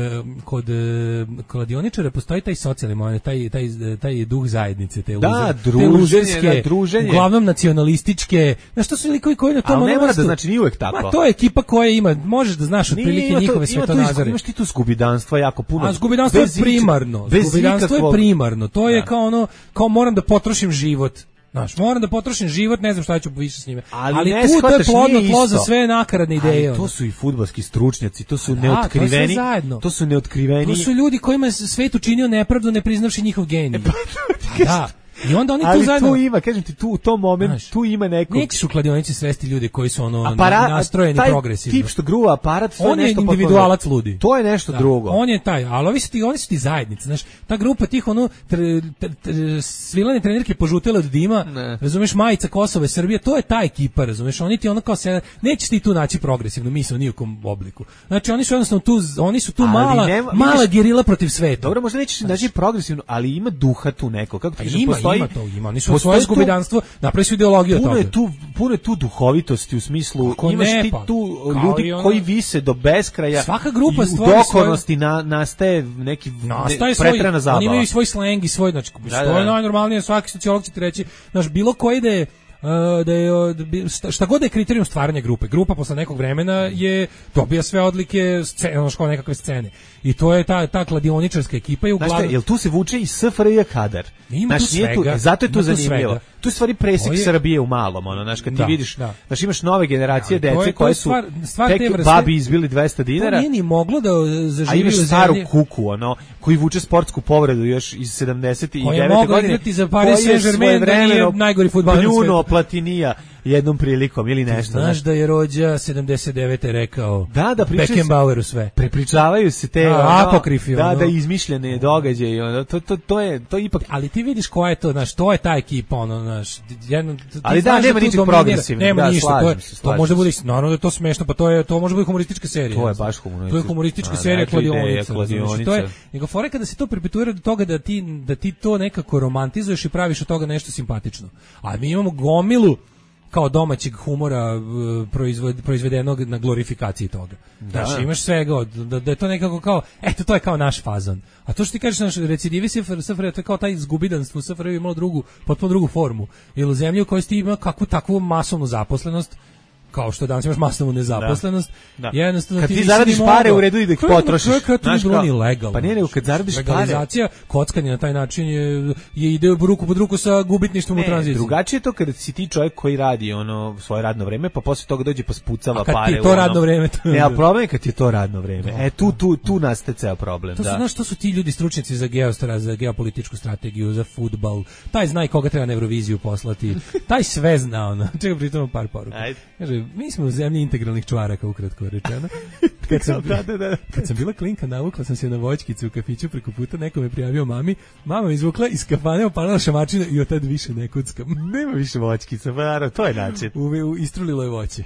Kod uh, kladioničara postoji taj socijalni moment, taj, taj, taj duh zajednice, te, da, uze, druženje, te luzerske, da, druženje. Uglavnom nacionalističke, znaš, to su likovi koji na tom ne mora da znači nije uvek tako. Ma to je ekipa koja ima, možeš da znaš otprilike njihove svetonazore. Imaš ti tu skubidanstva jako puno. A skubidanstvo je primarno, skubidanstvo je primarno, to je da. Kao ono, kao moram da potrošim život. Znaš, moram da potrošim život, ne znam šta ću više s njime. Ali, ali ne, tu to je plodno tlo za isto. Sve nakaradne ideje. Ali to su i fudbalski stručnjaci, to su da, neotkriveni. To, to su neotkriveni. To su ljudi kojima se svet učinio nepravdu ne priznavši njihov genij. E, da. I onda oni ali tu zajedno... tu ima, kažem ti, tu u tom momentu, znaš, tu ima nekog... Neće u kladionici svesti ljudi koji su ono Apara, nastrojeni taj progresivno. Tip što gruva aparat, to on je nešto je individualac potpuno. Ludi. To je nešto da, drugo. On je taj, ali ovi su ti, oni su ti zajednice, znaš, ta grupa tih ono tr, tr, tr, svilane trenerke požutele od dima, ne. Razumeš, majica Kosova i Srbije, to je ta ekipa, razumeš, oni ti ono kao se, nećeš ti tu naći progresivno misao ni u kom obliku. Znači oni su jednostavno tu, oni su tu ali mala, nema, mala imaš, gerila protiv sveta. Dobro, možda nećeš naći progresivno, ali ima duha tu neko. Kako ti ima, postoji, ima to, ima, oni su svoje skubidanstvo, napravi su ideologiju od toga. Puno je tu, puno je tu duhovitosti u smislu, kako imaš ne, ti pa, tu ljudi ono, koji vise do beskraja. Svaka grupa i u dokonosti svoje... na, nastaje neki nastaje ne, pretrana zabava. Oni imaju svoj sleng i svoj, znači, da, što da, je najnormalnije, svaki sociolog će ti reći, znaš, bilo koji da je Uh, da je šta god je kriterijum stvaranja grupe. Grupa posle nekog vremena je dobija sve odlike scene, ono škola nekakve scene. I to je ta ta kladioničarska ekipa je uglavnom. Znaš, jel tu se vuče i S F R J kadar? Ima tu svega. Tu, zato je to zanimljivo. Tu je stvari presek je... Srbije u malom, ono, znaš, kad ti da, vidiš, da. Znaš, imaš nove generacije da, dece koje su stvar, stvar tek vrste, babi izbili dvesta dinara. To nije ni moglo da zaživi. A imaš staru kuku, ono, koji vuče sportsku povredu još iz sedamdeset devete godine. Koji je igrati za Paris Saint-Germain, da nije najgori fudbaler na svijetu. Platinija jednom prilikom ili nešto. Znaš da je Rođa sedamdeset devete rekao da, da Beckenbaueru sve. Prepričavaju se te da, apokrifi. Da, da, izmišljene događaje. Ono, to, to, to, je, to ipak... Ali ti vidiš koja je to, znaš, to je ta ekipa, ono, znaš, jedno, ali da, nema ničeg progresivnog. Nema da, ništa, to, je, se, to može bude, naravno da je to smešno, pa to je, to može bude humoristička serija. To je baš humoristička. To je humoristička serija kladionica. To je, nego fore kada se to perpetuira do toga da ti, da ti to nekako romantizuješ i praviš od toga nešto simpatično. A mi imamo gomilu kao domaćeg humora proizvod, proizvedenog na glorifikaciji toga. Da. Znači, imaš svega, od, da, da je to nekako kao, eto, to je kao naš fazon. A to što ti kažeš, naš recidivi S F R J, to je kao taj izgubidanstvo, S F R J imalo drugu, potpuno drugu formu. Ili u zemlji u kojoj ti ima kakvu takvu masovnu zaposlenost, kao što danas imaš masovnu nezaposlenost, da. jednostavno kad ti, ti zaradiš pare u redu i da ih potrošiš. Kad to nije bilo ni legalno. Pa nije, nego kad zaradiš pare. Legalizacija, kockanje na taj način je, je ide ruku pod ruku sa gubitništvom ne, u tranziciji. Drugačije je to kada si ti čovjek koji radi ono svoje radno vreme, pa posle toga dođe pa spucava pare. A kad ti je to radno vreme? To ne, a problem je kad ti je to radno vreme. E, tu, tu, tu nastaje ceo problem. To su, da. znaš, to su ti ljudi stručnjaci za geostra, za geopolitičku strategiju, za fudbal. Taj zna i koga treba na Euroviziju poslati. Taj sve zna, ono. Čekaj, pritom par poruka. Kaže, mi smo u zemlji integralnih čvaraka, ukratko rečeno. Kad sam, da, da, da. Kad sam bila klinka, navukla sam se na voćkicu u kafiću, preko puta neko me prijavio mami, mama me izvukla iz kafane, opalila šamačinu i od tad više ne kuckam. Nema više voćkica, pa to je način. U, u, istrulilo je voće.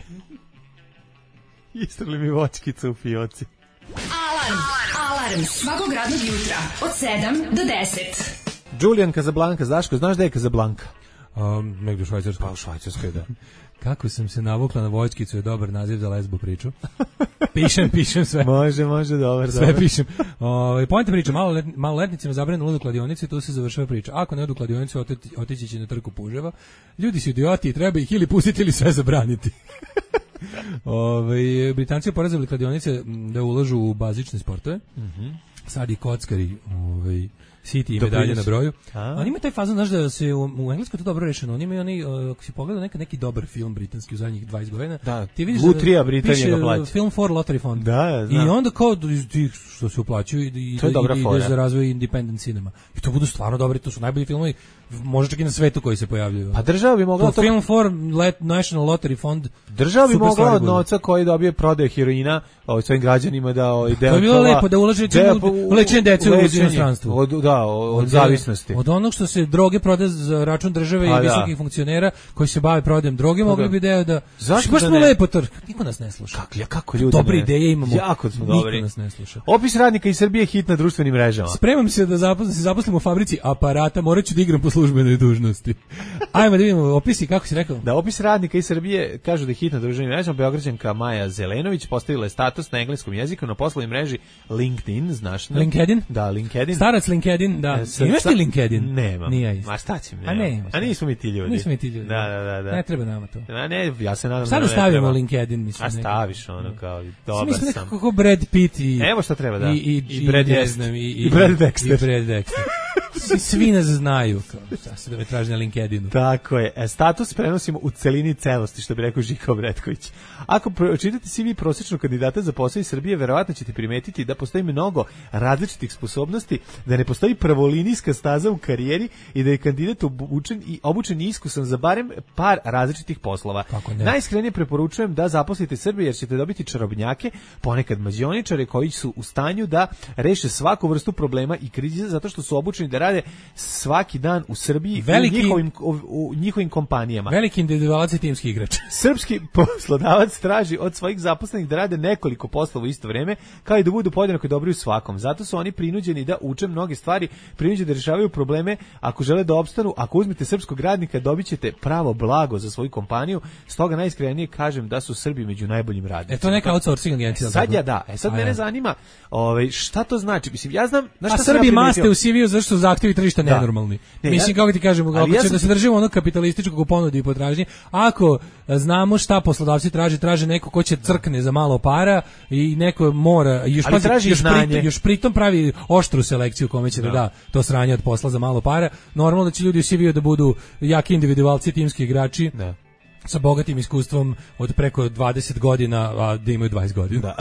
Istruli mi voćkica u fioci. Alarm, alarm, svakog radnog jutra, od sedam do deset. Julian Casablanca, Daško, znaš da je Casablanca? Um, negdje u Švajcarskoj. Pa u Švajcarskoj, da. Kako sam se navukla na voćkicu je dobar naziv za lesbu priču. Pišem, pišem sve. Može, može, dobar, sve dobar. pišem. Ovaj pojenta priča, malo let, maloletnicima zabranjeno ludu kladionice, tu se završava priča. Ako ne odu kladionicu, otići, otići će na trku puževa. Ljudi su idioti i treba ih ili pustiti ili sve zabraniti. Ovaj Britanci oporezovali kladionice da ulažu u bazične sportove. Mhm. Sad i kockari, ovaj City i medalje na broju. Oni imaju taj fazon, znaš da se u, u Engleskoj to dobro rešeno. Oni imaju oni, uh, ako si pogledao neka, neki dobar film britanski u zadnjih dvadeset godina, da, ti vidiš Lutrija Britanija ga plaća. Film for Lottery Fund. Da, ja, i onda kao ti što se uplaćuju i, i, to je dobra i ide za razvoj independent cinema. I to budu stvarno dobri, to su najbolji filmovi, možda čak i na svetu koji se pojavljuju. Pa država bi mogla to... Film for Let, National Lottery Fund. Država bi mogla od novca koji dobije prodaje heroina ovaj, svojim građanima da ovaj, deo... To je bilo lepo da ulaže u lečenje dece u inostranstvu. Od, da, od, od zavisnosti. Od onog što se droge prodaje za račun države A, i visokih da. funkcionera koji se bave prodajom droge, mogli bi deo da... Zašto baš da smo lepo to... Niko nas ne sluša. Kako, ja, kako ljudi Dobre ne... ideje imamo. Jako smo dobri. Niko nas ne sluša. Opis radnika iz Srbije hit na društvenim mrežama. Spremam se da zaposlim, se zaposlim u fabrici aparata, morat ću da igram po službenoj dužnosti. Ajmo da vidimo opisi, kako si rekao? Da, opis radnika iz Srbije kažu da je hit na društvenim mrežama. Beograđanka Maja Zelenović postavila je status na engleskom jeziku na poslovnoj mreži LinkedIn, znaš? Ne? LinkedIn? Da, LinkedIn. Starac LinkedIn, da. E, imaš ti LinkedIn? Nemam. Nije isto. Ma šta ćem, A ne, A nismo mi ti ljudi. Nismo mi ti ljudi. Da, da, da, da. Ne treba nama to. A ne, ja se nadam šta da stavimo LinkedIn, mislim. A staviš ono kao, dobar mislim sam. Nekako Brad Pitt i... Evo šta treba, da. I, i, I Brad ne znam, i, i, i Brad Dexter. I Brad Dexter. Svi nas znaju, kao, šta se da me traži na LinkedInu. Tako je. E, status prenosimo u celini celosti, što bi rekao Žika Obretković. Ako pročitate C V prosječnog kandidata za posao iz Srbije, verovatno ćete primetiti da postoji mnogo različitih sposobnosti, da ne postoji pravolinijska staza u karijeri i da je kandidat obučen i obučen i iskusan za barem par različitih poslova. Najiskrenije preporučujem da zaposlite Srbije jer ćete dobiti čarobnjake, ponekad mađioničare koji su u stanju da reše svaku vrstu problema i krize zato što su obučeni da rade svaki dan u Srbiji veliki, u, njihovim, u njihovim kompanijama. Veliki individualac i timski igrač. Srpski poslodavac traži od svojih zaposlenih da rade nekoliko poslova u isto vrijeme, kao i da budu podjednako dobri u svakom. Zato su oni prinuđeni da uče mnoge stvari, prinuđeni da rješavaju probleme ako žele da opstanu. Ako uzmete srpskog radnika, dobit ćete pravo blago za svoju kompaniju. Stoga najiskrenije kažem da su Srbi među najboljim radnicima. E to neka outsourcing agencija. E, sad ja da. E sad A mene ja. zanima, ovaj šta to znači? Mislim ja znam, na šta A Srbi ja maste u C V-u zašto su zahtjevi tržišta nenormalni. Ne, Mislim ja, kako ti kažemo, ako će ja da se držimo onog kapitalističkog ponudi i potražnje, ako znamo šta poslodavci traže, traže neko ko će crkne za malo para i neko mora još pa traži još pritom, još pritom pravi oštru selekciju kome će da, da da to sranje od posla za malo para. Normalno da će ljudi u C V-u da budu jaki individualci, timski igrači. Da. Sa bogatim iskustvom od preko dvadeset godina, a da imaju dvadeset godina. Da.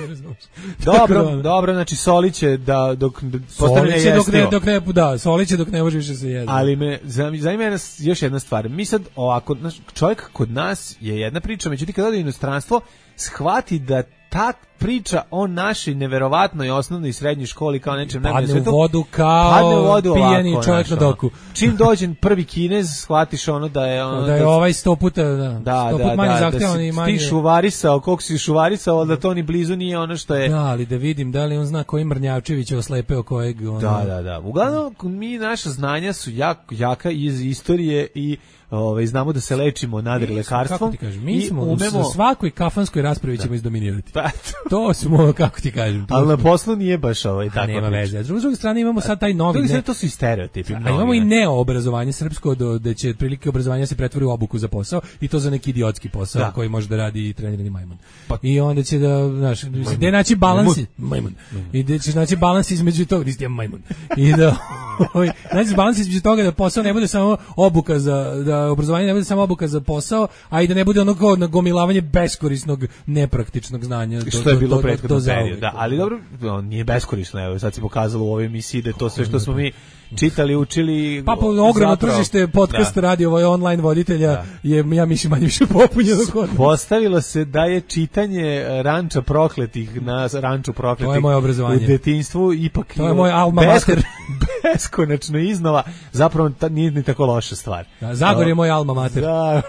dobro, dobro, znači soliće da dok postane soliće dok ne dok ne da, soliće dok ne može više se jesti. Ali me zanima nas još jedna stvar. Mi sad ovako, naš čovjek kod nas je jedna priča, međutim kad ode u inostranstvo, shvati da ta priča o našoj neverovatnoj osnovnoj i srednjoj školi kao nečem najbolje svetu. Padne u vodu kao padne u vodu pijani ovako, čovjek na doku. Čim dođe prvi Kinez, shvatiš ono da je ono da je ovaj sto puta da, da, sto da, put manje da, zahtevan da i manje. Ti šuvarisao, koliko si šuvarisao, da to ni blizu nije ono što je. Da, ali da vidim da li on zna koji Mrnjavčević je oslepeo kojeg ono. Da, da, da. Uglavnom mi naša znanja su jak, jaka iz istorije i Ove, znamo da se lečimo nadri lekarstvom. Kako ti kažem, mi smo umemo... u svakoj kafanskoj raspravi ćemo izdominirati. Pa, to... to smo, kako ti kažem. Ali na poslu nije baš ovaj tako. Nema veze. S druge strane imamo sad taj novi... Ne... To su i stereotipi. A imamo i neoobrazovanje srpsko, do, da će prilike obrazovanja se pretvori u obuku za posao i to za neki idiotski posao da. koji može da radi i trenirani majmun. Pa... I onda će da, znaš, gde naći balans... Majmun. I da će naći balans između toga, nisi ti majmun. I da... Znači, balans između toga da posao ne bude samo obuka za... da obrazovanje ne bude samo obuka za posao, a i da ne bude ono kao nagomilavanje beskorisnog, nepraktičnog znanja. Do, što je bilo prethodno periodu. Da, ali dobro, on nije beskorisno, evo, sad se pokazalo u ovoj emisiji da je to sve što smo mi čitali, učili. Pa po ogromno tržište podcast da. radio ovaj online voditelja da. je, ja mislim, manje više popunjeno kod. Postavilo se da je čitanje Ranča prokletih na Ranču prokletih. To je moje obrazovanje. U detinjstvu ipak to je moj alma mater. Beskonačno iznova, zapravo ta, nije ni tako loša stvar. Da, Zagor je moj alma mater. Da.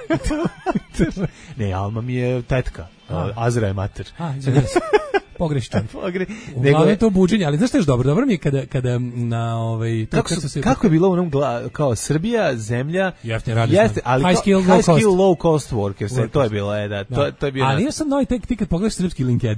Ne, alma mi je tetka. A. Azra je mater. A, izgleda se. Pogrešno. Pogre... Uglavnom je to buđenje, ali znaš što je dobro? Dobro mi je kada, kada na ovaj... Kako, su, se... kako je bilo u onom gla, kao Srbija, zemlja... Jeftine radnična. Jeste, ali high skill, high low, skill low cost workers. Workers. To je bilo, e, da. To, to je bilo ali ja sam novi, tek, ti kad pogledaš srpski LinkedIn,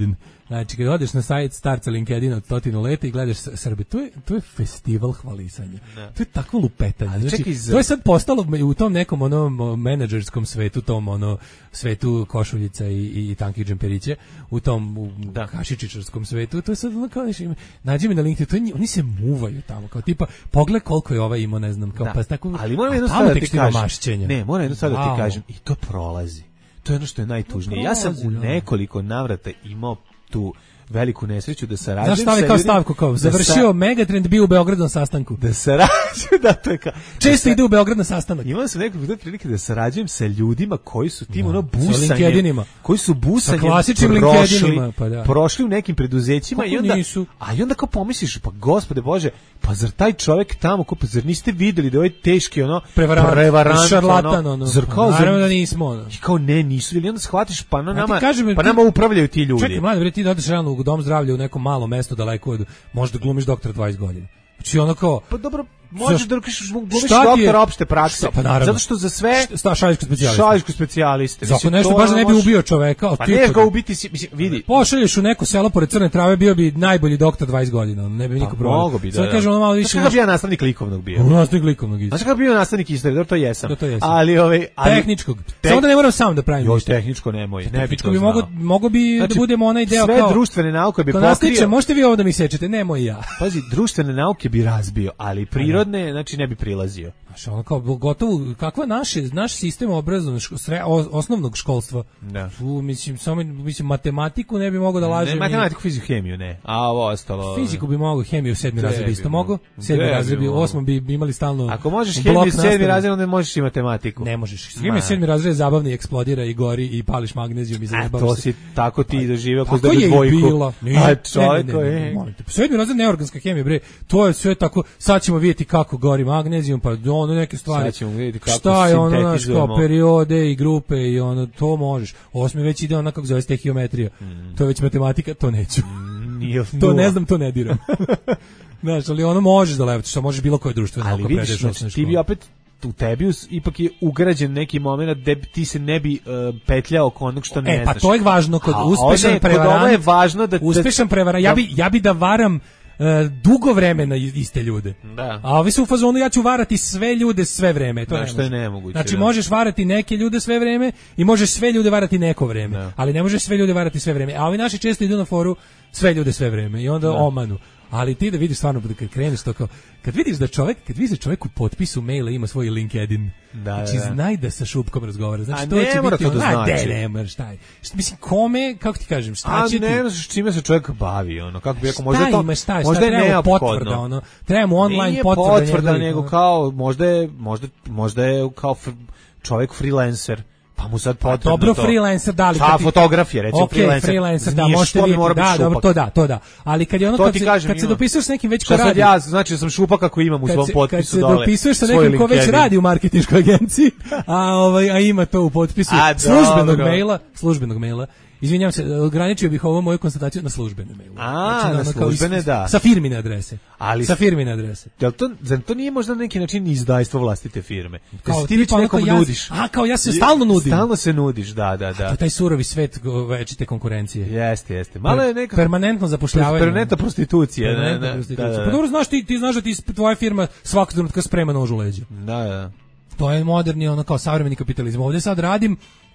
Znači, kad odeš na sajt starca LinkedIna od stotinu leta i gledaš Srbe, to je, to je festival hvalisanja. Da. To je takvo lupetanje. Znači, čekaj, za... to je sad postalo u tom nekom onom menadžerskom svetu, tom ono svetu košuljica i, i, i tankih džemperića, u tom u da. kašičičarskom svetu, to je sad ono kao, nađi mi na LinkedIn, to je, oni se muvaju tamo, kao tipa, pogled koliko je ovaj imao, ne znam, kao, da. pa tako, ali moram jedno stvar da ti kažem, ne, moram jedno stvar da ti kažem, i to prolazi. To je ono što je najtužnije. Ja sam u nekoliko navrata imao tu veliku nesreću da sarađujem sa ljudima. Znaš šta kao stavku kao? Završio sa... Megatrend, bio u Beogradu na sastanku. Da sarađujem, da to je kao... Često da ide u Beograd na sastanak. Imao sam nekoliko prilike da sarađujem sa ljudima koji su tim no, ono busanjem, koji su busanjem prošli, pa da. prošli u nekim preduzećima i onda, nisu? A i onda kao pomisliš, pa gospode Bože, pa zar taj čovjek tamo, ko, pa zar niste videli da je ovaj teški ono, prevarant, prevarant šarlatan, ono, zar kao, naravno da nismo, ono. I kao ne, nisu, ili onda shvatiš, pa na nama, kažem, pa nama upravljaju ti ljudi. Čekaj, mlade, bre, ti da odeš realno u dom zdravlja u nekom malom mestu daleko od, možda glumiš doktora dvadeset godina. Znači ono kao... Pa dobro, možeš da glumiš doktora opšte prakse. Pa naravno. Zato što za sve... Šta, šalješ kod specijaliste. Šalješ kod specijaliste. Zato nešto baš ne bi ubio čoveka. Pa neš ga ubiti, mislim, vidi. Pošalješ u neko selo pored Crne Trave, bio bi najbolji doktor dvadeset godina. Ne bi niko probao. Mogo bi, da. Sad kažem ono malo više... Znači kada bi ja nastavnik likovnog bio? Nastavnik likovnog isto. Znači kada bi bio nastavnik istorije, dobro to jesam. Da, to jesam. Ali ovaj... Tehničkog. Samo da ne moram sam da pravim ništa. Tehničko nemoj. Tehničko bi mogo bi da budemo onaj deo kao... Sve društvene nauke bi pokrio. Možete vi ovo da mi sečete, nemoj ja. Pazi, društvene nauke bi razbio, ali prirodne, znači ne bi prilazio. Znaš, ono kao gotovo, kakva naše, naš sistem obrazovnog, osnovnog školstva. Da. U, mislim, samo, mislim, matematiku ne bi mogao da lažem. Ne, matematiku, fiziku, hemiju, ne. A ovo ostalo... Fiziku bi mogao, hemiju, sedmi razred isto mogao. Sedmi razred bi, osmom bi imali stalno... Ako možeš hemiju, sedmi razred, onda možeš i matematiku. Ne možeš. Hemiju, sedmi razred zabavni, eksplodira i gori i pališ magnezijum i zajebaš se. A to si, tako ti doživio kroz debu dvojku. A čovjeko je... Sedmi razred neorganska hemija, bre, to je sve tako, sad ćemo vidjeti kako gori magnezijum, pa ono neke stvari. Šta je ono, naš, kao periode i grupe i ono, to možeš. Osmi već ide ona kako zove stehiometrija. Mm. To je već matematika, to neću. Mm, to ne znam, to ne diram. Znaš, ali ono možeš da levati, što možeš bilo koje društvo. Ali vidiš, ti bi opet u tebi ipak je ugrađen neki moment da ti se ne bi uh, petljao oko onog što ne e, znaš. E, pa to je važno kod a, uspešan prevarant. Kod ovo je važno da... Uspešan prevarant. Ja bi, ja bi da varam Uh, dugo vremena iste ljude. Da. A ovi su u fazonu ja ću varati sve ljude sve vreme. To da, što je nemoguće. Znači da. možeš varati neke ljude sve vreme i možeš sve ljude varati neko vreme. Da. Ali ne možeš sve ljude varati sve vreme. A ovi naši često idu na foru sve ljude sve vreme i onda da. omanu. Ali ti da vidiš stvarno kad kreneš to kao kad vidiš da čovjek, kad vidiš da čovjek u potpisu maila ima svoj LinkedIn. Da, znači da, da. znaj da sa Šupkom razgovara. Znači a to ne će mora biti to da znači. Ne, ne, ne, šta je? Šta, mislim kome, kako ti kažem, šta će ti? A ne znaš čime se čovjek bavi, ono, kako bi rekao, možda to ima, šta, možda šta, je potvrda, ono. Treba mu online nije potvrda, potvrda nego kao možda je možda možda je kao čovjek freelancer. Pa mu sad potrebno dobro to. freelancer da li ta ti... fotografija recimo okay, freelancer, freelancer da možete vidjeti da dobro to da to da ali kad je ono kad, se, kažem, kad se dopisuješ s nekim već ko radi sad ja znači da sam šupak kako imam u svom se, potpisu dole kad se dopisuješ sa nekim ko već radi u marketinškoj agenciji a ovaj a ima to u potpisu a, službenog dobro. maila službenog maila. Izvinjavam se, ograničio bih ovo moju konstataciju na službene maile. A, znači, na službene, iz, da. Sa firmine adrese. Ali, sa firmine adrese. Jel to, zar to nije možda na neki način izdajstvo vlastite firme? Kao ti već nekom ja, nudiš. A, kao ja se stalno nudim. Stalno se nudiš, da, da, da. A to taj surovi svet večite konkurencije. Jeste, jeste. Malo je nekako... Permanentno zapošljavanje. Permanentna prostitucija. Permanentna da, prostitucija. da, da. Pa dobro, znaš ti, ti znaš da ti tvoja firma svakog trenutka sprema nož u leđa. Da, da. To je moderni, ono kao savremeni kapitalizam. Ovdje sad radim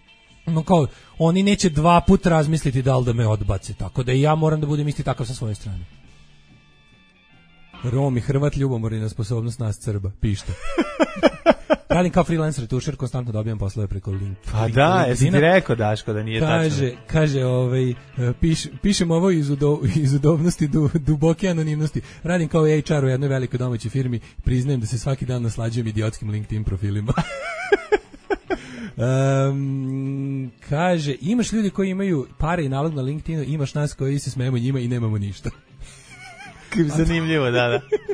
no kao, oni neće dva puta razmisliti da li da me odbace, tako da i ja moram da budem isti takav sa svoje strane. Rom i Hrvat ljubomorni na sposobnost nas Srba, pišta. Radim kao freelancer retušer, konstantno dobijam poslove preko link. Pa da, jesi ti rekao Daško da nije kaže, tačno. Kaže, ovaj, piš, pišem ovo iz, udo, iz udobnosti, du, duboke anonimnosti. Radim kao H R u jednoj velikoj domaćoj firmi, priznajem da se svaki dan naslađujem idiotskim LinkedIn profilima. Um, kaže, imaš ljudi koji imaju pare i nalog na LinkedInu, imaš nas koji se smijemo njima i nemamo ništa. Zanimljivo, da, da.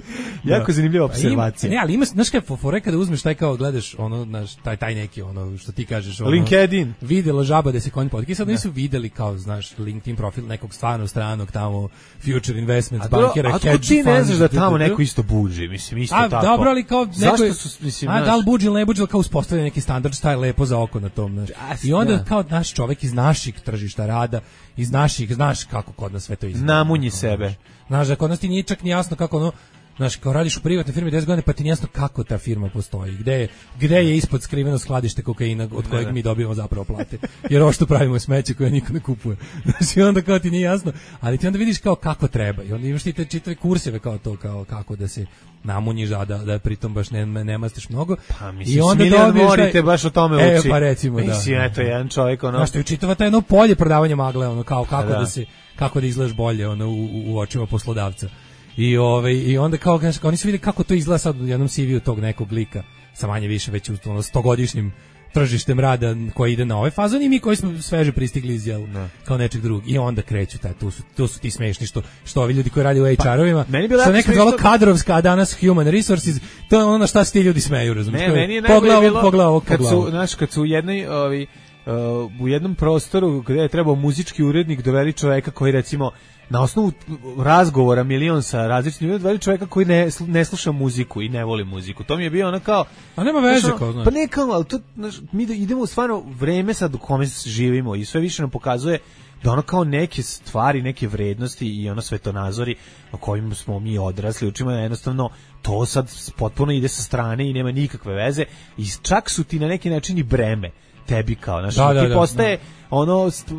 Jako zanimljiva observacija. Ne, ali ima, znaš kaj, fore kada uzmeš taj kao gledaš, ono, znaš, taj, taj neki, ono, što ti kažeš, ono, LinkedIn. Videlo žaba da se konj potki, sad nisu videli kao, znaš, LinkedIn profil nekog stvarno stranog tamo, Future Investments, bankera, hedge funds. A ti ne znaš da tamo neko isto buđi, mislim, isto a, tako. Dobro, ali kao, neko, zašto su, mislim, a, da li buđi ili ne buđi, kao uspostavlja neki standard, šta je lepo za oko na tom, znaš. I onda, da. Kao naš čovek iz naših tržišta rada, iz naših, znaš kako kod nas sve to izgleda. Namunji sebe. Znaš, da kod nas ti nije čak ni jasno kako ono, znaš, kao radiš u privatnoj firmi deset godina, pa ti nije jasno kako ta firma postoji, gde je, gde je ispod skriveno skladište kokaina od kojeg ne, mi dobijemo zapravo plate. Jer ovo što pravimo je smeće koje niko ne kupuje. Znaš, i onda kao ti nije jasno, ali ti onda vidiš kao kako treba. I onda imaš ti te čitave kurseve kao to, kao kako da se namunjiš, a da, da pritom baš ne, ne mastiš mnogo. Pa mislim, i onda dobiješ taj, baš o tome uči. E, pa recimo, da. Mislim, eto, jedan čovjek, ono... Znaš, ti učitava taj jedno polje prodavanja magle, ono, kao kako da, da se, kako da izgledaš bolje, ono, u, u očima poslodavca. I ovaj i onda kao oni su videli kako to izgleda sad u jednom C V-u tog nekog lika sa manje više već u ono stogodišnjim tržištem rada koji ide na ovaj fazon i mi koji smo sveže pristigli iz jel, kao nečeg drugog i onda kreću taj tu su tu su ti smešni što što ovi ljudi koji rade u H R-ovima pa, što nekad zvalo kadrovska a danas human resources to je ono na šta se ti ljudi smeju razumiješ ne, meni je pogledao pogledao kad su znaš kad su u jednoj ovi uh, u jednom prostoru gdje je trebao muzički urednik doveli čoveka koji recimo na osnovu razgovora milion sa različitim ljudima doveli čoveka koji ne, ne sluša muziku i ne voli muziku. To mi je bio ono kao... A nema veze kao, znaš. Pa ne kao, ali to, znaš, mi da idemo u stvarno vreme sad u kome živimo i sve više nam pokazuje da ono kao neke stvari, neke vrednosti i ono svetonazori o kojima smo mi odrasli, učimo jednostavno to sad potpuno ide sa strane i nema nikakve veze i čak su ti na neki način i breme tebi kao, znaš, da, da, ti da, postaje da. ono... St-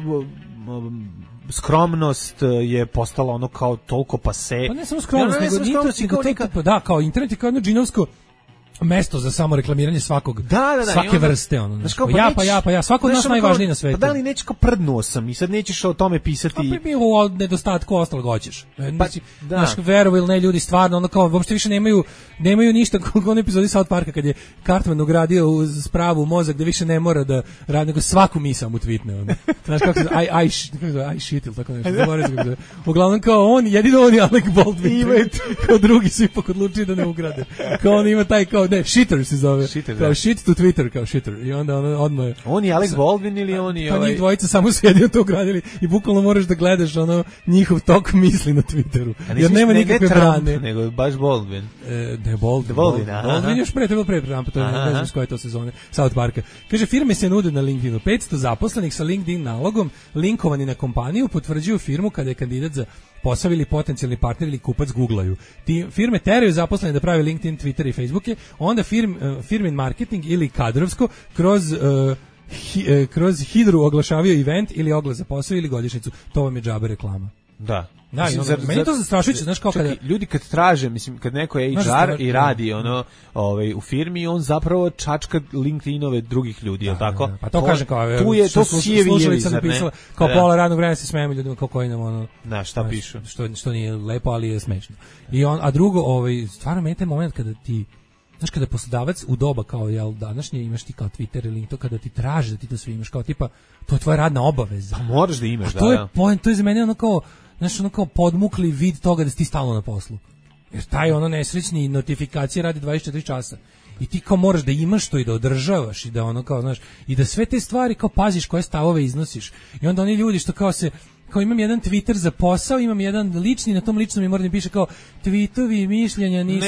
skromnost je postala ono kao toliko pase. Pa ne samo skromnost, ja, ne, nego, nego, nego to, neka... to, da, kao internet je kao jedno džinovsko mesto za samo reklamiranje svakog, da, da, da, svake onda, vrste. Ono, znaš, kao, pa ja, pa ja, pa ja, svako od nas najvažniji na svetu. Pa da li neće kao prdnuo sam i sad nećeš o tome pisati. Pa bi o nedostatku ostalog hoćeš. Pa, da. Znaš, verovo ili ne, ljudi stvarno, ono kao, uopšte više nemaju, nemaju ništa, kako on epizodi South Parka kad je Cartman ugradio u spravu mozak da više ne mora da radi, nego svaku misao mu tweetne. Ono. Znaš kako se, I, I, I, I shit ili tako nešto. Uglavnom kao on, jedino on je Alec Baldwin. Kao drugi su ipak odlučili da ne ugrade. Kao on ima taj kao, ne, shitter se zove. Shitter, kao shit to Twitter, kao shitter. I onda on odmah je... On je Alec Baldwin ili on je... Pa ovaj... njih dvojica samo su jedino to ugradili i bukvalno moraš da gledaš ono njihov tok misli na Twitteru. Jer nema ne, nikakve ne Trump, brane. Nego baš Baldwin. E, ne, Baldwin. Baldwin, aha. Baldwin još pre, to je bilo pre Trumpa, to je ne znam s koje to sezone South Parka. Kaže, firme se nude na LinkedInu. petsto zaposlenih sa LinkedIn nalogom, linkovani na kompaniju, potvrđuju firmu kada je kandidat za posao ili potencijalni partner ili kupac googlaju. Ti firme teraju zaposlene da prave LinkedIn, Twitter i Facebooke, onda firm, uh, firmin marketing ili kadrovsko kroz... Uh, hi, uh, kroz hidru oglašavaju event ili oglas za posao ili godišnjicu. To vam je džabe reklama. Da. Da, mislim, zar, meni je to zastrašujuće, znaš kao čekaj, kada ljudi kad traže, mislim kad neko je H R i radi ono, ovaj u firmi, on zapravo čačka LinkedInove drugih ljudi, je tako? Da, pa to, to kaže kao tu je to slušalica napisala kao da. Pola radnog vremena se smejemo ljudima kao koji nam ono. Da, šta pišu? Što što nije lepo, ali je smešno. I on, a drugo, ovaj stvarno meni taj moment kada ti znaš kada poslodavac u doba kao jel današnje imaš ti kao Twitter ili to kada ti traži da ti to sve imaš kao tipa to je tvoja radna obaveza. Pa moraš da imaš, a da. To je da. point, to je za mene ono kao znaš, ono kao podmukli vid toga da si ti stalno na poslu. Jer taj ono nesrećni notifikacije radi dvadeset četiri časa. I ti kao moraš da imaš to i da održavaš i da ono kao, znaš, i da sve te stvari kao paziš koje stavove iznosiš. I onda oni ljudi što kao se, kao imam jedan Twitter za posao, imam jedan lični, na tom ličnom mi mora da piše kao tweetovi mišljenja nisu,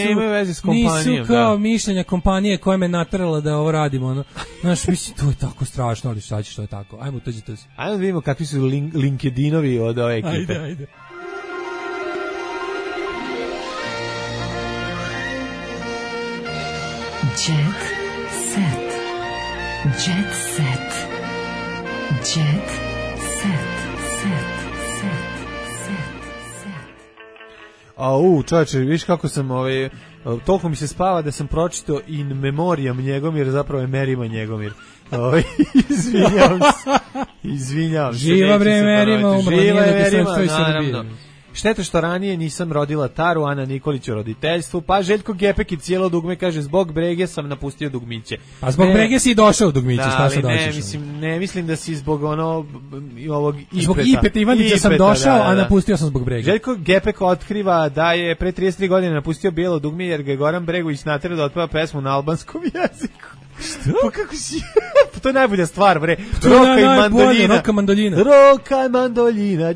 nisu kao da. Mišljenja kompanije koja me naterala da ovo radimo. Ono. Znaš, mislim, to je tako strašno, ali šta ćeš, to je tako. Ajmo, tođi, tođi. Ajmo da vidimo kakvi su link, LinkedInovi od ove ekipe. Ajde, ajde. Jet set. Jet set. Jet set. A u, čovječe, viš kako sam ovaj, toliko mi se spava da sam pročitao in memoriam Njegomir, zapravo je Merima Njegomir. Ovaj, izvinjavam se. Izvinjavam se. Živa bre Merima, umrla nije da ti sve što i Srbije. Šteta što ranije nisam rodila Taru, Ana Nikolić u roditeljstvu, pa Željko Gepek i cijelo dugme kaže zbog brege sam napustio dugmiće. A zbog ne, brege si i došao u dugmiće, da, šta se dođeš? Ne, mislim, ne mislim da si zbog ono ovog ipeta. Zbog ipeta Ivanića sam došao, da, da, da. a napustio sam zbog brege. Željko Gepek otkriva da je pre trideset tri godine napustio bijelo dugme jer ga je Goran Bregović naterao da otpeva pesmu na albanskom jeziku. Što? Pa kako si? Pa to je najbolja stvar, bre. Roka i mandoljina. Roka mandoljina. Roka i mandoljina.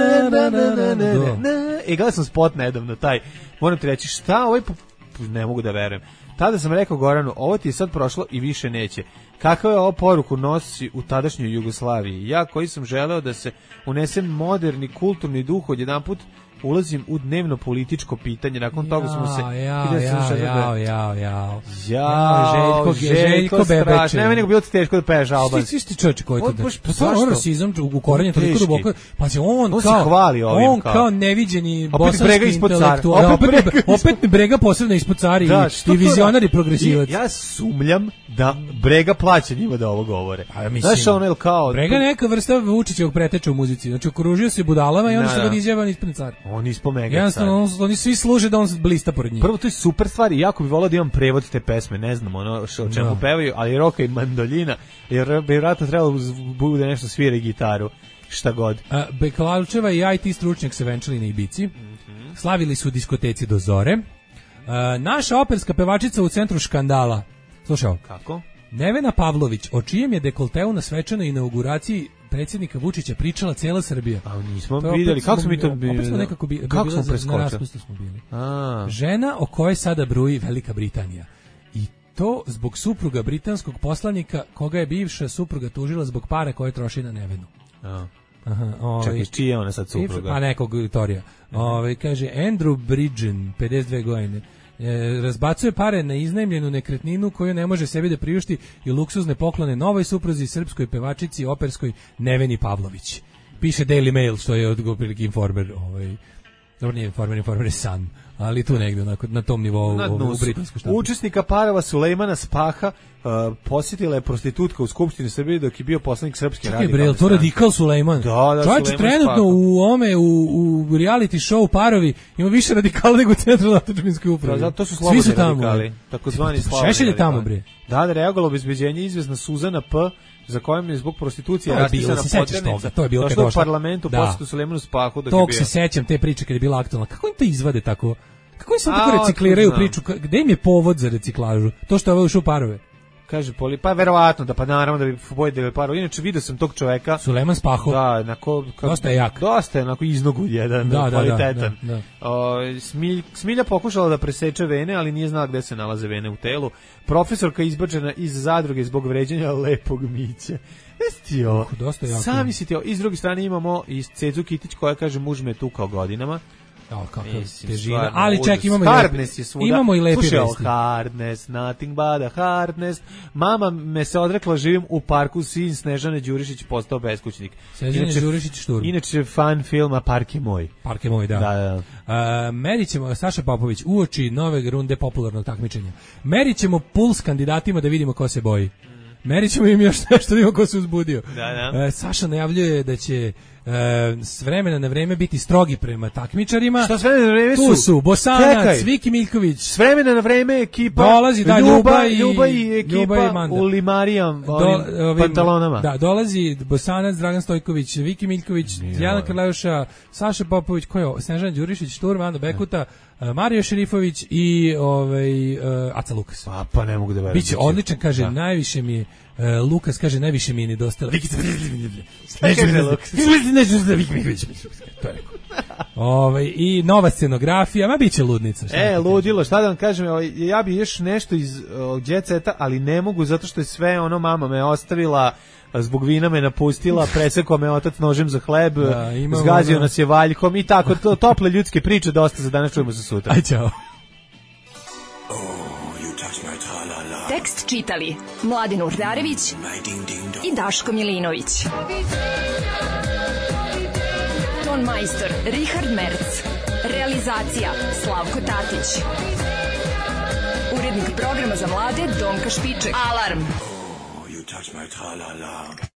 E, gledao sam spot nedavno, taj. Moram ti reći, šta ovaj... Ne mogu da verujem. Tada sam rekao Goranu, ovo ti je sad prošlo i više neće. Kakva je ovo poruku nosi u tadašnjoj Jugoslaviji? Ja koji sam želeo da se unese moderni kulturni duh odjedanput ulazim u dnevno političko pitanje, nakon toga smo se... Jao, jao, jao, jao, jao. Jao, Željko, Željko Bebeče. Nema nego bilo ti teško da peveš albanski. Svi ti čovječe koji to da... Pa to je rasizam u korenju toliko duboko. Pa se on on kao... se hvali ovim on kao... kao neviđeni bosanski intelektual. Opet, opet mi brega posebno ispod cari da, i vizionar i progresivac. Ja sumljam da brega plaća njima da ovo govore. Znaš ono je kao... Brega neka vrsta Vučićevog preteča u muzici. Znači okružio se budalama i oni što ga izjava ispred car. On ispod mega. Jednostavno, oni svi služe da on blista pored njih. Prvo, to je super stvar i jako bi volao da imam prevod te pesme, ne znam ono o čemu no. pevaju, ali Roka i mandoljina, jer bi vjerojatno trebalo bude nešto svira i gitaru, šta god. A, Beklavčeva i I T stručnjak se venčali na Ibici, mm-hmm. slavili su diskoteci do zore. A, naša operska pevačica u centru škandala, slušao, kako? Nevena Pavlović, o čijem je dekolteu na svečanoj inauguraciji predsjednika Vučića pričala cijela Srbija. A nismo vidjeli, kako smo mi to bili? Opet smo nekako bili, kako smo preskočili? Na raspustu smo bili. A. Žena o kojoj sada bruji Velika Britanija. I to zbog supruga britanskog poslanika, koga je bivša supruga tužila zbog pare koje troši na Nevenu. A. Aha, ovaj, čekaj, čiji je ona sad supruga? Pa nekog Torija. Ovaj, kaže, Andrew Bridgen, pedeset dve godine, E, razbacuje pare na iznajmljenu nekretninu koju ne može sebi da priušti i luksuzne poklone novoj supruzi srpskoj pevačici operskoj Neveni Pavlović. Piše Daily Mail, što je od prilike Informer, ovaj, dobro nije Informer, Informer je Sun, ali tu negdje na, na tom nivou na u britansku štampu. Učesnika parova Sulejmana Spaha uh, posjetila je prostitutka u Skupštini Srbije dok je bio poslanik Srpske radikalne stranke. Čekaj bre, to radikal Sulejman? Da, da, čovječe, trenutno Spaha. u ome, u, u reality show Parovi ima više radikala nego u centralnoj otadžbinskoj upravi. Da, to su slobodni Svi su tamo, radikali, takozvani slobodni Šešelj je tamo, bre. Da, da, reagovalo obezbeđenje izvezna Suzana P, za kojom je zbog prostitucije raspisana poternica. To je bilo kad došlo u parlamentu da. Posjetu Sulejmanu Spahu dok je bio. Tog se sećam te priče kad je bila aktualna. Kako im to izvade tako? Kako im se tako recikliraju priču? Gde im je povod za reciklažu? To što je ovo ušao u Parove. Kaže Poli, pa verovatno da pa naravno da bi bolje Parove. Inače vidio sam tog čoveka. Sulejman Spaho. Da, onako dosta je jak. Dosta je onako iznogu jedan, da, kvalitetan. Da, da, da. O, Smilj, Smilja pokušala da preseče vene, ali nije znala gde se nalaze vene u telu. Profesorka izbačena iz zadruge zbog vređanja lepog Mića. Jesi ovo? Dosta jako. Sami si ti ovo. I s druge strane imamo i Cecu Kitić koja kaže muž me tukao godinama. Oh, kakva težina. Ali ček, imamo i hardness je svuda. Imamo i lepi vesti. Slušaj, hardness, nothing but a hardness. Mama me se odrekla, živim u parku, sin Snežane Đurišić postao beskućnik. Snežane Đurišić šturm. Inače fan filma Park je moj. Park je moj, da. da, da. Uh, merit ćemo, Saša Popović, uoči nove runde popularnog takmičenja. Merit ćemo puls kandidatima da vidimo ko se boji. Merit ćemo im još nešto da vidimo ko se uzbudio. Da, da. Uh, Saša najavljuje da će Uh, s vremena na vreme biti strogi prema takmičarima. Šta s vremena na vreme su? Tu su Bosanac, Viki Miljković. S vremena na vreme ekipa dolazi, da, Ljuba, Ljuba, i, Ljuba i ekipa Ljuba i u Limarijam Do, pantalonama. Da, dolazi Bosanac, Dragan Stojković, Viki Miljković, Dijana Krleuša, Saša Popović, ko je ovo? Snežana Đurišić, Šturm, Ando Bekuta, uh, Mario Šerifović i ovaj, uh, Aca Lukas. Pa, pa ne mogu da verujem. Biće odličan, kaže, da. najviše mi je Uh, Lukas kaže, najviše mi je nedostala. Viki, Ove, i nova scenografija, ma biće ludnica. E, ludilo, šta da vam kažem, ja bi još nešto iz Jet Seta, ali ne mogu, zato što je sve ono, mama me ostavila, zbog vina me napustila, presekao me otac nožem za hleb, da, zgazio ono... nas je valjkom i tako, to, tople ljudske priče, dosta za danas, čujemo se sutra. Aj, čao. Tekst čitali Mladin Urdarević i Daško Milinović. Ton majstor Richard Merc. Realizacija Slavko Tatić. Urednik programa za mlade Donka Špiček. Alarm! Oh, you touch my tra-la-la.